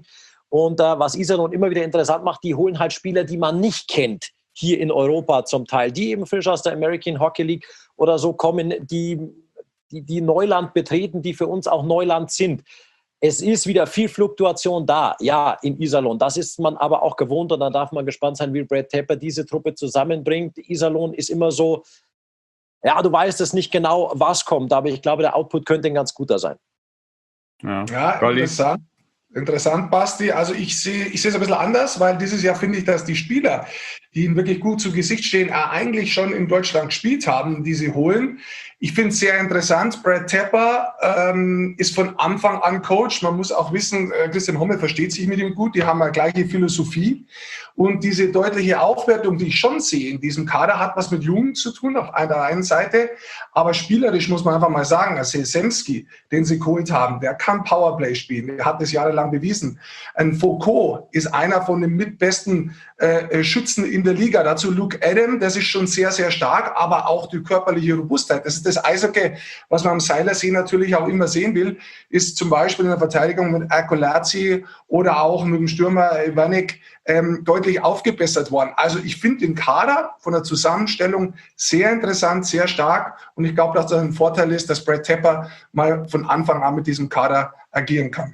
Und äh, was Iserlohn immer wieder interessant macht, die holen halt Spieler, die man nicht kennt, hier in Europa zum Teil, die eben frisch aus der American Hockey League oder so kommen, die, die, die Neuland betreten, die für uns auch Neuland sind. Es ist wieder viel Fluktuation da, ja, in Iserlohn. Das ist man aber auch gewohnt und da darf man gespannt sein, wie Brad Tepper diese Truppe zusammenbringt. Iserlohn ist immer so, ja, du weißt es nicht genau, was kommt, aber ich glaube, der Output könnte ein ganz guter sein. Ja, ja interessant. Interessant, Basti. Also ich sehe ich sehe es ein bisschen anders, weil dieses Jahr finde ich, dass die Spieler, die ihnen wirklich gut zu Gesicht stehen, eigentlich schon in Deutschland gespielt haben, die sie holen. Ich finde es sehr interessant. Brad Tepper ähm, ist von Anfang an Coach. Man muss auch wissen, äh, Christian Hommel versteht sich mit ihm gut. Die haben eine gleiche Philosophie. Und diese deutliche Aufwertung, die ich schon sehe in diesem Kader, hat was mit Jugend zu tun auf der einen Seite. Aber spielerisch muss man einfach mal sagen, der Semski, den sie geholt haben, der kann Powerplay spielen. Der hat das jahrelang bewiesen. Ein Foucault ist einer von den mitbesten äh, Schützen in der Liga. Dazu Luke Adam, das ist schon sehr, sehr stark, aber auch die körperliche Robustheit. Das ist das Eishockey, was man am Seilersee natürlich auch immer sehen will, ist zum Beispiel in der Verteidigung mit Akolazzi oder auch mit dem Stürmer Ivanek ähm, deutlich aufgebessert worden. Also ich finde den Kader von der Zusammenstellung sehr interessant, sehr stark und ich glaube, dass das ein Vorteil ist, dass Brad Tepper mal von Anfang an mit diesem Kader agieren kann.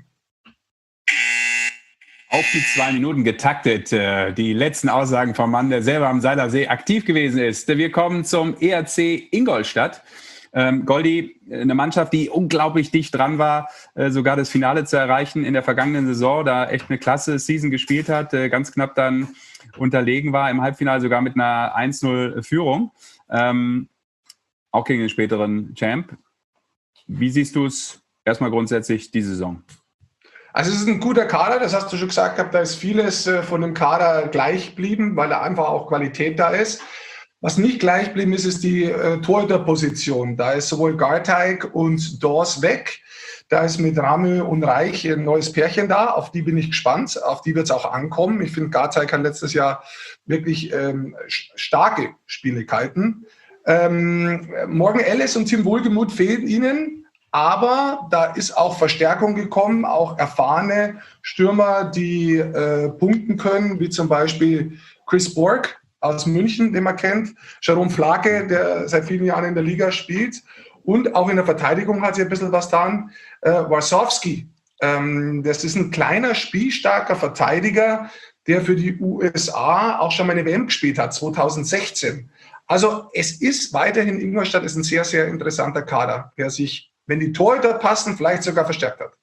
Auf die zwei Minuten getaktet, die letzten Aussagen vom Mann, der selber am Seilersee aktiv gewesen ist. Wir kommen zum E R C Ingolstadt. Ähm, Goldi, eine Mannschaft, die unglaublich dicht dran war, äh, sogar das Finale zu erreichen in der vergangenen Saison, da echt eine klasse Season gespielt hat, äh, ganz knapp dann unterlegen war, im Halbfinale sogar mit einer eins null Führung, ähm, auch gegen den späteren Champ. Wie siehst du es erstmal grundsätzlich die Saison? Also es ist ein guter Kader, das hast du schon gesagt gehabt, da ist vieles äh, von dem Kader gleich geblieben, weil da einfach auch Qualität da ist. Was nicht gleich geblieben ist, ist die äh, Torhüterposition. Da ist sowohl Garteig und Dors weg. Da ist mit Ramö und Reich ein neues Pärchen da. Auf die bin ich gespannt. Auf die wird es auch ankommen. Ich finde, Garteig hat letztes Jahr wirklich ähm, starke Spiele gehalten. Ähm, Morgan Ellis und Tim Wohlgemuth fehlen ihnen. Aber da ist auch Verstärkung gekommen, auch erfahrene Stürmer, die äh, punkten können, wie zum Beispiel Chris Borg aus München, den man kennt, Jerome Flake, der seit vielen Jahren in der Liga spielt und auch in der Verteidigung hat sich ein bisschen was getan. Äh, Warsowski, ähm, das ist ein kleiner, spielstarker Verteidiger, der für die U S A auch schon mal eine W M gespielt hat, zwanzig sechzehn. Also es ist weiterhin, Ingolstadt ist ein sehr, sehr interessanter Kader, der sich, wenn die Torhüter passen, vielleicht sogar verstärkt hat.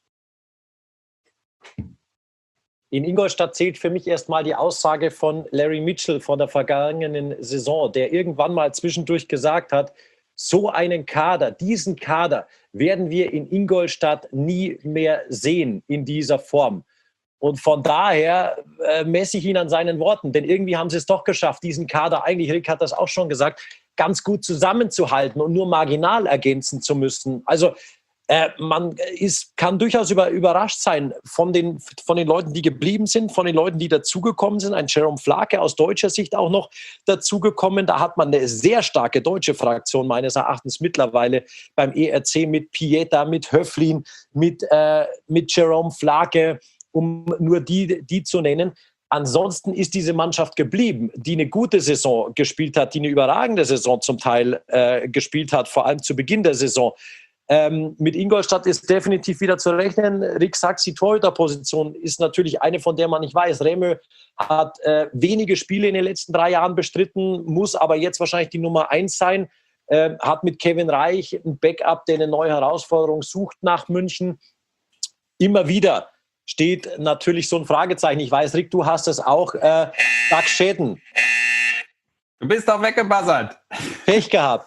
In Ingolstadt zählt für mich erstmal die Aussage von Larry Mitchell von der vergangenen Saison, der irgendwann mal zwischendurch gesagt hat, so einen Kader, diesen Kader werden wir in Ingolstadt nie mehr sehen in dieser Form. Und von daher äh, messe ich ihn an seinen Worten, denn irgendwie haben sie es doch geschafft, diesen Kader, eigentlich, Rick hat das auch schon gesagt, ganz gut zusammenzuhalten und nur marginal ergänzen zu müssen. Also Äh, man ist, kann durchaus über, überrascht sein von den, von den Leuten, die geblieben sind, von den Leuten, die dazugekommen sind. Ein Jerome Flake aus deutscher Sicht auch noch dazugekommen. Da hat man eine sehr starke deutsche Fraktion meines Erachtens mittlerweile beim E R C mit Pieta, mit Höflin, mit, äh, mit Jerome Flake, um nur die, die zu nennen. Ansonsten ist diese Mannschaft geblieben, die eine gute Saison gespielt hat, die eine überragende Saison zum Teil äh, gespielt hat, vor allem zu Beginn der Saison. Ähm, mit Ingolstadt ist definitiv wieder zu rechnen. Rick sagt, die Torhüterposition ist natürlich eine, von der man nicht weiß. Remö hat äh, wenige Spiele in den letzten drei Jahren bestritten, muss aber jetzt wahrscheinlich die Nummer eins sein. Äh, hat mit Kevin Reich ein Backup, der eine neue Herausforderung sucht nach München. Immer wieder steht natürlich so ein Fragezeichen. Ich weiß, Rick, du hast es auch. Äh, Doug Schäden. Du bist doch weggebuzzert. Pech gehabt.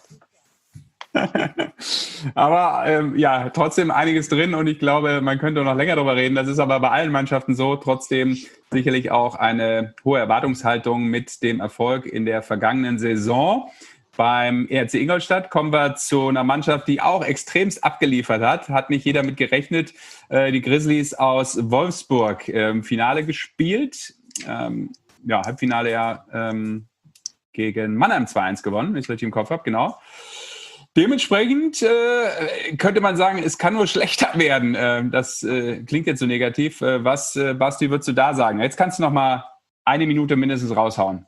Aber ähm, ja, trotzdem einiges drin und ich glaube, man könnte noch länger darüber reden. Das ist aber bei allen Mannschaften so. Trotzdem sicherlich auch eine hohe Erwartungshaltung mit dem Erfolg in der vergangenen Saison. Beim E R C Ingolstadt kommen wir zu einer Mannschaft, die auch extremst abgeliefert hat. Hat nicht jeder mit gerechnet. Äh, die Grizzlies aus Wolfsburg äh, im Finale gespielt. Ähm, ja, Halbfinale ja ähm, gegen Mannheim zwei eins gewonnen, wenn ich es richtig im Kopf habe, genau. Dementsprechend äh, könnte man sagen, es kann nur schlechter werden. Äh, das äh, klingt jetzt so negativ. Äh, was, äh, Basti, würdest du da sagen? Jetzt kannst du noch mal eine Minute mindestens raushauen.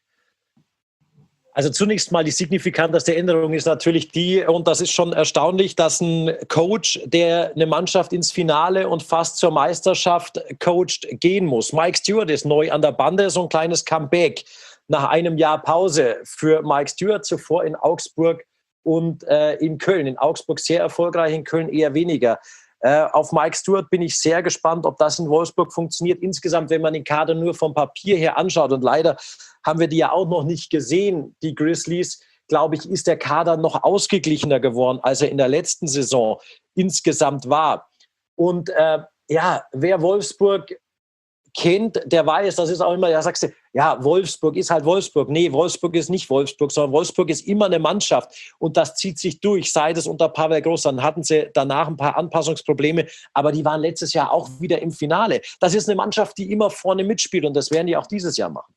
Also zunächst mal die signifikanteste Änderung ist natürlich die, und das ist schon erstaunlich, dass ein Coach, der eine Mannschaft ins Finale und fast zur Meisterschaft coacht, gehen muss. Mike Stewart ist neu an der Bande, so ein kleines Comeback nach einem Jahr Pause für Mike Stewart, zuvor in Augsburg und äh, in Köln. In Augsburg sehr erfolgreich, in Köln eher weniger. Äh, auf Mike Stewart bin ich sehr gespannt, ob das in Wolfsburg funktioniert. Insgesamt, wenn man den Kader nur vom Papier her anschaut, und leider haben wir die ja auch noch nicht gesehen, die Grizzlies, glaube ich, ist der Kader noch ausgeglichener geworden, als er in der letzten Saison insgesamt war. Und äh, ja, wer Wolfsburg kennt, der weiß, das ist auch immer, ja, sagst du, ja, Wolfsburg ist halt Wolfsburg. Nee, Wolfsburg ist nicht Wolfsburg, sondern Wolfsburg ist immer eine Mannschaft. Und das zieht sich durch. Seit es unter Pavel Groß, dann hatten sie danach ein paar Anpassungsprobleme, aber die waren letztes Jahr auch wieder im Finale. Das ist eine Mannschaft, die immer vorne mitspielt, und das werden die auch dieses Jahr machen.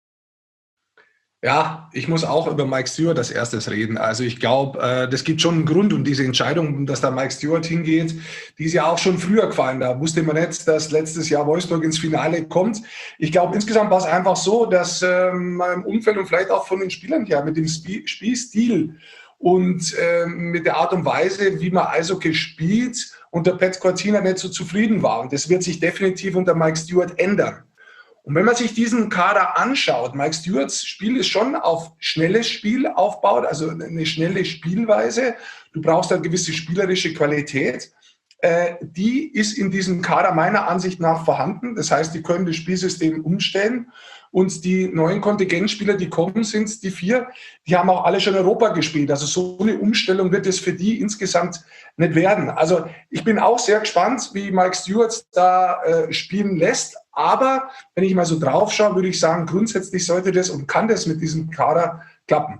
Ja, ich muss auch über Mike Stewart als erstes reden. Also ich glaube, äh, das gibt schon einen Grund, um diese Entscheidung, dass da Mike Stewart hingeht. Die ist ja auch schon früher gefallen. Da wusste man nicht, dass letztes Jahr Wolfsburg ins Finale kommt. Ich glaube, insgesamt war es einfach so, dass ähm, im Umfeld und vielleicht auch von den Spielern her mit dem Sp- Spielstil und ähm, mit der Art und Weise, wie man Eishockey spielt, unter Pat Cortina nicht so zufrieden war. Und das wird sich definitiv unter Mike Stewart ändern. Und wenn man sich diesen Kader anschaut, Mike Stewarts Spiel ist schon auf schnelles Spiel aufgebaut, also eine schnelle Spielweise. Du brauchst eine gewisse spielerische Qualität. Äh, die ist in diesem Kader meiner Ansicht nach vorhanden. Das heißt, die können das Spielsystem umstellen. Und die neuen Kontingentspieler, die kommen, sind die vier, die haben auch alle schon Europa gespielt. Also so eine Umstellung wird es für die insgesamt nicht werden. Also ich bin auch sehr gespannt, wie Mike Stewart da äh, spielen lässt. Aber wenn ich mal so drauf schaue, würde ich sagen, grundsätzlich sollte das und kann das mit diesem Kader klappen.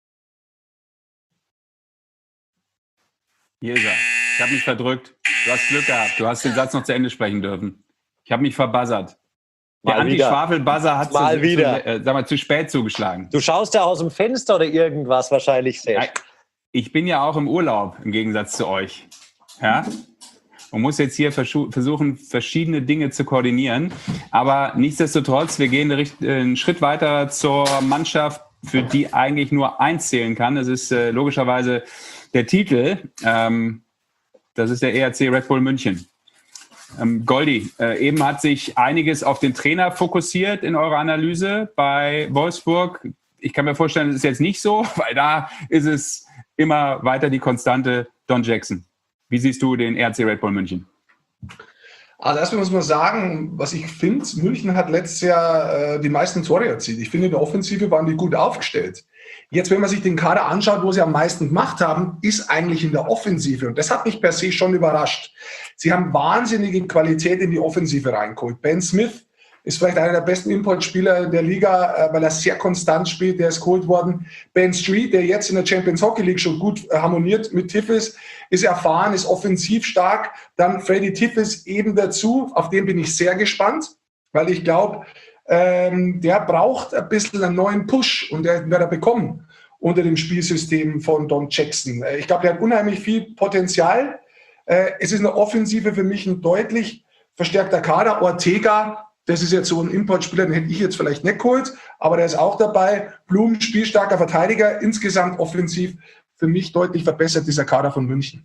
Hier ist er. Ich habe mich verdrückt. Du hast Glück gehabt. Du hast den Satz noch zu Ende sprechen dürfen. Ich habe mich verbuzzert. Der Anti-Schwafel-Buzzer hat mal zu, wieder. Zu, äh, sag mal, zu spät zugeschlagen. Du schaust ja aus dem Fenster oder irgendwas wahrscheinlich sehr. Ja, ich bin ja auch im Urlaub, im Gegensatz zu euch. Ja? Und muss jetzt hier versuchen, verschiedene Dinge zu koordinieren. Aber nichtsdestotrotz, wir gehen einen Schritt weiter zur Mannschaft, für die eigentlich nur eins zählen kann. Das ist äh, logischerweise der Titel. Ähm, das ist der E R C Red Bull München. Ähm, Goldi, äh, eben hat sich einiges auf den Trainer fokussiert in eurer Analyse bei Wolfsburg. Ich kann mir vorstellen, das ist jetzt nicht so, weil da ist es immer weiter die Konstante Don Jackson. Wie siehst du den E R C Red Bull München? Also erstmal muss man sagen, was ich finde, München hat letztes Jahr äh, die meisten Tore erzielt. Ich finde, in der Offensive waren die gut aufgestellt. Jetzt, wenn man sich den Kader anschaut, wo sie am meisten gemacht haben, ist eigentlich in der Offensive. Und das hat mich per se schon überrascht. Sie haben wahnsinnige Qualität in die Offensive reingeholt. Ben Smith ist vielleicht einer der besten Importspieler der Liga, weil er sehr konstant spielt. Der ist geholt worden. Ben Street, der jetzt in der Champions Hockey League schon gut harmoniert mit Tiffes, ist erfahren, ist offensiv stark. Dann Freddy Tiffes eben dazu. Auf den bin ich sehr gespannt, weil ich glaube, ähm, der braucht ein bisschen einen neuen Push und der wird er bekommen unter dem Spielsystem von Don Jackson. Ich glaube, der hat unheimlich viel Potenzial. Äh, es ist eine Offensive für mich ein deutlich verstärkter Kader. Ortega, das ist jetzt so ein Importspieler, den hätte ich jetzt vielleicht nicht geholt, aber der ist auch dabei. Blum, spielstarker Verteidiger, insgesamt offensiv für mich deutlich verbessert, dieser Kader von München.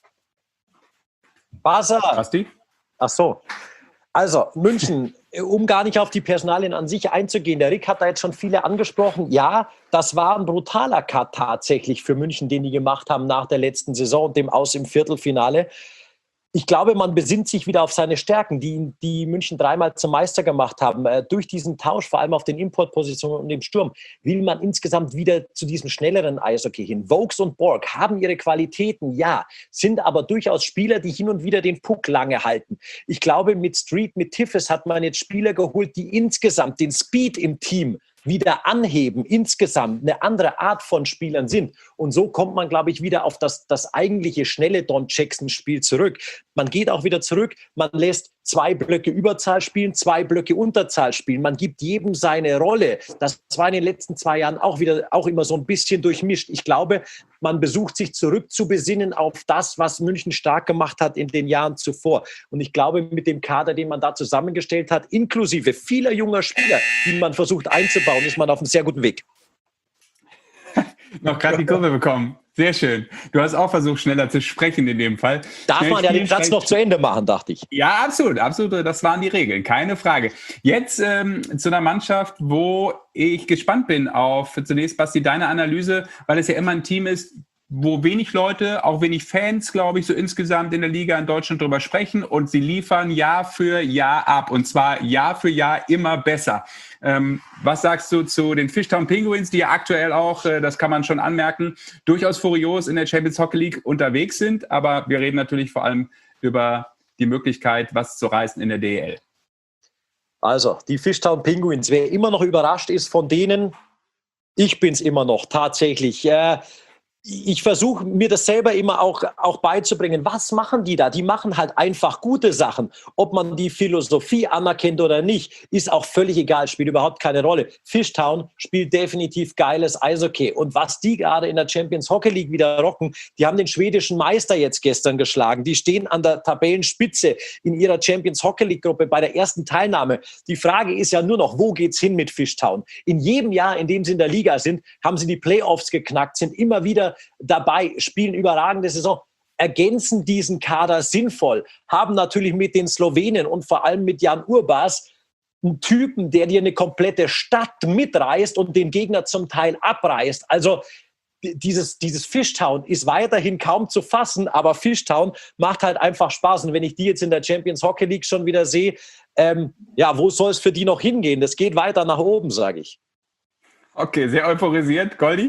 Basa. Basti? Ach so. Also, München, um gar nicht auf die Personalien an sich einzugehen, der Rick hat da jetzt schon viele angesprochen. Ja, das war ein brutaler Cut tatsächlich für München, den die gemacht haben nach der letzten Saison und dem Aus im Viertelfinale. Ich glaube, man besinnt sich wieder auf seine Stärken, die, die München dreimal zum Meister gemacht haben. Äh, durch diesen Tausch, vor allem auf den Importpositionen und dem Sturm, will man insgesamt wieder zu diesem schnelleren Eishockey hin. Vokes und Borg haben ihre Qualitäten, ja, sind aber durchaus Spieler, die hin und wieder den Puck lange halten. Ich glaube, mit Street, mit Tiffes hat man jetzt Spieler geholt, die insgesamt den Speed im Team wieder anheben, insgesamt eine andere Art von Spielern sind. Und so kommt man, glaube ich, wieder auf das, das eigentliche schnelle Don Jackson-Spiel zurück. Man geht auch wieder zurück, man lässt zwei Blöcke Überzahl spielen, zwei Blöcke Unterzahl spielen. Man gibt jedem seine Rolle. Das war in den letzten zwei Jahren auch wieder auch immer so ein bisschen durchmischt. Ich glaube, man besucht sich zurück zu besinnen auf das, was München stark gemacht hat in den Jahren zuvor. Und ich glaube, mit dem Kader, den man da zusammengestellt hat, inklusive vieler junger Spieler, die man versucht einzubauen, ist man auf einem sehr guten Weg. Noch gerade die Kurve bekommen. Sehr schön. Du hast auch versucht, schneller zu sprechen in dem Fall. Darf Schnell man ja spielen, den Satz noch zu Ende machen, dachte ich. Ja, absolut, absolut. Das waren die Regeln, keine Frage. Jetzt ähm, zu einer Mannschaft, wo ich gespannt bin auf zunächst, Basti, deine Analyse, weil es ja immer ein Team ist, wo wenig Leute, auch wenig Fans, glaube ich, so insgesamt in der Liga in Deutschland drüber sprechen und sie liefern Jahr für Jahr ab und zwar Jahr für Jahr immer besser. Ähm, was sagst du zu den Fishtown Penguins, die ja aktuell auch, äh, das kann man schon anmerken, durchaus furios in der Champions Hockey League unterwegs sind, aber wir reden natürlich vor allem über die Möglichkeit, was zu reißen in der D E L. Also, die Fishtown Penguins, wer immer noch überrascht ist von denen, ich bin's immer noch, tatsächlich. Äh, Ich versuche mir das selber immer auch, auch beizubringen. Was machen die da? Die machen halt einfach gute Sachen. Ob man die Philosophie anerkennt oder nicht, ist auch völlig egal, spielt überhaupt keine Rolle. Fishtown spielt definitiv geiles Eishockey. Und was die gerade in der Champions Hockey League wieder rocken, die haben den schwedischen Meister jetzt gestern geschlagen. Die stehen an der Tabellenspitze in ihrer Champions Hockey League Gruppe bei der ersten Teilnahme. Die Frage ist ja nur noch, wo geht's hin mit Fishtown? In jedem Jahr, in dem sie in der Liga sind, haben sie die Playoffs geknackt, sind immer wieder dabei, spielen überragende Saison, ergänzen diesen Kader sinnvoll, haben natürlich mit den Slowenen und vor allem mit Jan Urbas einen Typen, der dir eine komplette Stadt mitreißt und den Gegner zum Teil abreißt. Also dieses, dieses Fishtown ist weiterhin kaum zu fassen, aber Fishtown macht halt einfach Spaß. Und wenn ich die jetzt in der Champions Hockey League schon wieder sehe, ähm, ja, wo soll es für die noch hingehen? Das geht weiter nach oben, sage ich. Okay, sehr euphorisiert. Goldi?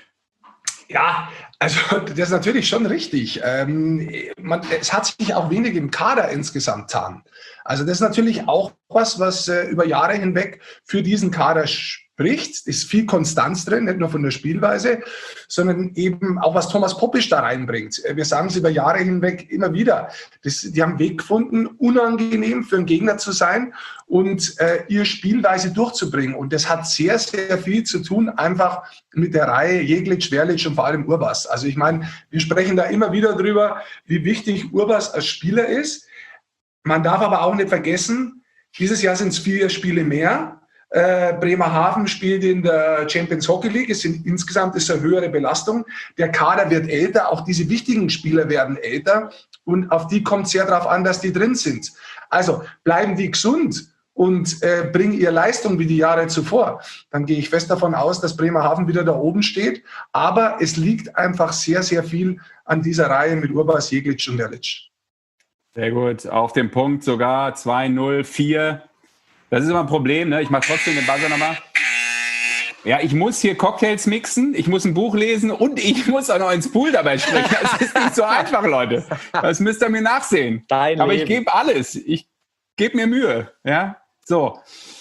Ja, also das ist natürlich schon richtig. Ähm, man, es hat sich auch wenig im Kader insgesamt getan. Also das ist natürlich auch was, was äh, über Jahre hinweg für diesen Kader spricht. Ist viel Konstanz drin, nicht nur von der Spielweise, sondern eben auch, was Thomas Poppisch da reinbringt. Wir sagen es über Jahre hinweg immer wieder. Das, die haben einen Weg gefunden, unangenehm für einen Gegner zu sein und äh, ihre Spielweise durchzubringen. Und das hat sehr, sehr viel zu tun, einfach mit der Reihe Jeglic, Werlic und vor allem Urbas. Also ich meine, wir sprechen da immer wieder drüber, wie wichtig Urbas als Spieler ist. Man darf aber auch nicht vergessen, dieses Jahr sind es vier Spiele mehr. Äh, Bremerhaven spielt in der Champions Hockey League. Es sind, insgesamt ist eine höhere Belastung. Der Kader wird älter, auch diese wichtigen Spieler werden älter. Und auf die kommt es sehr darauf an, dass die drin sind. Also bleiben die gesund und äh, bringen ihre Leistung wie die Jahre zuvor, dann gehe ich fest davon aus, dass Bremerhaven wieder da oben steht. Aber es liegt einfach sehr, sehr viel an dieser Reihe mit Urbas, Jeglic und Werlic. Sehr gut, auf den Punkt sogar zwei null vier. Das ist immer ein Problem, ne? Ich mache trotzdem den Buzzer nochmal. Ja, ich muss hier Cocktails mixen, ich muss ein Buch lesen und ich muss auch noch ins Pool dabei sprechen. Das ist nicht so einfach, Leute. Das müsst ihr mir nachsehen. Dein Aber Leben. ich gebe alles. Ich gebe mir Mühe. Ja, so.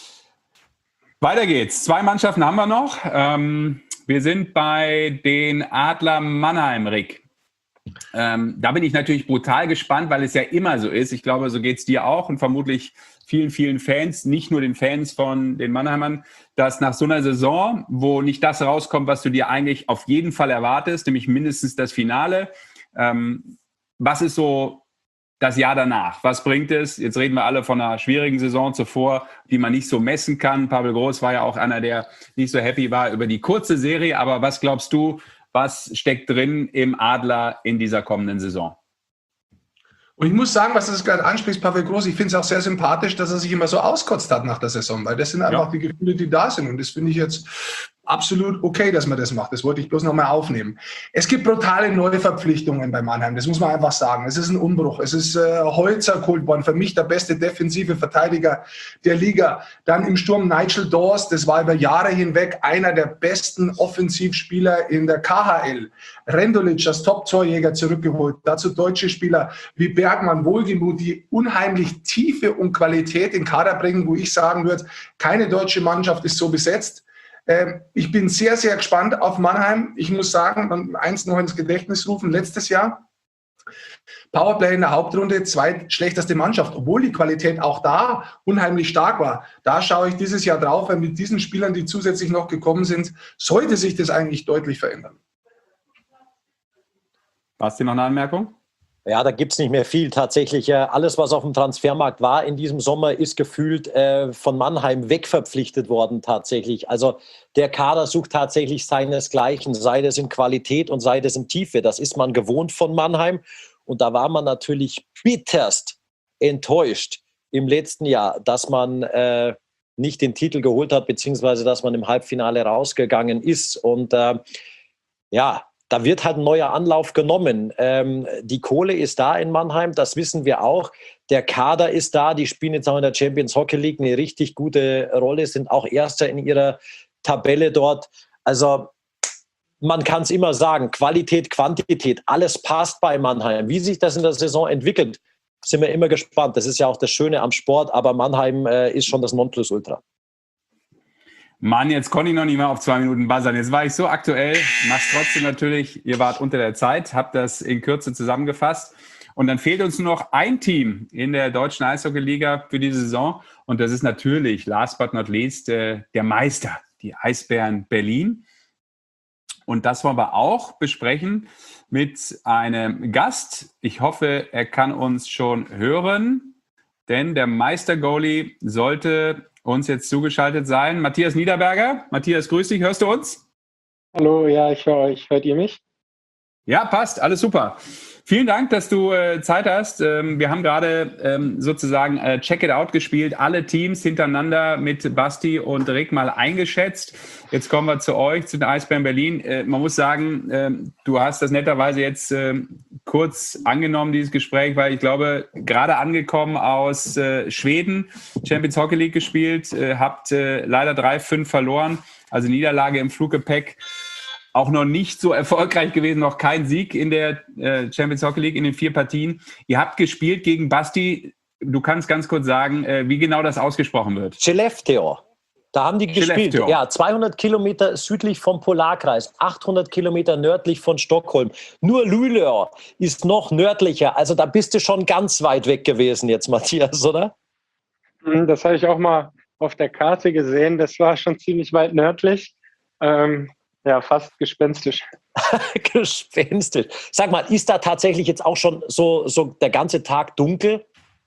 Weiter geht's. Zwei Mannschaften haben wir noch. Ähm, wir sind bei den Adler Mannheim, Rick. Ähm, da bin ich natürlich brutal gespannt, weil es ja immer so ist. Ich glaube, so geht es dir auch und vermutlich vielen, vielen Fans, nicht nur den Fans von den Mannheimern, dass nach so einer Saison, wo nicht das rauskommt, was du dir eigentlich auf jeden Fall erwartest, nämlich mindestens das Finale, ähm, was ist so das Jahr danach? Was bringt es? Jetzt reden wir alle von einer schwierigen Saison zuvor, die man nicht so messen kann. Pavel Groß war ja auch einer, der nicht so happy war über die kurze Serie. Aber was glaubst du, was steckt drin im Adler in dieser kommenden Saison? Und ich muss sagen, was du gerade ansprichst, Pavel Groß, ich finde es auch sehr sympathisch, dass er sich immer so auskotzt hat nach der Saison, weil das sind einfach ja. die Gefühle, die da sind. Und das finde ich jetzt absolut okay, dass man das macht. Das wollte ich bloß nochmal aufnehmen. Es gibt brutale Neuverpflichtungen bei Mannheim, das muss man einfach sagen. Es ist ein Umbruch. Es ist äh, Holzer geholt worden, für mich der beste defensive Verteidiger der Liga. Dann im Sturm Nigel Dawes, das war über Jahre hinweg einer der besten Offensivspieler in der K H L. Rendulic als Top-Torjäger zurückgeholt. Dazu deutsche Spieler wie Bergmann, Wohlgemuth, die unheimlich Tiefe und Qualität in den Kader bringen, wo ich sagen würde, keine deutsche Mannschaft ist so besetzt. Ich bin sehr, sehr gespannt auf Mannheim. Ich muss sagen, eins noch ins Gedächtnis rufen, letztes Jahr Powerplay in der Hauptrunde, zweitschlechteste Mannschaft, obwohl die Qualität auch da unheimlich stark war. Da schaue ich dieses Jahr drauf, weil mit diesen Spielern, die zusätzlich noch gekommen sind, sollte sich das eigentlich deutlich verändern. Basti, noch eine Anmerkung? Ja, da gibt es nicht mehr viel. Tatsächlich, alles, was auf dem Transfermarkt war in diesem Sommer, ist gefühlt äh, von Mannheim wegverpflichtet worden tatsächlich. Also der Kader sucht tatsächlich seinesgleichen, sei das in Qualität und sei das in Tiefe. Das ist man gewohnt von Mannheim. Und da war man natürlich bitterst enttäuscht im letzten Jahr, dass man äh, nicht den Titel geholt hat, beziehungsweise dass man im Halbfinale rausgegangen ist. Und äh, ja, da wird halt ein neuer Anlauf genommen. Ähm, die Kohle ist da in Mannheim, das wissen wir auch. Der Kader ist da, die spielen jetzt auch in der Champions Hockey League eine richtig gute Rolle, sind auch Erster in ihrer Tabelle dort. Also man kann es immer sagen, Qualität, Quantität, alles passt bei Mannheim. Wie sich das in der Saison entwickelt, sind wir immer gespannt. Das ist ja auch das Schöne am Sport, aber Mannheim äh, ist schon das Nonplusultra. Mann, jetzt konnte ich noch nicht mal auf zwei Minuten buzzern. Jetzt war ich so aktuell, mach's trotzdem natürlich. Ihr wart unter der Zeit, habt das in Kürze zusammengefasst. Und dann fehlt uns nur noch ein Team in der deutschen Eishockey-Liga für diese Saison. Und das ist natürlich, last but not least, äh, der Meister, die Eisbären Berlin. Und das wollen wir auch besprechen mit einem Gast. Ich hoffe, er kann uns schon hören, denn der Meister-Goalie sollte uns jetzt zugeschaltet sein. Matthias Niederberger. Matthias, grüß dich. Hörst du uns? Hallo, ja, ich höre euch. Hört ihr mich? Ja, passt. Alles super. Vielen Dank, dass du äh, Zeit hast. Ähm, wir haben gerade ähm, sozusagen äh, Check It Out gespielt. Alle Teams hintereinander mit Basti und Rick mal eingeschätzt. Jetzt kommen wir zu euch, zu den Eisbären Berlin. Äh, man muss sagen, äh, du hast das netterweise jetzt äh, kurz angenommen, dieses Gespräch, weil ich glaube, gerade angekommen aus äh, Schweden, Champions Hockey League gespielt, äh, habt äh, leider drei fünf verloren, also Niederlage im Fluggepäck. Auch noch nicht so erfolgreich gewesen, noch kein Sieg in der äh, Champions Hockey League in den vier Partien. Ihr habt gespielt gegen Basti. Du kannst ganz kurz sagen, äh, wie genau das ausgesprochen wird. Skellefteå. Da haben die gespielt. Skellefteå. Ja, zweihundert Kilometer südlich vom Polarkreis, achthundert Kilometer nördlich von Stockholm. Nur Luleå ist noch nördlicher. Also da bist du schon ganz weit weg gewesen jetzt, Matthias, oder? Das habe ich auch mal auf der Karte gesehen. Das war schon ziemlich weit nördlich. Ähm, Ja, fast gespenstisch. Gespenstisch. Sag mal, ist da tatsächlich jetzt auch schon so, so der ganze Tag dunkel?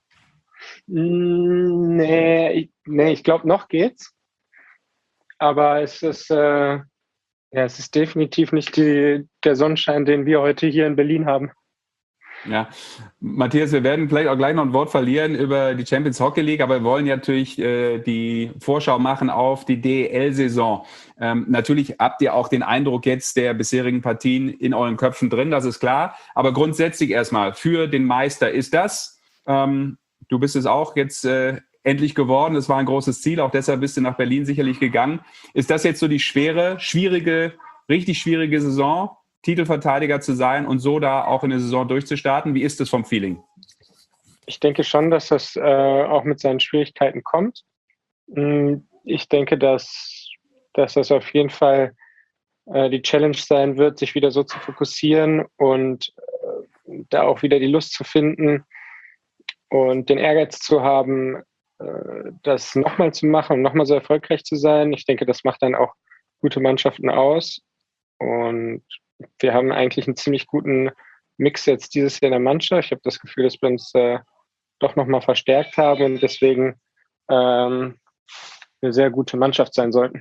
Nee, ich, nee, ich glaube, noch geht's. Aber es ist, äh, ja, es ist definitiv nicht die, der Sonnenschein, den wir heute hier in Berlin haben. Ja, Matthias, wir werden vielleicht auch gleich noch ein Wort verlieren über die Champions Hockey League, aber wir wollen ja natürlich äh, die Vorschau machen auf die D E L-Saison. Ähm, natürlich habt ihr auch den Eindruck jetzt der bisherigen Partien in euren Köpfen drin, das ist klar. Aber grundsätzlich erstmal, für den Meister ist das. Ähm, du bist es auch jetzt äh, endlich geworden. Das war ein großes Ziel, auch deshalb bist du nach Berlin sicherlich gegangen. Ist das jetzt so die schwere, schwierige, richtig schwierige Saison, Titelverteidiger zu sein und so da auch in der Saison durchzustarten? Wie ist das vom Feeling? Ich denke schon, dass das äh, auch mit seinen Schwierigkeiten kommt. Ich denke, dass, dass das auf jeden Fall äh, die Challenge sein wird, sich wieder so zu fokussieren und äh, da auch wieder die Lust zu finden und den Ehrgeiz zu haben, äh, das nochmal zu machen und nochmal so erfolgreich zu sein. Ich denke, das macht dann auch gute Mannschaften aus. Und wir haben eigentlich einen ziemlich guten Mix jetzt dieses Jahr in der Mannschaft. Ich habe das Gefühl, dass wir uns äh, doch nochmal verstärkt haben und deswegen ähm, eine sehr gute Mannschaft sein sollten.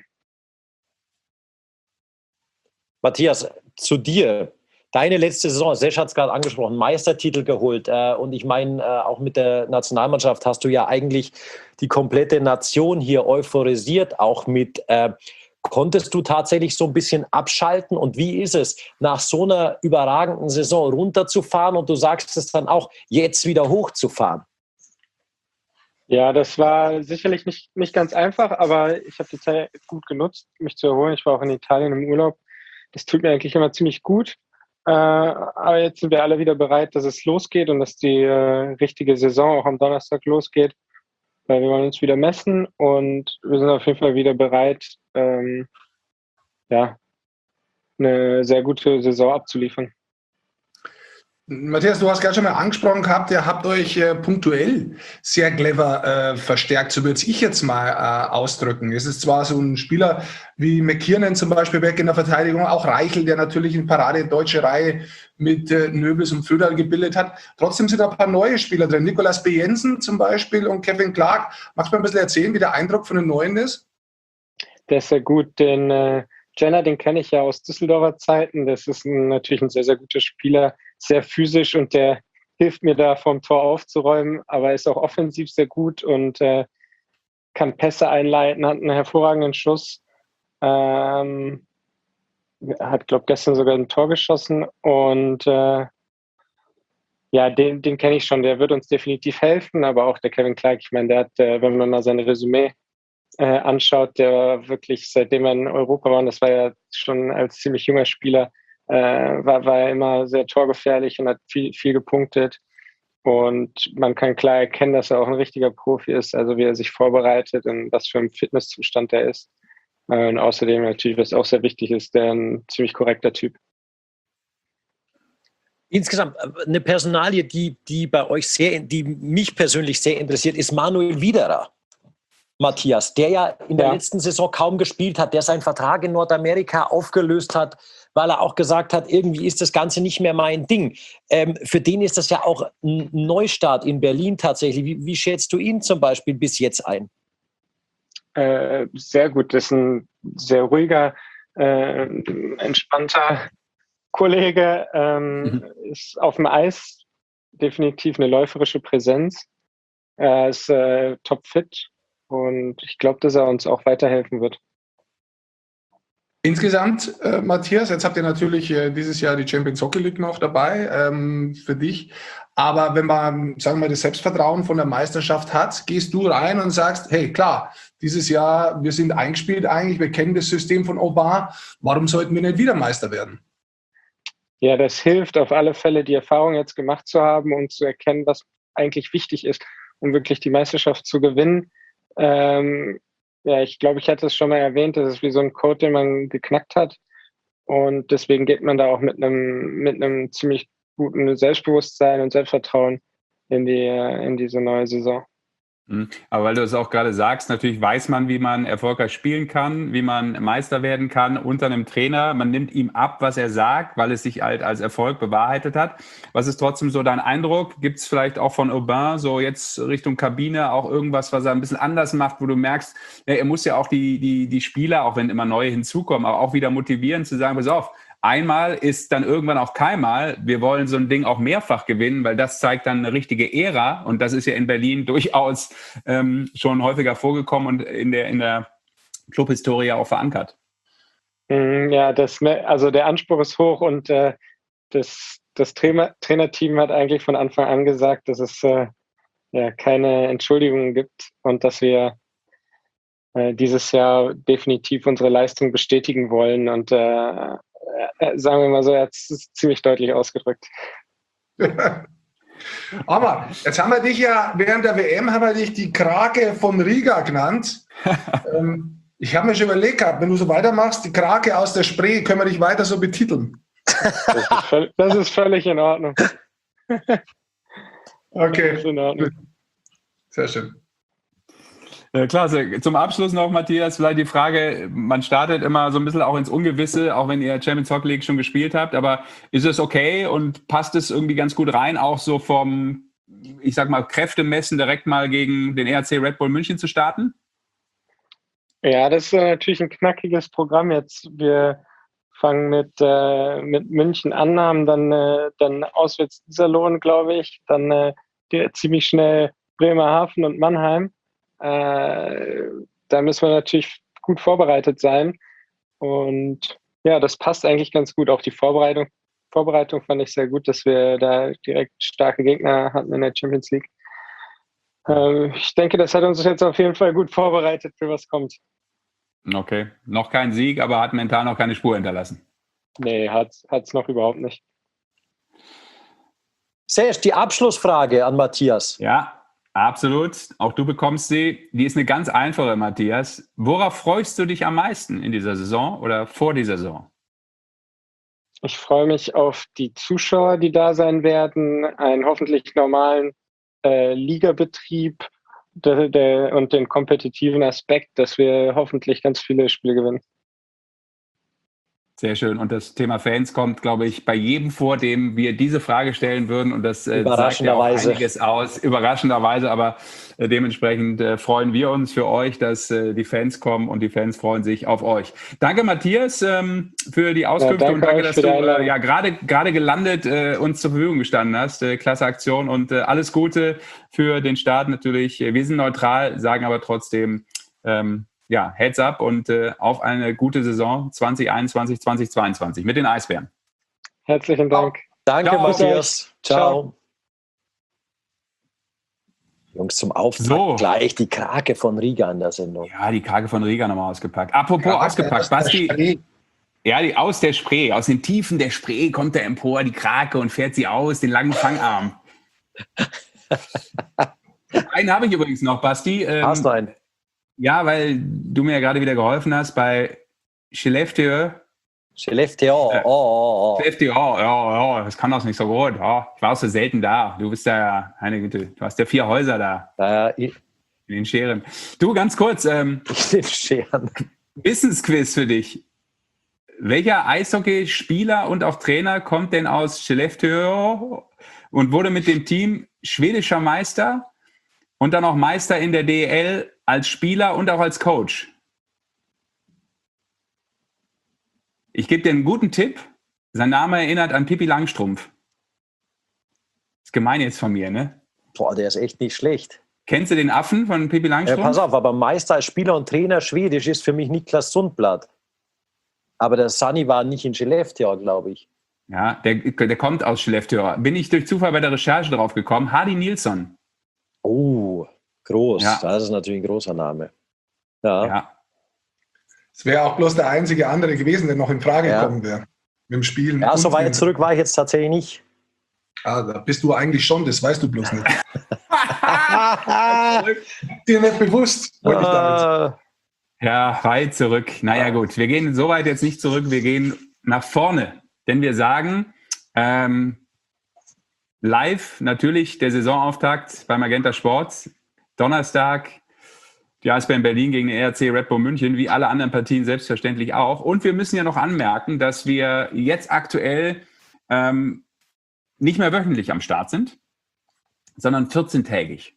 Matthias, zu dir. Deine letzte Saison, Sesh hat es gerade angesprochen, Meistertitel geholt. Äh, und ich meine, äh, auch mit der Nationalmannschaft hast du ja eigentlich die komplette Nation hier euphorisiert, auch mit äh, konntest du tatsächlich so ein bisschen abschalten? Und wie ist es, nach so einer überragenden Saison runterzufahren und du sagst es dann auch, jetzt wieder hochzufahren? Ja, das war sicherlich nicht, nicht ganz einfach, aber ich habe die Zeit gut genutzt, mich zu erholen. Ich war auch in Italien im Urlaub. Das tut mir eigentlich immer ziemlich gut. Äh, aber jetzt sind wir alle wieder bereit, dass es losgeht und dass die äh, richtige Saison auch am Donnerstag losgeht. Weil wir wollen uns wieder messen und wir sind auf jeden Fall wieder bereit, ähm, ja, eine sehr gute Saison abzuliefern. Matthias, du hast gerade schon mal angesprochen gehabt, ihr habt euch äh, punktuell sehr clever äh, verstärkt, so würde ich jetzt mal äh, ausdrücken. Es ist zwar so ein Spieler wie McKiernan zum Beispiel weg in der Verteidigung, auch Reichel, der natürlich eine Parade deutsche Reihe mit äh, Nöbels und Föderl gebildet hat. Trotzdem sind da ein paar neue Spieler drin. Nicolas B. Jensen zum Beispiel und Kevin Clark. Magst du mal ein bisschen erzählen, wie der Eindruck von den Neuen ist? Der ist sehr gut. Den äh, Jenner, den kenne ich ja aus Düsseldorfer Zeiten. Das ist ein, natürlich ein sehr, sehr guter Spieler, sehr physisch und der hilft mir da vom Tor aufzuräumen, aber ist auch offensiv sehr gut und äh, kann Pässe einleiten, hat einen hervorragenden Schuss. Ähm, hat, glaube ich, gestern sogar ein Tor geschossen und äh, ja, den, den kenne ich schon. Der wird uns definitiv helfen, aber auch der Kevin Clark, ich meine, der hat, äh, wenn man mal sein Resümee äh, anschaut, der war wirklich, seitdem er in Europa war, und das war ja schon als ziemlich junger Spieler, Äh, war, war er immer sehr torgefährlich und hat viel, viel gepunktet. Und man kann klar erkennen, dass er auch ein richtiger Profi ist, also wie er sich vorbereitet und was für ein Fitnesszustand er ist. Äh, und außerdem natürlich, was auch sehr wichtig ist, der ein ziemlich korrekter Typ. Insgesamt eine Personalie, die, die bei euch sehr, die mich persönlich sehr interessiert, ist Manuel Widerer. Matthias, der ja in der ja. letzten Saison kaum gespielt hat, der seinen Vertrag in Nordamerika aufgelöst hat, weil er auch gesagt hat, irgendwie ist das Ganze nicht mehr mein Ding. Ähm, für den ist das ja auch ein Neustart in Berlin tatsächlich. Wie, wie schätzt du ihn zum Beispiel bis jetzt ein? Äh, sehr gut, das ist ein sehr ruhiger, äh, entspannter Kollege, ähm, mhm. ist auf dem Eis definitiv eine läuferische Präsenz. Er ist äh, topfit. Und ich glaube, dass er uns auch weiterhelfen wird. Insgesamt, äh, Matthias, jetzt habt ihr natürlich äh, dieses Jahr die Champions Hockey League noch dabei ähm, für dich. Aber wenn man, sagen wir, das Selbstvertrauen von der Meisterschaft hat, gehst du rein und sagst, hey, klar, dieses Jahr, wir sind eingespielt eigentlich, wir kennen das System von Aubin, warum sollten wir nicht wieder Meister werden? Ja, das hilft auf alle Fälle, die Erfahrung jetzt gemacht zu haben und zu erkennen, was eigentlich wichtig ist, um wirklich die Meisterschaft zu gewinnen. Ähm, ja, ich glaube, ich hatte es schon mal erwähnt, das ist wie so ein Code, den man geknackt hat. Und deswegen geht man da auch mit einem, mit einem ziemlich guten Selbstbewusstsein und Selbstvertrauen in die, in diese neue Saison. Aber weil du es auch gerade sagst, natürlich weiß man, wie man erfolgreich spielen kann, wie man Meister werden kann unter einem Trainer. Man nimmt ihm ab, was er sagt, weil es sich halt als Erfolg bewahrheitet hat. Was ist trotzdem so dein Eindruck? Gibt es vielleicht auch von Aubin so jetzt Richtung Kabine auch irgendwas, was er ein bisschen anders macht, wo du merkst, ja, er muss ja auch die, die, die Spieler, auch wenn immer neue hinzukommen, aber auch wieder motivieren zu sagen, pass auf, einmal ist dann irgendwann auch keinmal. Wir wollen so ein Ding auch mehrfach gewinnen, weil das zeigt dann eine richtige Ära. Und das ist ja in Berlin durchaus ähm, schon häufiger vorgekommen und in der, in der Clubhistorie auch verankert. Ja, das, also der Anspruch ist hoch und äh, das, das Trainer, Trainerteam hat eigentlich von Anfang an gesagt, dass es äh, ja, keine Entschuldigungen gibt und dass wir äh, dieses Jahr definitiv unsere Leistung bestätigen wollen. Und äh, sagen wir mal so, er hat es ziemlich deutlich ausgedrückt. Aber jetzt haben wir dich ja, während der W M haben wir dich die Krake von Riga genannt. ähm, ich habe mir schon überlegt gehabt, wenn du so weitermachst, die Krake aus der Spree, können wir dich weiter so betiteln. Das ist, völlig, das ist völlig in Ordnung. Okay, in Ordnung. Sehr schön. Klasse. Zum Abschluss noch, Matthias, vielleicht die Frage, man startet immer so ein bisschen auch ins Ungewisse, auch wenn ihr Champions Hockey League schon gespielt habt, aber ist es okay und passt es irgendwie ganz gut rein, auch so vom, ich sag mal, Kräftemessen direkt mal gegen den E R C Red Bull München zu starten? Ja, das ist natürlich ein knackiges Programm jetzt. Wir fangen mit, äh, mit München an, haben dann, äh, dann auswärts Iserlohn, glaube ich, dann äh, ziemlich schnell Bremerhaven und Mannheim. Äh, da müssen wir natürlich gut vorbereitet sein und ja, das passt eigentlich ganz gut. Auch die Vorbereitung, Vorbereitung fand ich sehr gut, dass wir da direkt starke Gegner hatten in der Champions League. Äh, ich denke, das hat uns jetzt auf jeden Fall gut vorbereitet für was kommt. Okay, noch kein Sieg, aber hat mental noch keine Spur hinterlassen. Nee, hat es noch überhaupt nicht. Serge, die Abschlussfrage an Matthias. Ja, absolut. Auch du bekommst sie. Die ist eine ganz einfache, Matthias. Worauf freust du dich am meisten in dieser Saison oder vor dieser Saison? Ich freue mich auf die Zuschauer, die da sein werden, einen hoffentlich normalen äh, Ligabetrieb der, der, und den kompetitiven Aspekt, dass wir hoffentlich ganz viele Spiele gewinnen. Sehr schön. Und das Thema Fans kommt, glaube ich, bei jedem vor, dem wir diese Frage stellen würden. Und das äh, sagt ja auch einiges aus. Überraschenderweise, aber äh, dementsprechend äh, freuen wir uns für euch, dass äh, die Fans kommen und die Fans freuen sich auf euch. Danke, Matthias, ähm, für die Auskünfte ja, danke und danke, dass du äh, ja gerade gerade gelandet äh, uns zur Verfügung gestanden hast. Äh, klasse Aktion und äh, alles Gute für den Start natürlich. Wir sind neutral, sagen aber trotzdem, ähm, ja, Heads up und äh, auf eine gute Saison zwanzig einundzwanzig, zwanzig zweiundzwanzig mit den Eisbären. Herzlichen Dank. Danke, Ciao. Matthias. Ciao. Ciao. Jungs, zum Auftakt so. Gleich die Krake von Riga in der Sendung. Ja, die Krake von Riga nochmal ausgepackt. Apropos ja, ausgepackt, Basti. Ja, die aus der Spree, aus den Tiefen der Spree kommt er empor, die Krake, und fährt sie aus, den langen Fangarm. Einen habe ich übrigens noch, Basti. Ähm, Hast du einen? Ja, weil du mir ja gerade wieder geholfen hast bei Skellefteå. Skellefteå, oh, oh, oh. Skellefteå, ja, ja, das kann das nicht so gut. Ja, ich war auch so selten da. Du bist ja, meine Güte, du hast ja vier Häuser da. Ja, ich, in den Scheren. Du, ganz kurz. Ähm, in den Scheren. Wissensquiz für dich. Welcher Eishockeyspieler und auch Trainer kommt denn aus Skellefteå und wurde mit dem Team schwedischer Meister und dann auch Meister in der D E L als Spieler und auch als Coach? Ich gebe dir einen guten Tipp. Sein Name erinnert an Pippi Langstrumpf. Ist gemein jetzt von mir, ne? Boah, der ist echt nicht schlecht. Kennst du den Affen von Pippi Langstrumpf? Ja, pass auf, aber Meister als Spieler und Trainer schwedisch ist für mich Niklas Sundblad. Aber der Sunny war nicht in Skellefteå, glaube ich. Ja, der, der kommt aus Skellefteå. Bin ich durch Zufall bei der Recherche drauf gekommen. Hardy Nilsson. Oh, groß. Ja. Das ist natürlich ein großer Name. Ja. ja. Es wäre auch bloß der einzige andere gewesen, der noch in Frage ja. gekommen wäre. Mit dem Spielen. Ja, so weit zurück war ich jetzt tatsächlich nicht. Ah, da bist du eigentlich schon, das weißt du bloß nicht. Dir nicht bewusst, wollte ich damit. Ja, weit zurück. Naja gut, wir gehen so weit jetzt nicht zurück, wir gehen nach vorne. Denn wir sagen, ähm, live natürlich der Saisonauftakt bei Magenta Sport. Donnerstag die Eisbären Berlin gegen den E R C Red Bull München, wie alle anderen Partien selbstverständlich auch. Und wir müssen ja noch anmerken, dass wir jetzt aktuell ähm, nicht mehr wöchentlich am Start sind, sondern vierzehntägig.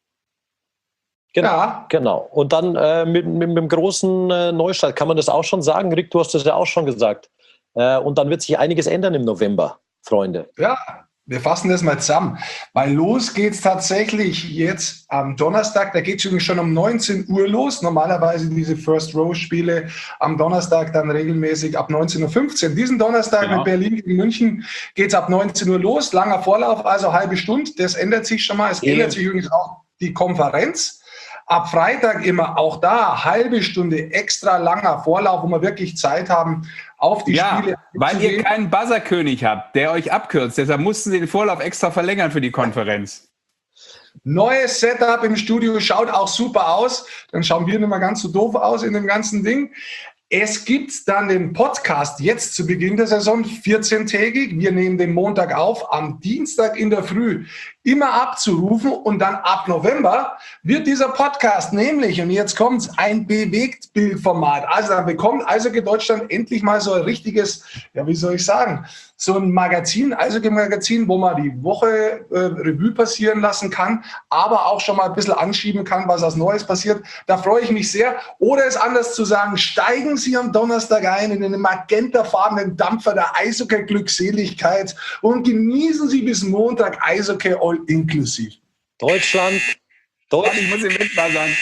Genau, ja. genau. Und dann äh, mit, mit, mit dem großen äh, Neustart, kann man das auch schon sagen? Rick, du hast das ja auch schon gesagt. Äh, und dann wird sich einiges ändern im November, Freunde. Ja, wir fassen das mal zusammen. Weil los geht es tatsächlich jetzt am Donnerstag. Da geht es übrigens schon um neunzehn Uhr los. Normalerweise diese First-Row-Spiele am Donnerstag dann regelmäßig ab neunzehn Uhr fünfzehn. Diesen Donnerstag genau. mit Berlin gegen München geht es ab neunzehn Uhr los. Langer Vorlauf, also halbe Stunde. Das ändert sich schon mal. Es ja. ändert sich übrigens auch die Konferenz. Ab Freitag immer auch da halbe Stunde extra langer Vorlauf, wo wir wirklich Zeit haben, auf die ja, Spiele weil ihr keinen Buzzerkönig habt, der euch abkürzt. Deshalb mussten sie den Vorlauf extra verlängern für die Konferenz. Neues Setup im Studio, schaut auch super aus. Dann schauen wir nicht mehr ganz so doof aus in dem ganzen Ding. Es gibt dann den Podcast jetzt zu Beginn der Saison, vierzehntägig. Wir nehmen den Montag auf, am Dienstag in der Früh immer abzurufen und dann ab November wird dieser Podcast nämlich, und jetzt kommt's, ein Bewegtbildformat. Also dann bekommt Eishockey Deutschland endlich mal so ein richtiges, ja wie soll ich sagen, so ein Magazin, Eishockey-Magazin, wo man die Woche äh, Revue passieren lassen kann, aber auch schon mal ein bisschen anschieben kann, was als Neues passiert. Da freue ich mich sehr. Oder es anders zu sagen, steigen Sie am Donnerstag ein in den magentafarbenen Dampfer der Eishockey-Glückseligkeit und genießen Sie bis Montag Eishockey all inklusiv. Deutschland. Deutschland. Ich muss Ihnen mit mal sagen.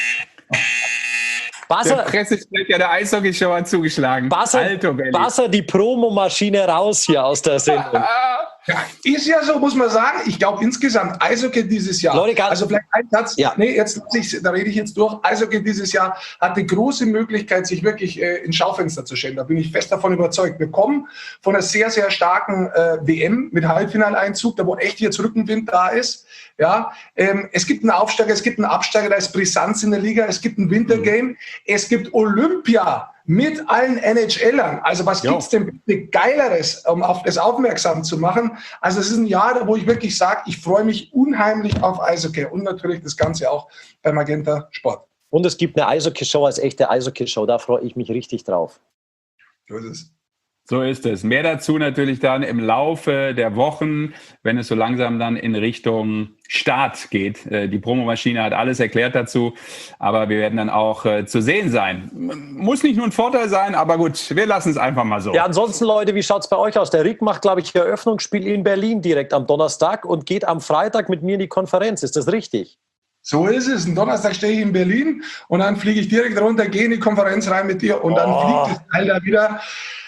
Basser, der Pressesprecher der Eishockey-Show hat zugeschlagen. Basser, Basser die Promomaschine raus hier aus der Sendung. Ja, ist ja so, muss man sagen. Ich glaube insgesamt Eishockey dieses Jahr. Leute, also vielleicht ein Satz. Ja. Nee, jetzt ich, da rede ich jetzt durch. Eishockey dieses Jahr hat die große Möglichkeit, sich wirklich äh, ins Schaufenster zu stellen. Da bin ich fest davon überzeugt. Wir kommen von einer sehr, sehr starken äh, W M mit Halbfinaleinzug, da wo echt jetzt Rückenwind da ist. Ja, ähm, es gibt einen Aufsteiger, es gibt einen Absteiger, da ist Brisanz in der Liga, es gibt ein Wintergame, mhm. es gibt Olympia. mit allen N H Lern. Also was gibt es denn bitte Geileres, um auf das aufmerksam zu machen? Also es ist ein Jahr, wo ich wirklich sage, ich freue mich unheimlich auf Eishockey und natürlich das Ganze auch bei Magenta Sport. Und es gibt eine Eishockey-Show als echte Eishockey-Show, da freue ich mich richtig drauf. So ist es. So ist es. Mehr dazu natürlich dann im Laufe der Wochen, wenn es so langsam dann in Richtung Start geht. Die Promomaschine hat alles erklärt dazu, aber wir werden dann auch zu sehen sein. Muss nicht nur ein Vorteil sein, aber gut, wir lassen es einfach mal so. Ja, ansonsten, Leute, wie schaut es bei euch aus? Der Rick macht, glaube ich, Eröffnungsspiel in Berlin direkt am Donnerstag und geht am Freitag mit mir in die Konferenz. Ist das richtig? So ist es. Am Donnerstag stehe ich in Berlin und dann fliege ich direkt runter, gehe in die Konferenz rein mit dir und oh. dann fliegt das Teil da wieder.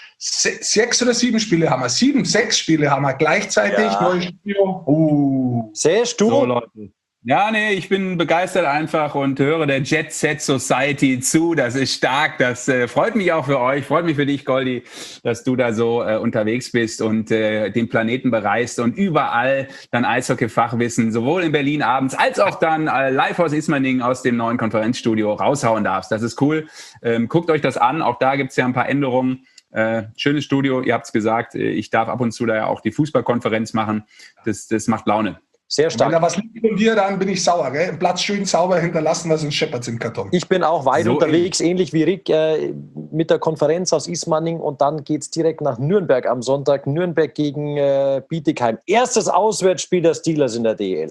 Sechs oder sieben Spiele haben wir. Sieben, sechs Spiele haben wir gleichzeitig. Ja. Neues Studio. Uh. Siehst du? So, Leute. Ja, nee, ich bin begeistert einfach und höre der Jet Set Society zu. Das ist stark. Das äh, freut mich auch für euch. Freut mich für dich, Goldi, dass du da so äh, unterwegs bist und äh, den Planeten bereist und überall dann Eishockey-Fachwissen, sowohl in Berlin abends als auch dann äh, live aus Ismaning aus dem neuen Konferenzstudio raushauen darfst. Das ist cool. Ähm, guckt euch das an. Auch da gibt's ja ein paar Änderungen. Äh, schönes Studio, ihr habt es gesagt. Ich darf ab und zu da ja auch die Fußballkonferenz machen. Das, das macht Laune. Sehr stark. Wenn da was liegt von dir, dann bin ich sauer. Gell? Platz schön sauber hinterlassen, was uns scheppert's im Karton. Ich bin auch weit so unterwegs, ähnlich wie Rick, äh, mit der Konferenz aus Ismaning und dann geht es direkt nach Nürnberg am Sonntag. Nürnberg gegen äh, Bietigheim. Erstes Auswärtsspiel der Steelers in der D E L.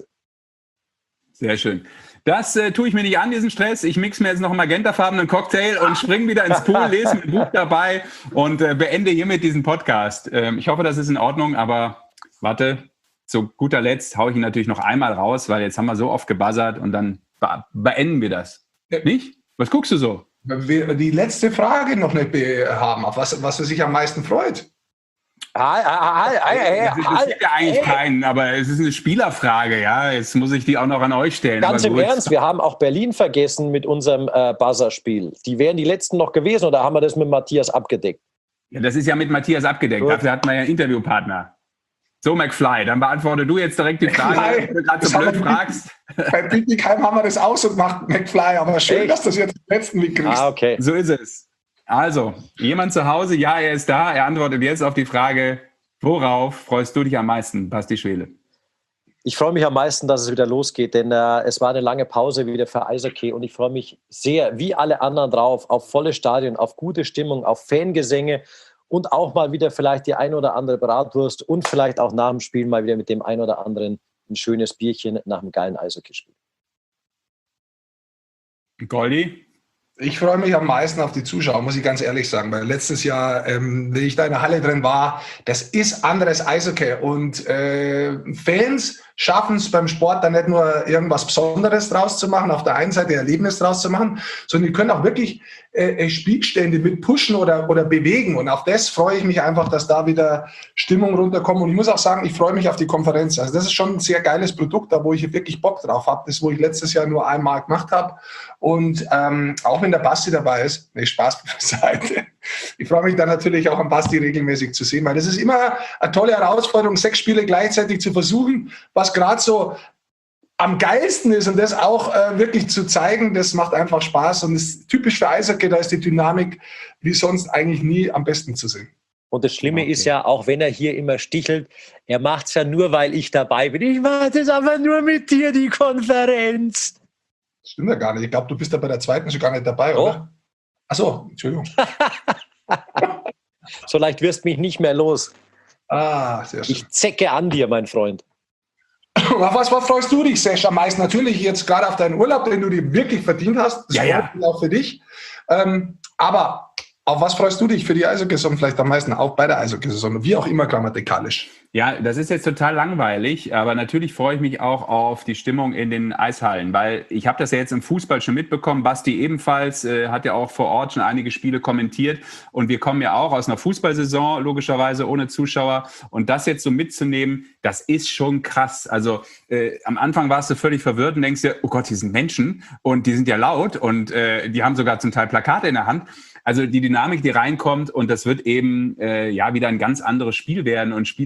Sehr schön. Das äh, tue ich mir nicht an, diesen Stress. Ich mix mir jetzt noch einen magentafarbenen Cocktail und springe wieder ins Pool, lese ein Buch dabei und äh, beende hiermit diesen Podcast. Ähm, ich hoffe, das ist in Ordnung, aber warte, zu guter Letzt haue ich ihn natürlich noch einmal raus, weil jetzt haben wir so oft gebuzzert und dann be- beenden wir das. Ja. Nicht? Was guckst du so? Wir die letzte Frage noch nicht haben, auf was, was er sich am meisten freut. Ah, ah, ah, das interessiert ja eigentlich keinen, aber es ist eine Spielerfrage, ja. Jetzt muss ich die auch noch an euch stellen. Ganz im Ernst, wir haben auch Berlin vergessen mit unserem äh, Buzzer-Spiel. Die wären die letzten noch gewesen oder haben wir das mit Matthias abgedeckt? Ja, das ist ja mit Matthias abgedeckt. Gut. Dafür hat man ja einen Interviewpartner. So, McFly, dann beantworte du jetzt direkt die Frage, wenn du gerade so blöd fragst. Bei Bietigheim haben wir das auch so gemacht, McFly, aber schön, Echt? dass du das jetzt im letzten Weg kriegst. Ah, okay. So ist es. Also, jemand zu Hause, ja, er ist da. Er antwortet jetzt auf die Frage, worauf freust du dich am meisten, Basti Schwele? Ich freue mich am meisten, dass es wieder losgeht, denn äh, es war eine lange Pause wieder für Eishockey und ich freue mich sehr, wie alle anderen drauf, auf volle Stadien, auf gute Stimmung, auf Fangesänge und auch mal wieder vielleicht die ein oder andere Bratwurst und vielleicht auch nach dem Spiel mal wieder mit dem ein oder anderen ein schönes Bierchen nach einem geilen Eishockeyspiel. Goldi? Ich freue mich am meisten auf die Zuschauer, muss ich ganz ehrlich sagen, weil letztes Jahr, ähm, wenn ich da in der Halle drin war, das ist anderes Eishockey und äh, Fans schaffen es beim Sport dann nicht nur irgendwas Besonderes draus zu machen, auf der einen Seite Erlebnis draus zu machen, sondern die können auch wirklich äh, Spielstände mit pushen oder, oder bewegen und auf das freue ich mich einfach, dass da wieder Stimmung runterkommt und ich muss auch sagen, ich freue mich auf die Konferenz, also das ist schon ein sehr geiles Produkt, da wo ich wirklich Bock drauf habe, das wo ich letztes Jahr nur einmal gemacht habe und ähm, auch wenn der Basti dabei ist, nee, Spaß beiseite. Ich freue mich dann natürlich auch am Basti regelmäßig zu sehen, weil das ist immer eine tolle Herausforderung, sechs Spiele gleichzeitig zu versuchen, was gerade so am geilsten ist und das auch äh, wirklich zu zeigen, das macht einfach Spaß und ist typisch für Eishockey, da ist die Dynamik wie sonst eigentlich nie am besten zu sehen. Und das Schlimme Okay. ist ja, auch wenn er hier immer stichelt, er macht es ja nur, weil ich dabei bin. Ich mache das aber nur mit dir, die Konferenz. Das stimmt ja gar nicht. Ich glaube, du bist ja bei der zweiten schon gar nicht dabei, Oh. oder? Achso, Entschuldigung. So leicht wirst mich nicht mehr los. Ah, sehr schön. Ich zecke an dir, mein Freund. Auf was, was freust du dich, Sesh, am meisten? Natürlich jetzt gerade auf deinen Urlaub, den du dir wirklich verdient hast. Das Ja, freut ja. mich auch für dich. Ähm, aber auf was freust du dich für die Eishockey-Saison vielleicht am meisten? Auch bei der Eishockey-Saison, wie auch immer grammatikalisch. Ja, das ist jetzt total langweilig, aber natürlich freue ich mich auch auf die Stimmung in den Eishallen, weil ich habe das ja jetzt im Fußball schon mitbekommen, Basti ebenfalls, äh, hat ja auch vor Ort schon einige Spiele kommentiert und wir kommen ja auch aus einer Fußballsaison, logischerweise ohne Zuschauer und das jetzt so mitzunehmen, das ist schon krass. Also äh, am Anfang warst du völlig verwirrt und denkst dir, oh Gott, die sind Menschen und die sind ja laut und äh, die haben sogar zum Teil Plakate in der Hand. Also die Dynamik, die reinkommt und das wird eben äh, ja wieder ein ganz anderes Spiel werden und Spieler ganz anders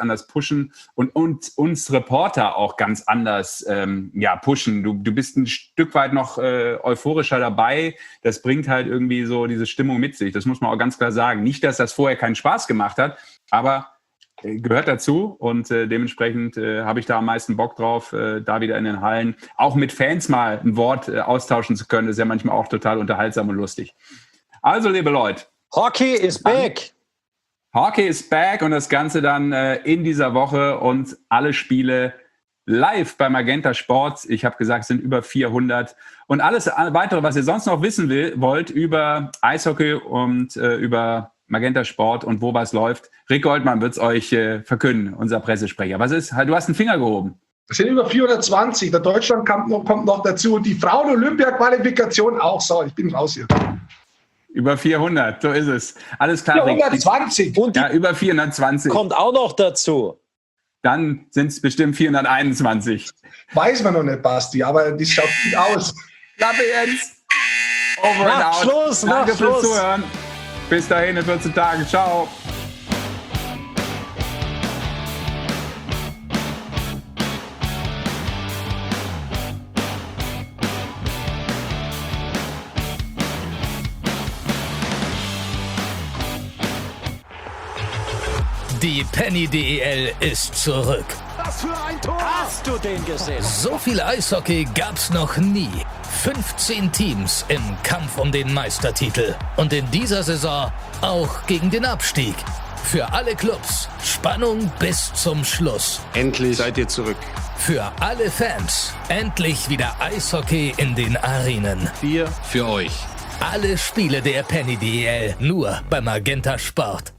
anders pushen und, und uns Reporter auch ganz anders ähm, ja, pushen. Du, du bist ein Stück weit noch äh, euphorischer dabei. Das bringt halt irgendwie so diese Stimmung mit sich. Das muss man auch ganz klar sagen. Nicht, dass das vorher keinen Spaß gemacht hat, aber äh, gehört dazu und äh, dementsprechend äh, habe ich da am meisten Bock drauf, äh, da wieder in den Hallen auch mit Fans mal ein Wort äh, austauschen zu können. Das ist ja manchmal auch total unterhaltsam und lustig. Also, liebe Leute. Hockey is back. Hockey is back und das Ganze dann äh, in dieser Woche und alle Spiele live bei Magenta Sport. Ich habe gesagt, es sind über vierhundert. Und alles weitere, was ihr sonst noch wissen will, wollt über Eishockey und äh, über Magenta Sport und wo was läuft, Rick Goldmann wird es euch äh, verkünden, unser Pressesprecher. Was ist? Du hast einen Finger gehoben. Es sind über vierhundertzwanzig. Der Deutschland kommt noch, kommt noch dazu. Die Frauen-Olympia-Qualifikation auch. So, ich bin raus hier. Über vierhundert, so ist es. Alles klar. vierhundertzwanzig. Und die ja, über vierhundertzwanzig. kommt auch noch dazu. Dann sind es bestimmt vierhunderteinundzwanzig. Weiß man noch nicht, Basti, aber das schaut gut aus. Klappe jetzt. Over Mach and out. Schluss, mach Danke fürs Schluss. Zuhören. Bis dahin in vierzehn Tagen. Ciao. Die Penny D E L ist zurück. Was für ein Tor! Hast du den gesehen? So viel Eishockey gab's noch nie. fünfzehn Teams im Kampf um den Meistertitel. Und in dieser Saison auch gegen den Abstieg. Für alle Clubs Spannung bis zum Schluss. Endlich seid ihr zurück. Für alle Fans endlich wieder Eishockey in den Arenen. Wir für euch. Alle Spiele der Penny D E L nur bei Magenta Sport.